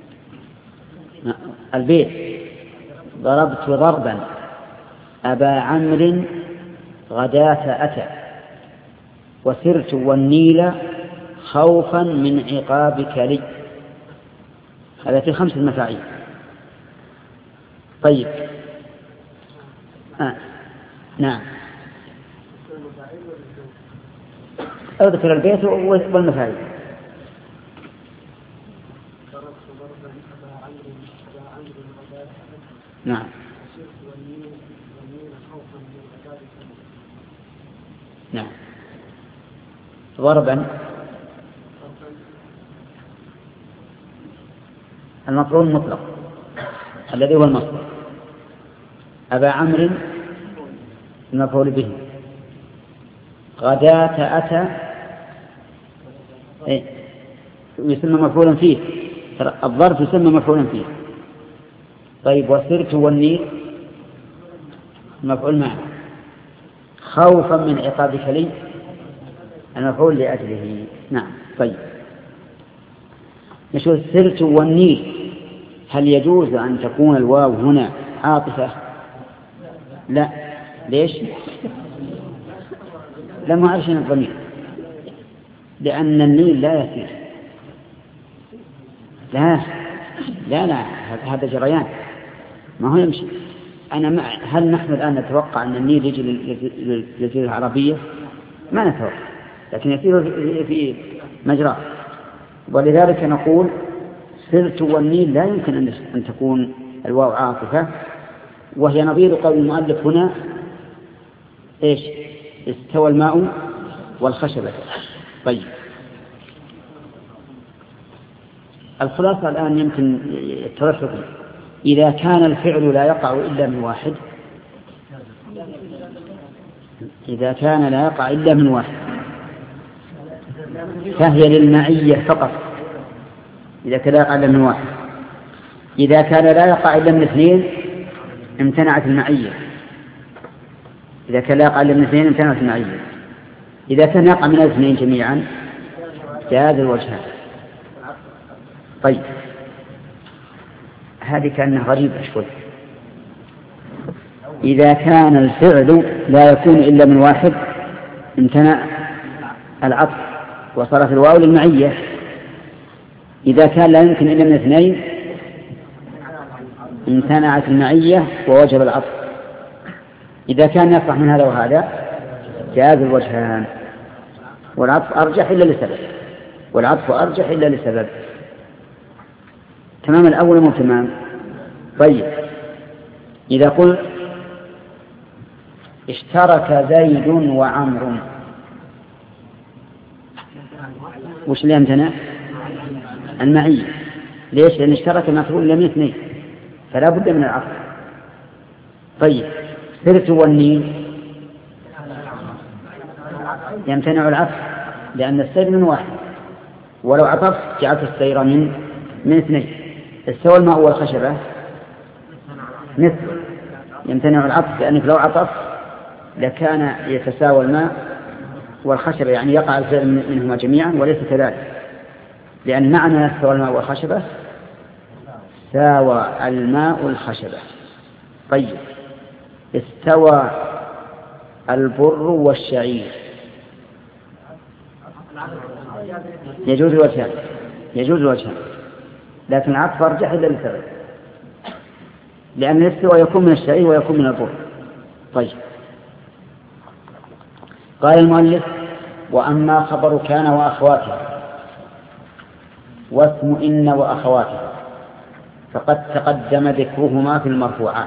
البيت ضربت ضربا أبا عمرو غداة أتى وسرت والنيل خوفا من عقابك لي. هذا في خمس المفاعيل. طيب آه. نعم اذكر البيت والمفاعيل. نعم نعم ضربا المفعول مطلق الذي هو المصدر. أبا عمرو المفعول به. غداة أتى إيه؟ يسمى مفعولا فيه. الظرف يسمى مفعولا فيه. طيب وسرت والنيل المفعول معه. خوفا من عقابك لي المفعول لأجله. نعم. طيب نشوف سرت والنيل، هل يجوز أن تكون الواو هنا عاطفة؟ لا. ليش؟ لم أعرشنا الضمير، لأن النيل لا يسير. لا لا لا هذا جريان ما هو يمشي. أنا مع هل نحن الآن نتوقع أن النيل يجي للجزيرة العربية؟ ما نتوقع، لكن يسير في مجراه. ولذلك نقول سرت والنيل لا يمكن أن تكون الواو عاطفة، وهي نظير قول المؤلف هنا إيش؟ استوى الماء والخشبة. طيب الخلاصة الآن يمكن الترفق. إذا كان الفعل لا يقع إلا من واحد، إذا كان لا يقع إلا من واحد فهي للمعية فقط. إذا كان لا يقع إلا من واحد. إذا كان لا يقع إلا من اثنين امتنعت المعية. إذا كان لا يقع إلا من اثنين امتنعت المعية. إذا كان يقع من الاثنين جميعا جاز الوجهان. طيب هذه كأنها غريبة شوي. إذا كان الفعل لا يكون إلا من واحد امتنع العطف وصارت الواو للمعية. إذا كان لا يمكن إلا من اثنين امتنعت المعية ووجب العطف. إذا كان يصح من هذا وهذا جاز الوجهان، والعطف أرجح إلا لسبب والعطف أرجح إلا لسبب. تمام الأول مو تمام. طيب إذا قلت اشترك زيد وعمر وش اللي امتنع؟ المعية. ليش؟ لأن اشترك مفعول لم اثنين فلا بد من العطف. طيب سرت والنيل يمتنع العطف لأن السير من واحد، ولو عطف جعلت السير من من اثنين. استوى الماء والخشبة مثل يمتنع العطف، لأنك لو عطف لكان يتساوى الماء والخشبة، يعني يقع الفعل منهما جميعا، وليس كذلك، لأن معنى استوى الماء والخشبة ساوى الماء الخشبة. طيب استوى البر والشعير يجوز الوجهان يجوز الوجهان لكن العطف أرجح إلا لسبب، لأن الاستواء يكون من الشعير ويكون من البر. طيب قال المؤلف وأما خبر كان وأخواتها واسم إن وأخواتها فقد تقدم ذكرهما في المرفوعات،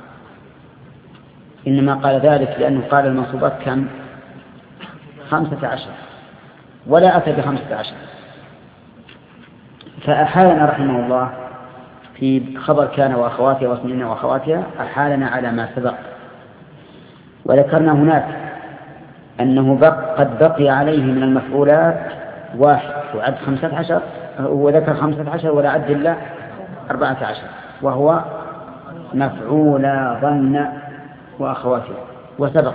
إنما قال ذلك لأنه قال المنصوبات كم؟ خمسة عشر ولا أتى بخمسة عشر، فأحالنا رحمه الله في خبر كان وأخواتها واسم إن وأخواتها أحالنا على ما سبق، وذكرنا هناك أنه بق قد بقي عليه من المفعولات واحد وعد خمسة عشر، وذكر خمسة عشر ولا عد إلا أربعة عشر، وهو مفعولا ظن وأخواتها وسبق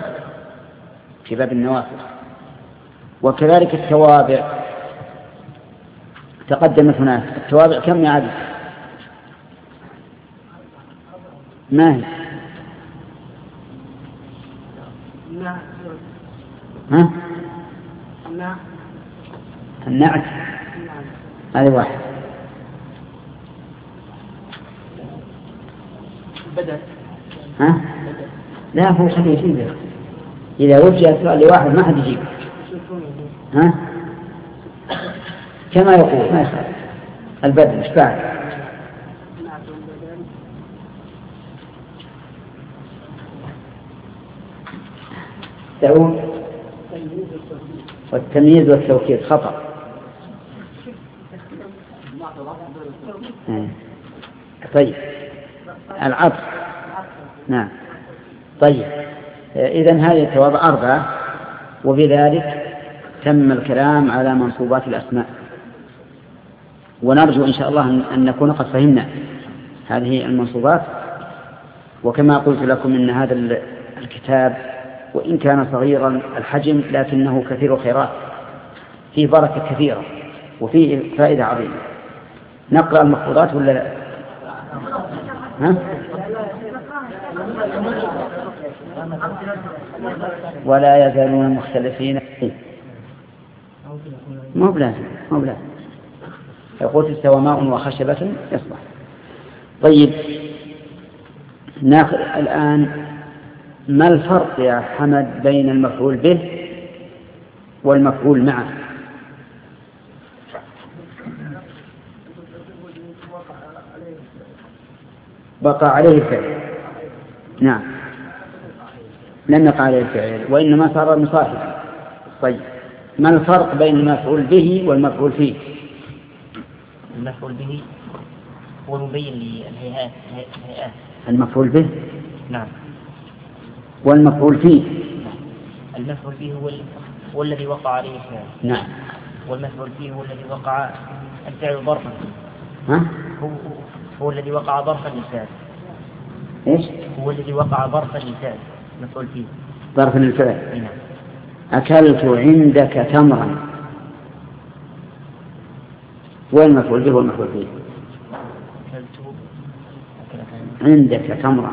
في باب النوافل. وكذلك التوابع تقدمت هناك التوابع كم يا عبد؟ ما هي؟ ها؟ النعت هذه واحد. بدل ها؟ لا هو خليه يجيبه إذا وجه السؤال لواحد ما حد يجيب. ها؟ كما يقول ما يخالف البدل مش بعد. تعود والتمييز والتوكيد خطأ. طيب العطف نعم. طيب إذن هذه التوابع أربعة، وبذلك تم الكلام على منصوبات الأسماء، ونرجو إن شاء الله أن نكون قد فهمنا هذه المنصوبات. وكما قلت لكم إن هذا الكتاب وإن كان صغيرا الحجم لكنه كثير الخيرات، فيه بركة كثيرة وفيه فائدة عظيمة. نقرأ المخطوطات ولا لا؟ ها؟ ولا يزالون مختلفين. مو بلازم مو بلازم يقول استوى ماء وخشبة يصلح. طيب ناخذ الآن ما الفرق يا حمد بين المفعول به والمفعول معه؟ بقى عليه الفعل. نعم لم يقع عليه الفعل وإنما صار مصاحبا. طيب ما الفرق بين المفعول به والمفعول فيه؟ المفعول به هو مبين للهيئات. المفعول به نعم. والمفعول فيه المفعول به هو, هو الذي وقع عليه الفعل. نعم. والمفعول فيه هو الذي وقع الفعل ظرفا. ها؟ هو, هو الذي وقع ظرفا للفعل. ايش؟ هو الذي وقع ظرفا للفعل مفعول فيه. ظرفا للفعل. نعم. أكلت عندك تمرا، والمفعول به والمفعول فيه. أكلت عندك تمرا.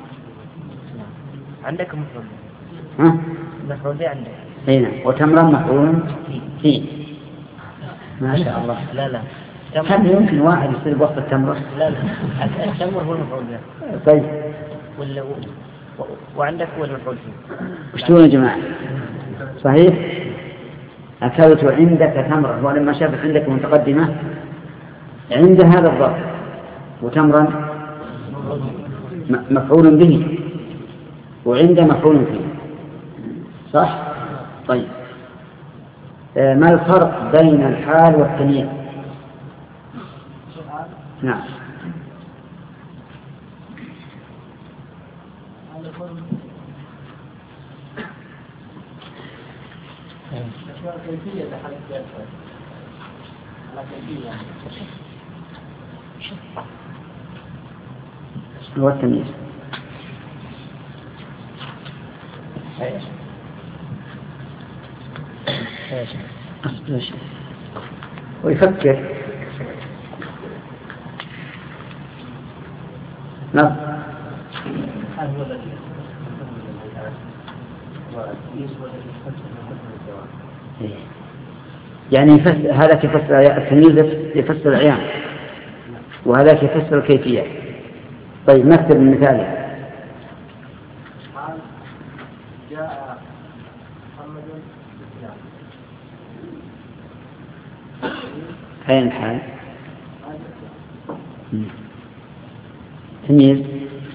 عندك مفعول به. ها؟ مفعول به عندك. هنا وتمرا مفعول فيه. ما شاء الله. لا لا. هل يمكن واحد يصير بوقت التمر؟ لا لا التمر هو المفعول به. طيب. ولا و... وعندك هو المفعول فيه. وش تقولون يا جماعة؟ صحيح؟ أكلت عندك تمرا، ولما شافت عندك متقدمة عند هذا الظرف، وتمرا مفعول به وعند مفعول فيه. صح؟ طيب ما الفرق بين الحال والتمييز؟ نعم. كيفية حركة على كيفية هو التمييز. ايش ايش ويفكر. نعم. يعني هذا يفسر التمييز يفسر العيان وهذا يفسر الكيفية. طيب مثل المثال. جاء محمد بالإسلام. أين الحال؟ تمييز.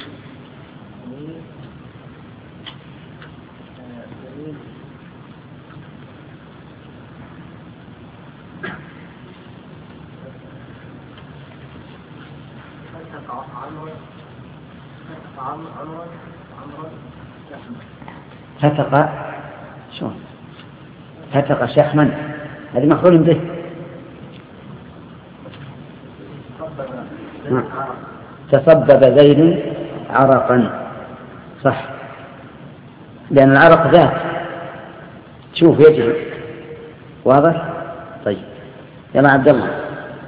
فتق شو فتق شحما، هذه مفعول به. تصبب زيد عرقا. صح، لأن العرق ذات شوف يجري. واضح؟ طيب يلا عبد الله.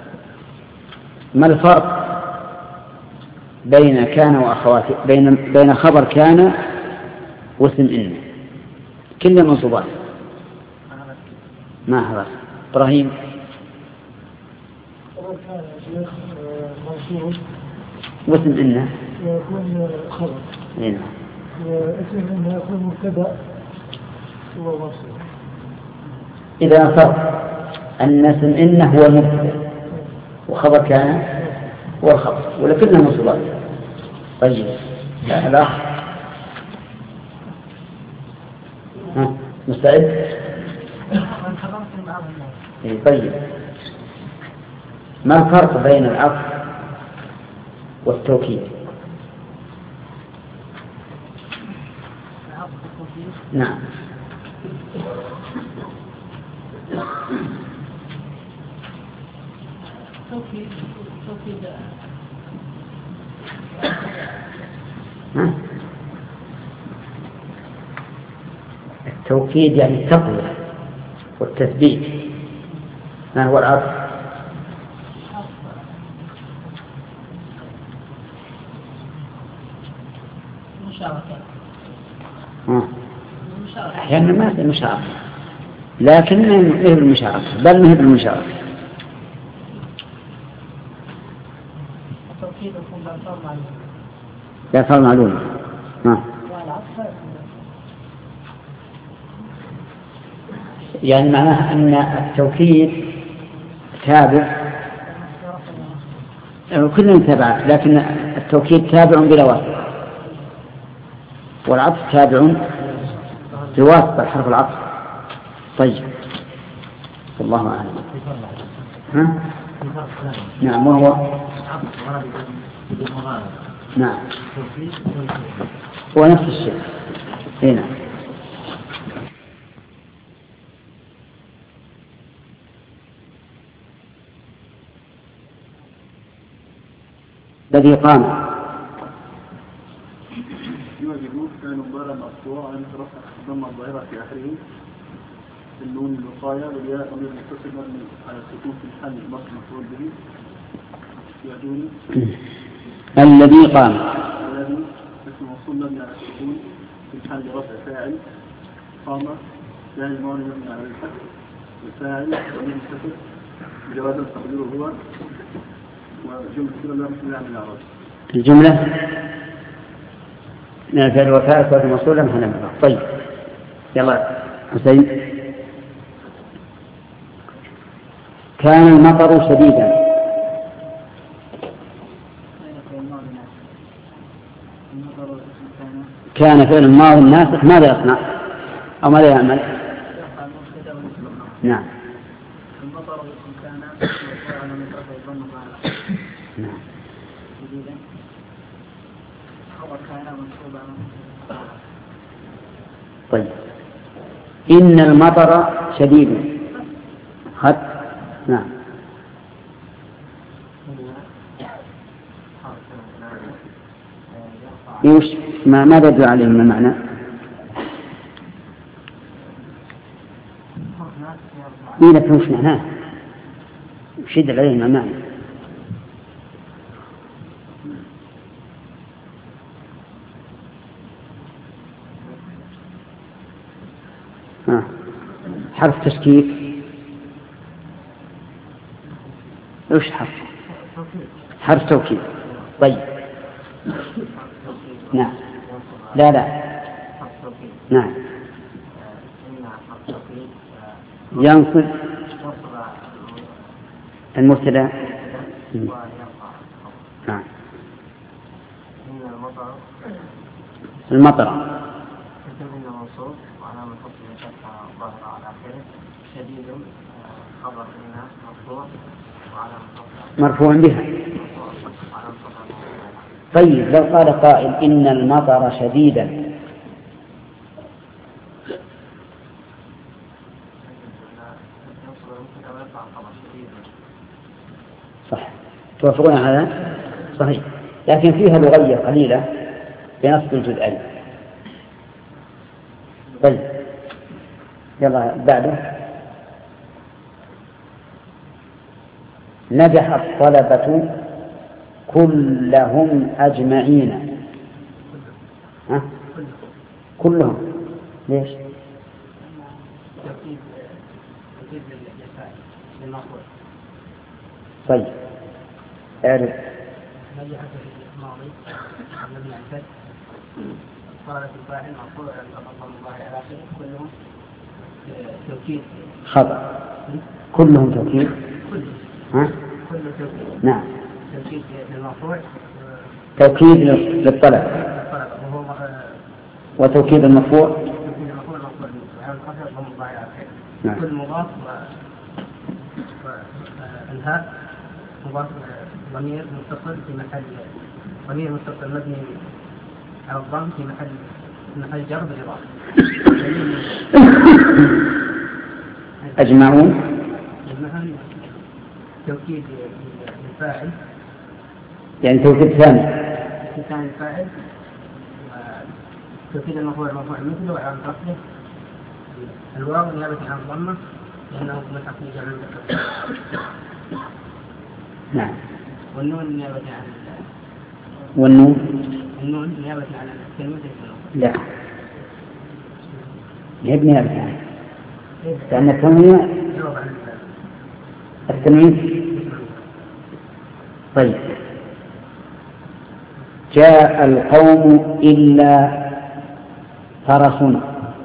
ما الفرق بين كان وأخواته بين بين خبر كان واسم إن كل منصوبات؟ ما هذا إبراهيم؟ واسم إن يكون خبر. نعم. واسم إن يكون مبتدأ ووصف. إذا فرق أن اسم إن هو المبتدأ وخبر كان هو الخبر ولا كلها منصوبات؟ طيب الأخ ها مستعد؟ طيب ما الفرق بين العطف والتوكيد؟ نعم. التوكيد يعني التقوية والتثبيت. ما هو العطف؟ أحيانا ما في المشاركة لكن ما هي المشاركة بل ما هي المشاركة. لا فرق معلومة. ها. يعني معناه أن التوكيد تابع كلهم تابع لكن التوكيد تابع بلا واسطة والعطف تابع بواسطة حرف العطف. طيب الله أعلم. ها؟ نعم وهو نعم هو نفس الشيء. هنا الذي قام يوجد كان مضارع مقطوع عن رفع الضمه الظاهره في اخره النون الوقايه والياء ضمير متصل مبني على السكون في الحال المصدر مفعول به. يعدوني الذي قام الذي اسم موصول مبني على السكون في الحال رفع فاعل قام فاعل ماضي مبني على الفتح الفاعل ضمير متصل جوازا تقديره هو وجمله كده لا مش عن الاعراب. الجمله من الفعل وفاء صوت موصولا محل. طيب يلا حسين. كان المطر شديدا. كان فعل الماضي الناسخ ماذا يصنع أو ماذا يعمل؟ نعم. نعم. طيب إن المطر شديد. خد. نعم. يوش ما ماذا يدل عليه من المعنى؟ إيه لك وش معناه؟ وش يدل عليه من المعنى؟ آه. حرف تشكيك. وش حرف؟ حرف توكيد. طيب نعم. لا لا نعم. ينصب المبتدا. نعم. المطر مرفوع بها. طيب لو قال قائل إن المطر شديدا صح توافقون على هذا؟ صحيح لكن فيها لغية قليلة بنصب الجزئين. طيب يلا بعده. نجح الطلبة كلهم أجمعين. ها؟ كلهم ليش؟ طيب اعرف. نجح في الماضي مبني على الفتح صارت الفاعل مرفوع تفضل الله على آخره كلهم توكيد. خطأ. كلهم توكيد. ها؟ كله توكيد. نعم. توكيد للمرفوع. توكيد للطلب. وهو وتوكيد المرفوع. توكيد المرفوع مرفوع على القصر ضم الله على آخره. نعم. كل مضاف والهاء مضاف ضمير متصل في محل ضمير متصل مبني على الضم في محل في محل جر بالإضافة. أجمعون. أجمعون توكيد الفاعل. يعني توكيد ثاني. توكيد ثاني الفاعل. توكيد المرفوع المرفوع مثله وعلى رفعه الواو نيابة عن الضمة لأنه ملحق في جمع المذكر. نعم. والنون نيابة عن والنون النون نيابة عن كلمة لا هي نيابة عن لأن التنوين التنوين. طيب جاء القوم إلا فرسنا.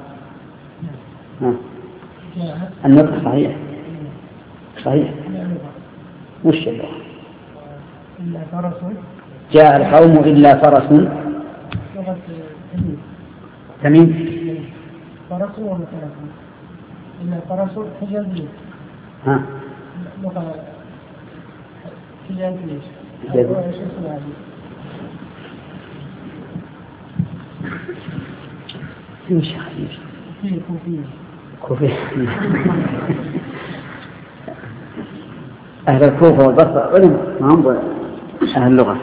النطق صحيح صحيح. وش اللغة؟ إلا فرس. جاء القوم إلا فرس. لغة تميم. فرس ولا فرس؟ إلا فرس حجازية. ها. لغة حجازية. حجازية. ايش يا حبيبي؟ كوفية كوفية. كوفية. أهل الكوفة والبصرة علم ما هم أهل اللغة.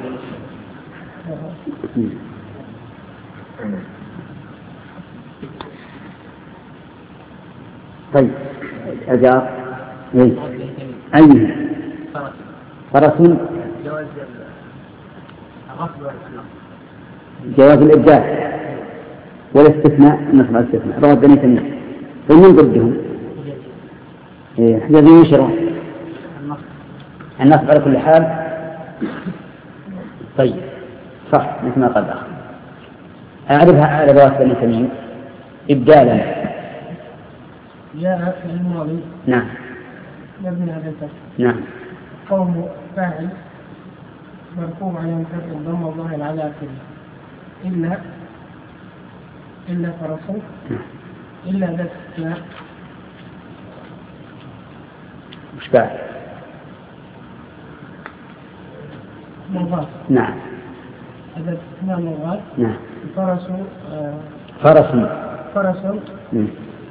طيب أجاب أي أي فرس. جواز الإبدال والاستثناء نصب الاستثناء رواه بني تميم. ومن ضدهم حجازي يشرع النصب على كل حال. طيب صح مثل ما قال أخي. أعرفها على رواه بني تميم إبدالا. جاء في الماضي. نعم. مبني على الفتح. نعم. قوم فاعل مرفوع على الفتح ضم الظاهر على آخره إلا إلا فرسه إلا ذات استثناء. مش بعد. مضاف. نعم. هذا استثناء مضاف. نعم. فرس آه فرس. فرس. مم.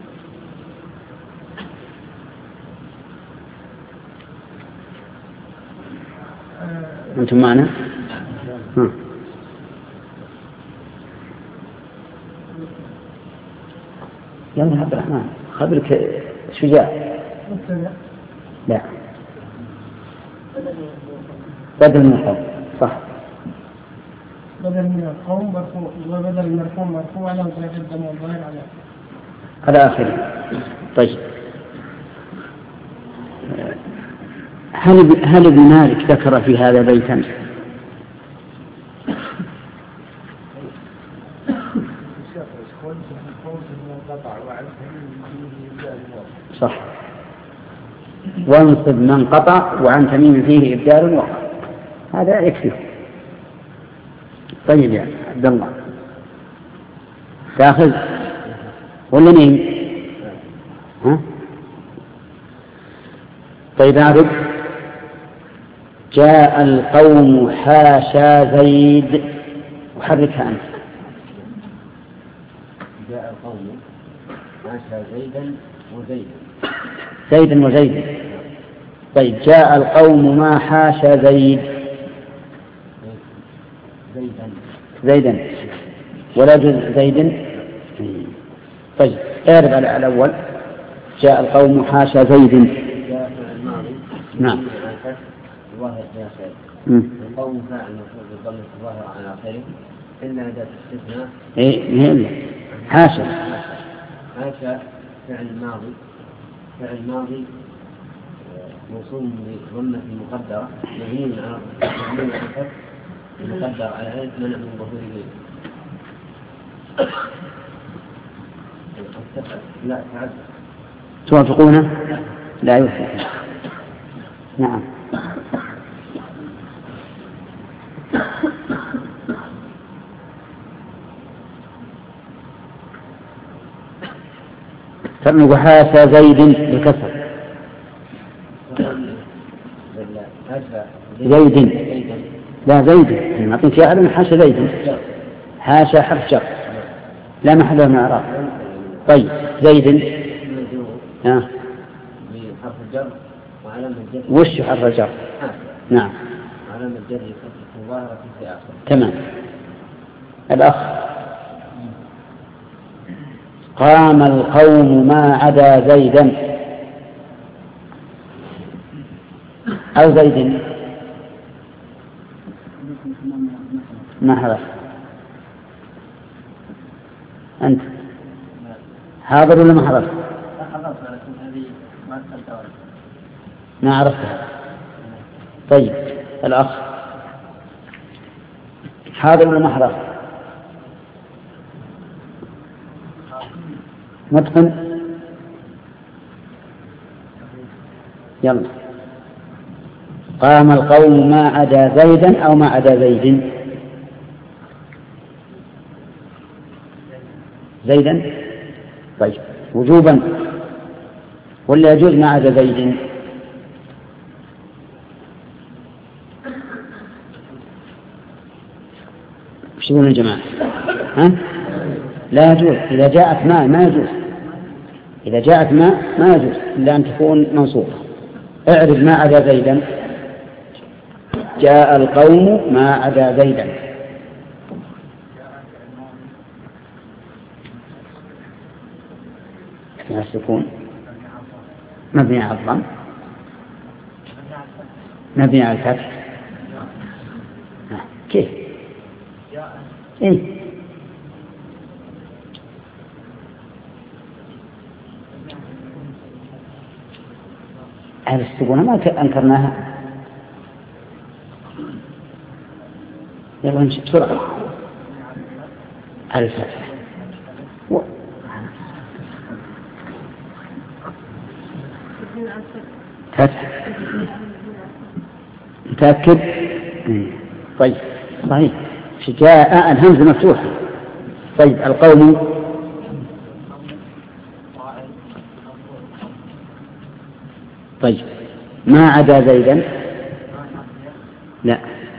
آه أنتم معنا؟ ها. يلا عبد الرحمن خبرك شجاع. لا بدل من القوم. صح بدل من القوم مرفوع وبدل المرفوع مرفوع على وجه الدم والظاهر على على آخره. طيب هل هل ابن مالك ذكر في هذا بيتا؟ صح. وانصب من قطع وعن تميم فيه إبدال وقع. هذا يكفي. طيب يا عبد الله تاخذ ولا نيم؟ ها؟ طيب أعرف. جاء القوم حاشا زيد. وحركها أنت. جاء القوم حاشا زيدا وزيدا. زيدا وزيدا. طيب جاء القوم ما حاشا زيد. زيدا زيدا ولا جزء زيد. طيب اعرف على الأول. جاء القوم حاشا زيد. جاء الماضي. نعم. الظاهر في آخره. القوم فاعل مرفوع بالضم الظاهر على آخره إلا أداة استثناء. إيه إلا حاشا. حاشا فعل ماضي فعل ماضي موصول بضمة مقدرة مبني على مبني على الفتح مقدر على هيئة منع من ظهور غيره. لا تعد. توافقونه؟ لا يوافق. نعم. فمن حاشا زيد بكسر. زيد. لا زيد. نعطيك يا علم حاشا زيد. حاشا حرف جر. لا محل له من إعراب. طيب زيد. ها. حرف الجر وعلامة الجر. وش حرف الجر؟ نعم. علامة الجر فتحة ظاهرة في آخر. تمام. الأخ. قام القوم ما عدا زيدا أو زيد. ما حرف أنت حاضر ولا ما حضرت؟ ما عرفتها. طيب الأخ حاضر ولا ما حضرت؟ متقن. يلا. قام القوم ما عدا زيدا أو ما عدا زيد. زيدا. طيب وجوبا ولا يجوز ما عدا زيد؟ وش يقولون يا جماعة؟ ها؟ لا يجوز. إذا جاءت ما ما يجوز. إذا جاءت ما ما يجوز إلا أن تكون منصوبة. اعرف ما عدا زيدا. جاء القوم ما عدا زيدا. مع السكون مبني على الضم مبني على الفتح. كيف؟ إيه؟ على السكون ما أنكرناها. يلا نمشي بسرعة. على الفتح. و... فتح. متأكد؟ طيب صحيح. جاء الهمزة مفتوحة. طيب القوم طيب ما عدا زيدا. لا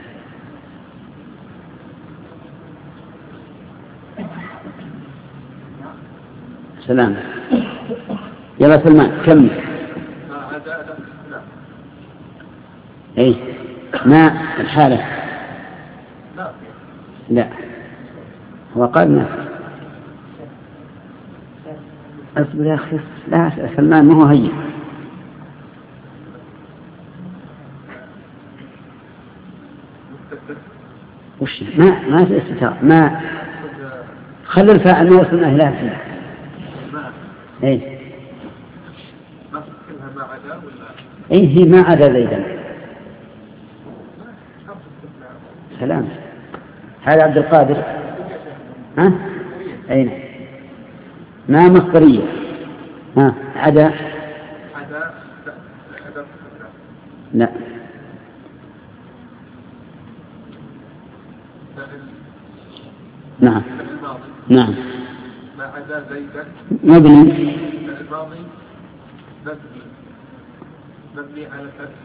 سلام. يلا سلمان كمل. اي ما الحالة. لا هو قال ما. اصبر يا اخي. لا سلمان ما هو هين. وش ما ما في استتار. ما خلي الفاعل ما وصلنا إلى فيه. اي اي هي ما عدا زيدا. سلام. هذا عبد القادر. ها اين ما مصدرية. ها عدا لا نعم نعم ما عدا زيدا مبني الماضي مبني مبني على الفتح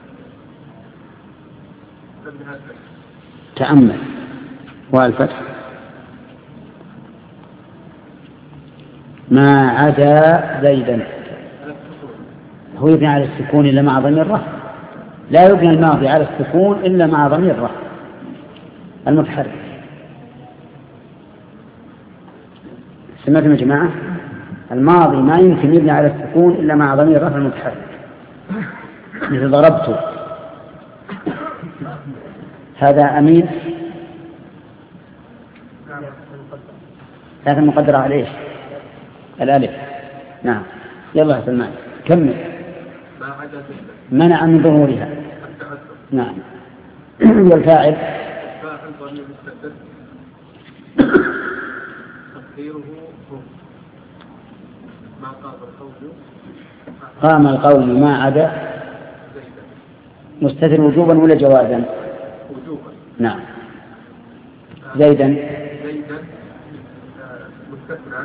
مبني على الفتح. تأمل. والفتح ما عدا زيدا هو يبني على السكون إلا مع ضمير الرفع. لا يبني الماضي على السكون إلا مع ضمير الرفع المتحرك. سمعتم يا جماعة؟ الماضي ما يمكن يبني على السكون إلا مع ضمير الرفع المتحرك. مثل ضربت هذا أمين هذا مقدر على إيش؟ الألف. نعم. يلا يا سلمان كمل. منع من ظهورها. نعم. والفاعل الفاعل ضمير مستتر تقديره ما قام القول قام القول ما عدا مستتر وجوبا ولا جوازا؟ وجوبا. نعم. زيدا زيدا مستترا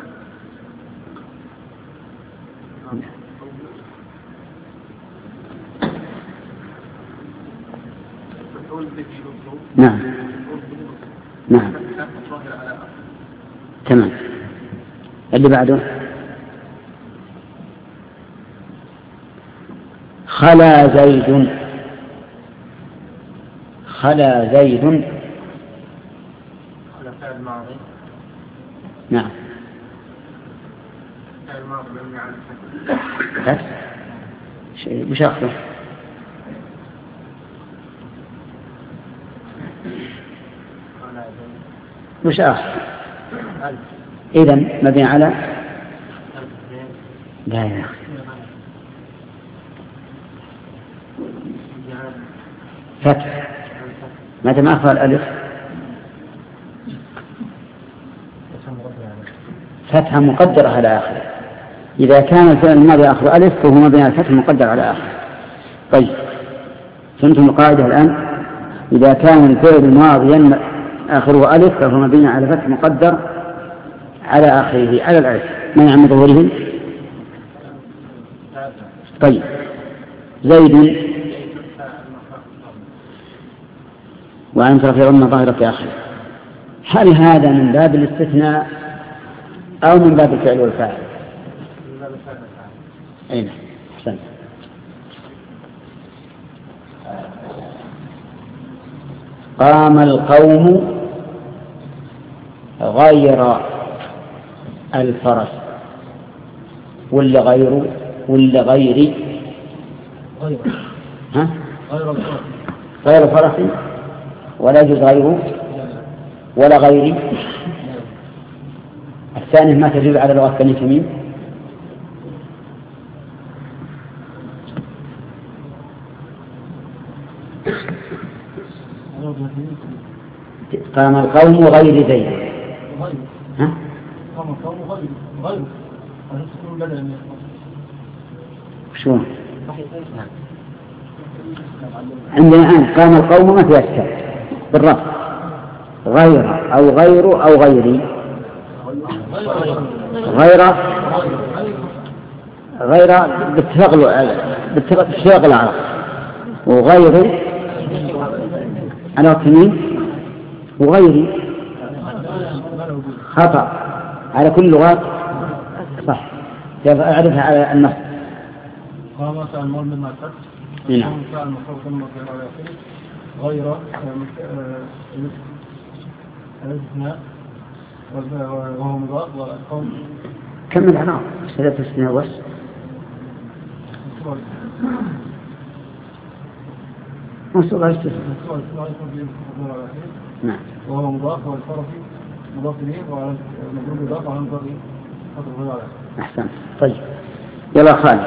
نعم. نعم. تمام. اللي بعده خلا زيد. خلا زيد. خلا فعل ماضي. نعم. فعل ماضي مبني على الفتح. شيء وش أخذه؟ وش آخر؟ إذن مبني على لا يا أخي فتح. متى ما أخذ الألف فتحة مقدرة على آخر. إذا كان الفعل الماضي آخر ألف فهو مبني على فتح مقدر على آخر. طيب فهمتم القاعدة الآن؟ إذا كان الفعل الماضي آخره ألف فهو مبني على فتح مقدر على آخره على الألف منع من ظهوره. طيب زيد وعن طرف عمى ظاهرة في آخره. هل هذا من باب الاستثناء أو من باب الفعل والفاعل؟ أين أحسن. قام القوم غير الفرس ولا غير ولا غيري غير ها غير الفرس غير فرس ولا يجوز غيره ولا غيري. الثاني ما تدل على لغة بني تميم. قام القوم غير زيد. ها قام القوم غير غير شو عندنا الآن قام القوم ما فيها الشك بالرفع غير أو غير أو غيري. غير غير باتفاق العرب وغير على التميم وغيري خطأ على كل لغات صح. أعرفها على النص. قام فعل ماضي مع الفتح. نعم. فعل مفعول ثم فعل على آخره غير الاستثناء وهو مضاف والقوم. كمل عناه ثلاثة استثناء بس. منصوب على الاستثناء. نعم. وهو مضاف والفرس مضاف إليه وعلى مضروب إضافة على مضاف إليه. أحسن. طيب يلا خالد.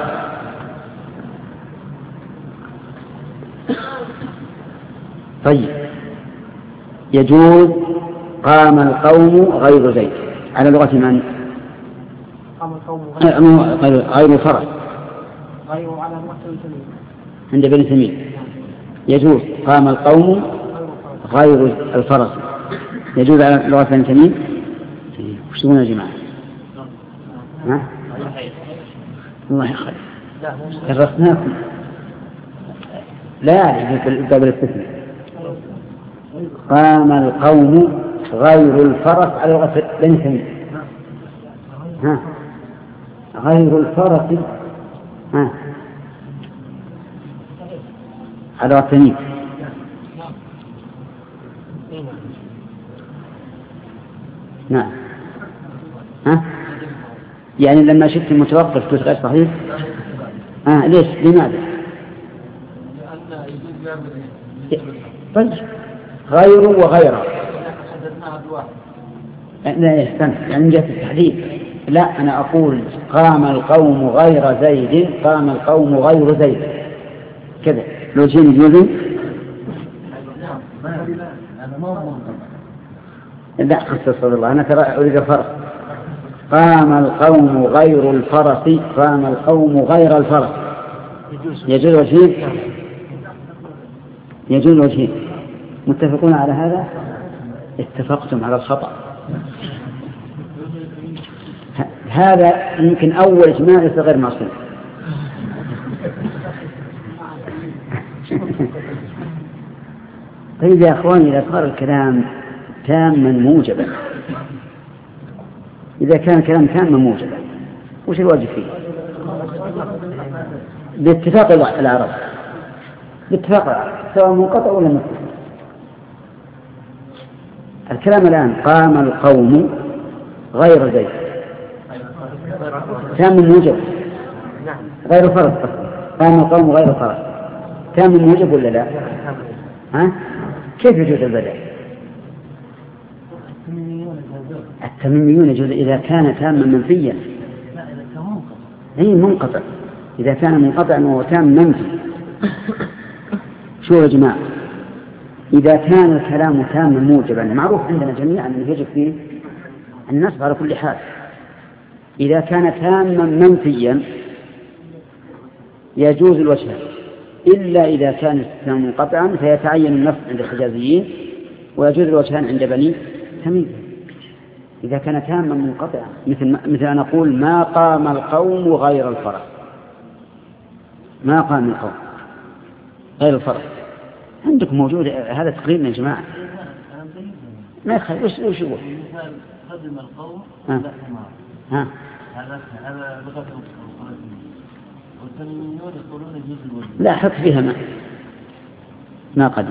طيب يجوز قام القوم غير زيد على لغة من؟ قام القوم غير غير فرس غير على لغة تميم عند بني تميم. يجوز قام القوم غير الفرس يجوز على لغة بني تميم. وش تقولون يا جماعة؟ ها؟ الله يخير درسناكم لا يعني قبل الاستثناء. قام القوم غير الفرس على لغة بني تميم. ها غير الفرس ها على لغة تميم. نعم. ها يعني لما شفت المتوقف قلت غير صحيح. آه ليش لماذا؟ لأن يجوز جابر طيب غير وغيره لا يحسن يعني جهة التحديد. لا أنا أقول قام القوم غير زيد، قام القوم غير زيد كذا لو جيني جوزي لا خصص الله أنا ترى أريد الفرق. قام القوم غير الفرس، قام القوم غير الفرس يجوز وجهين، يجوز وجهين. متفقون على هذا؟ اتفقتم على الخطأ. هذا يمكن أول إجماع ليس غير معصوم. طيب يا أخواني إذا صار الكلام تاما موجبا، إذا كان الكلام تاما موجبا وش الواجب فيه؟ باتفاق العرب، باتفاق العرب سواء منقطع ولا متصل. الكلام الآن قام القوم غير زيد تام موجب غير فرض، قام القوم غير فرض تام موجب ولا لا؟ ها؟ كيف يجوز البدل؟ التميميون يجوز إذا كان تاما منفيا. أي منقطع إذا كان منقطعا وهو تام منفي. شو يا جماعة؟ إذا كان الكلام تاما موجبا معروف عندنا جميعا أنه يجب فيه النصب على كل حال. إذا كان تاما منفيا يجوز الوجهان، إلا إذا كان التام منقطعا فيتعين النصب عند الحجازيين، ويجوز الوجهان عند بني تميم. إذا كان تاما منقطعا مثل مثل أن أقول ما قام القوم غير الفرس، ما قام القوم غير الفرس. عندكم موجود هذا تقريبا يا جماعة؟ ما يخالف. وش وش يقول؟ قدم القوم ها ها هذا هذا لغة والتميميون يقولون يجوز الوجه. لا حط فيها ما ما قدم.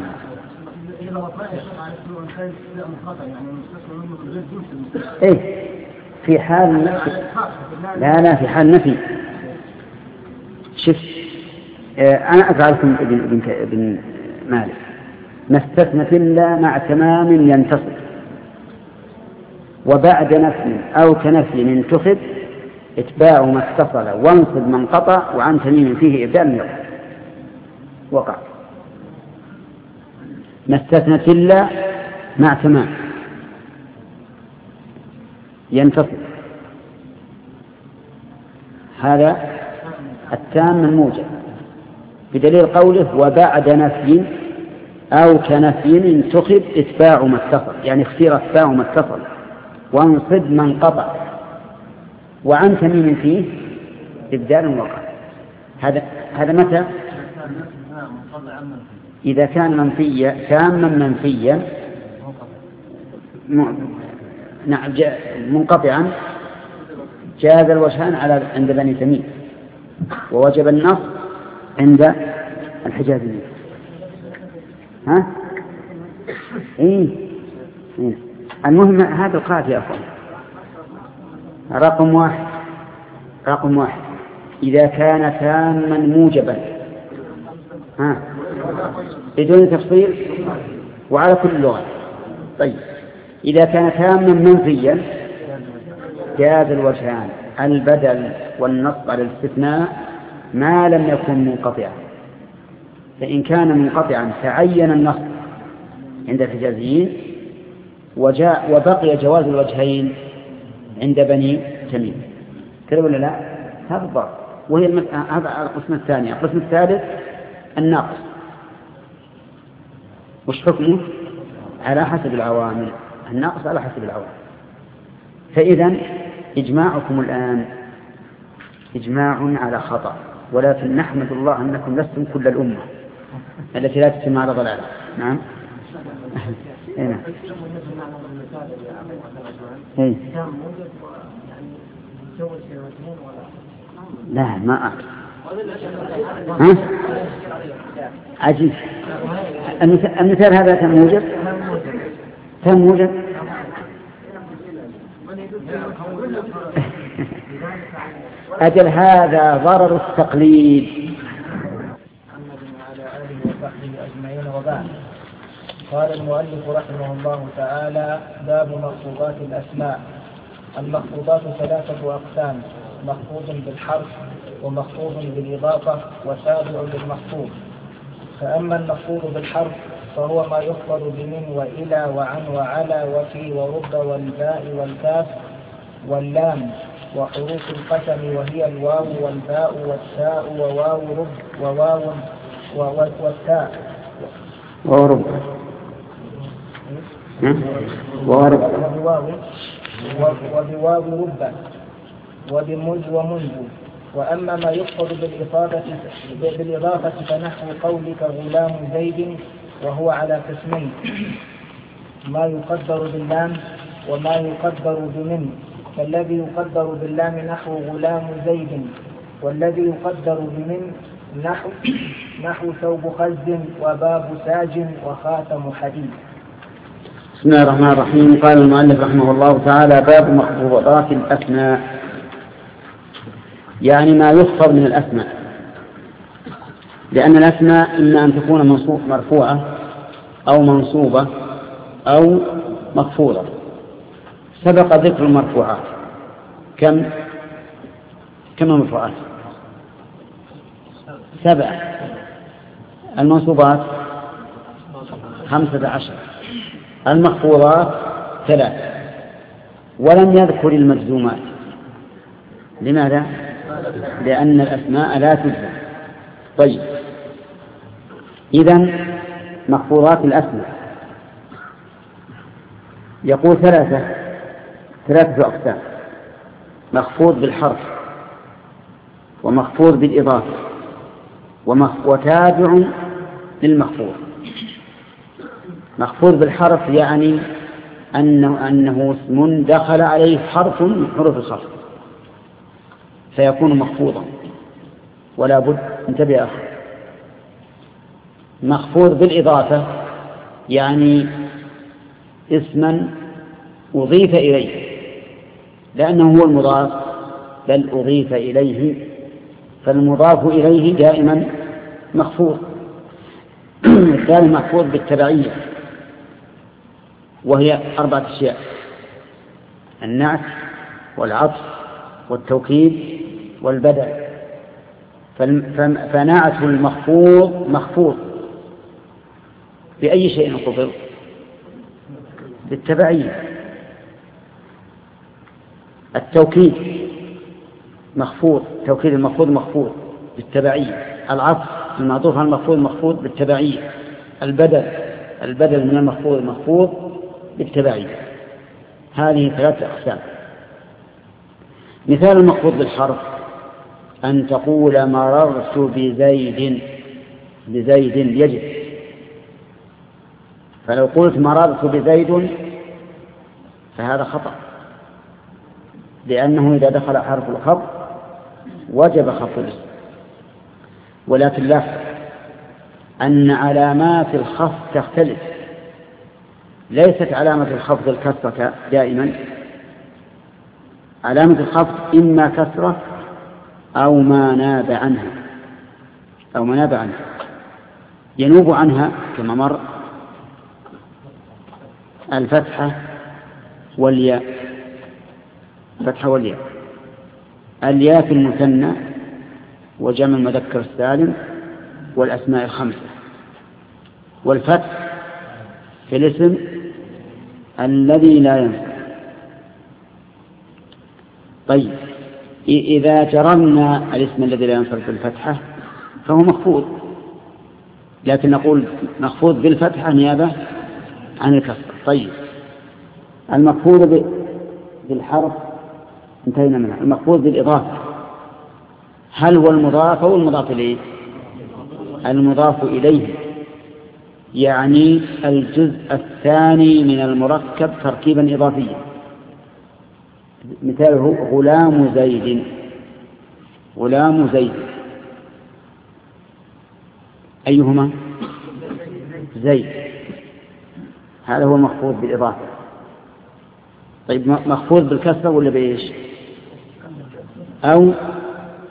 ايه في حال لا لا في حال نفي. شوف آه انا افعلكم ابن ابن ابن مالك ما استثنت الا مع تمام ينتصر، وبعد نفي او كنفي انتخب اتباع ما اتصل وانصب من قطع، وعن تميم فيه ابدال يقع وقع. ما استثنت الا مع تمام ينتصر، هذا التام الموجب بدليل قوله وبعد نفي أو كنفي انتخب اتباع ما اتصل، يعني اختير اتباع ما اتصل وانصب من قطع، وعن تميم فيه إبدال وقع. هذا هذا متى؟ إذا كان منفيا تاما منفيا نعم منقطعا جاز الوجهان على عند بني تميم، ووجب النص عند الحجازيين. ها؟ إيه؟ إيه؟ المهم هذا القاعدة يا أخوان. رقم واحد رقم واحد إذا كان تاما موجبا ها بدون تفصيل وعلى كل لغة. طيب إذا كان تاما منفيا جاز الوجهان البدل والنصب على الاستثناء ما لم يكن منقطعا. فإن كان منقطعا تعين النصب عند الحجازيين وجاء وبقي جواز الوجهين عند بني تميم. كذا ولا لا؟ هذا الضابط. وهي المس... هذا القسم الثاني. القسم الثالث الناقص وش حكمه؟ على حسب العوامل. الناقص على حسب العوامل. فإذا إجماعكم الآن إجماع على خطأ، ولكن نحمد الله أنكم لستم كل الأمة التي لا تتم على ضلالة. نعم. هنا. هي. لا ما أعرف. ها؟ عجيب. المثال هذا كم موجب؟ كم موجب؟ أجل هذا ضرر التقليد. محمد وعلى آله وصحبه أجمعين. بابان. قال المؤلف رحمه الله تعالى: باب مخفوضات الأسماء. المخفوضات ثلاثة أقسام: مخفوض بالحرف، ومخفوض بالإضافة، وتابع للمخفوض. فأما المخفوض بالحرف فهو ما يخفض بمن وإلى وعن وعلى وفي ورب والباء والكاف واللام وحروف القسم وهي الواو والباء والتاء وواو رب وواو والتاء ورب وبواو وبواو رب وبمذ ومنذ. وأما ما يخفض بالإضافة بالإضافة فنحو قولك غلام زيد، وهو على قسمين: ما يقدر باللام وما يقدر بمن. فالذي يقدر باللام نحو غلام زيد، والذي يقدر بمن نحو نحو ثوب خز وباب ساج وخاتم حديد. بسم الله الرحمن الرحيم. قال المؤلف رحمه الله تعالى: باب مخفوضات الأسماء، يعني ما يخفض من الأسماء، لأن الأسماء إما أن تكون مرفوعة أو منصوبة أو مخفوضة. سبق ذكر المرفوعات. كم كم المرفوعات؟ سبع. المنصوبات خمسة عشر. المخفوضات ثلاث. ولم يذكر المجزومات. لماذا؟ لأن الأسماء لا تجزم. طيب، إذن مخفوضات الأسماء يقول ثلاثة ثلاثة أقسام: مخفوض بالحرف، ومخفوض بالإضافة، وتابع للمخفوض. مخفوض بالحرف يعني أنه, أنه اسم دخل عليه حرف من حروف الخفض فيكون مخفوضا ولا بد. انتبه أخي. مخفوض بالإضافة يعني اسما أضيف إليه، لأنه هو المضاف، بل أضيف إليه، فالمضاف إليه دائما مخفوض. الثاني مخفوض بالتبعية، وهي أربعة أشياء: النعت والعطف والتوكيد والبدل. فنعت المخفوض مخفوض بأي شيء خفض؟ بالتبعية. التوكيد مخفوض، توكيد المخفوض مخفوض بالتبعية. العطف المعطوف على المخفوض مخفوض بالتبعية. البدل البدل من المخفوض مخفوض بالتبعية. هذه ثلاثة أقسام. مثال المخفوض بالحرف: أن تقول مررت بزيد. بزيد يجب. فلو قلت مررت بزيد فهذا خطأ، لأنه إذا دخل حرف الخفض وجب خفض الاسم. ولكن لاحظ أن علامات الخفض تختلف. ليست علامة الخفض الكسرة دائما. علامة الخفض إما كسرة أو ما ناب عنها أو ما ناب عنها. ينوب عنها كما مر الفتحة والياء. فتحة والياء. الياء في المثنى وجمع المذكر السالم والأسماء الخمسة، والفتح في الاسم الذي لا ينفع. طيب، إذا جرمنا الاسم الذي لا ينفع بالفتحة فهو مخفوض، لكن نقول مخفوض بالفتحة نيابة عن الكسر. طيب، المخفوض بالحرف انتهينا منها. المخفوض بالإضافة هل هو المضاف أو المضاف إليه؟ المضاف إليه، يعني الجزء الثاني من المركب تركيبا إضافيا. مثاله غلام زيد. غلام زيد أيهما؟ زيد. هذا هو المخفوض بالإضافة. طيب، مخفوض بالكسرة ولا بإيش؟ أو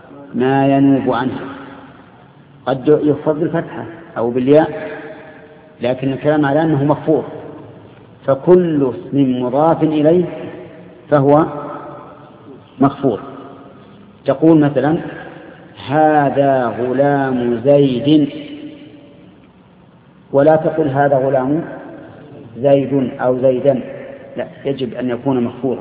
ما ينوب عنها. قد يخفض بالفتحة أو بالياء لكن الكلام على أنه مخفوض، فكل اسم مضاف إليه فهو مخفوض. تقول مثلا هذا غلام زيد، ولا تقل هذا غلام زيد أو زيدا، لا، يجب أن يكون مخفوضا.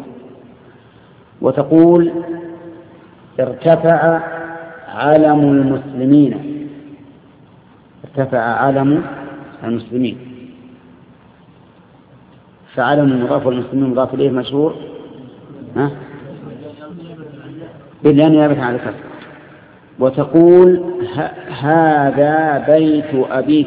وتقول ارتفع علم المسلمين، ارتفع علم المسلمين، فعلم المضاف والمسلمين مضاف إليه مشهور ها بالله نيابة عن الكسر. وتقول هذا بيت أبيك،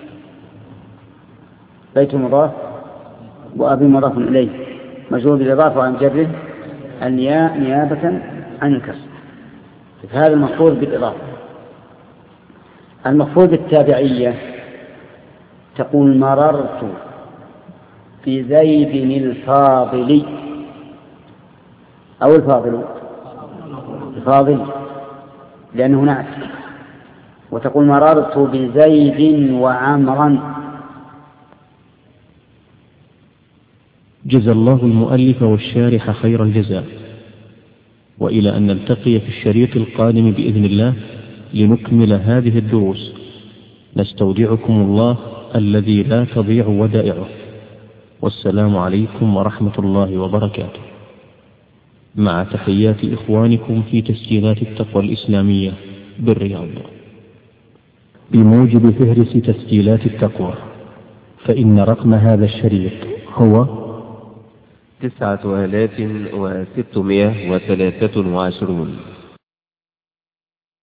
بيت مضاف وأبي مضاف إليه مجرور بالإضافة عن جره الياء نيابة عن الكسر، فهذا المخفوض بالإضافة. المخفوض التابعية تقول مررت بزيد الفاضل أو الفاضل الفاضل لأنه نعت، وتقول مررت بزيد وعمرا. جزى الله المؤلف والشارح خير الجزاء، وإلى أن نلتقي في الشريط القادم بإذن الله لنكمل هذه الدروس، نستودعكم الله الذي لا تضيع ودائعه، والسلام عليكم ورحمة الله وبركاته، مع تحيات إخوانكم في تسجيلات التقوى الإسلامية بالرياض. بموجب فهرس تسجيلات التقوى، فإن رقم هذا الشريط هو تسعة آلاف وستمائة وثلاثة وعشرون.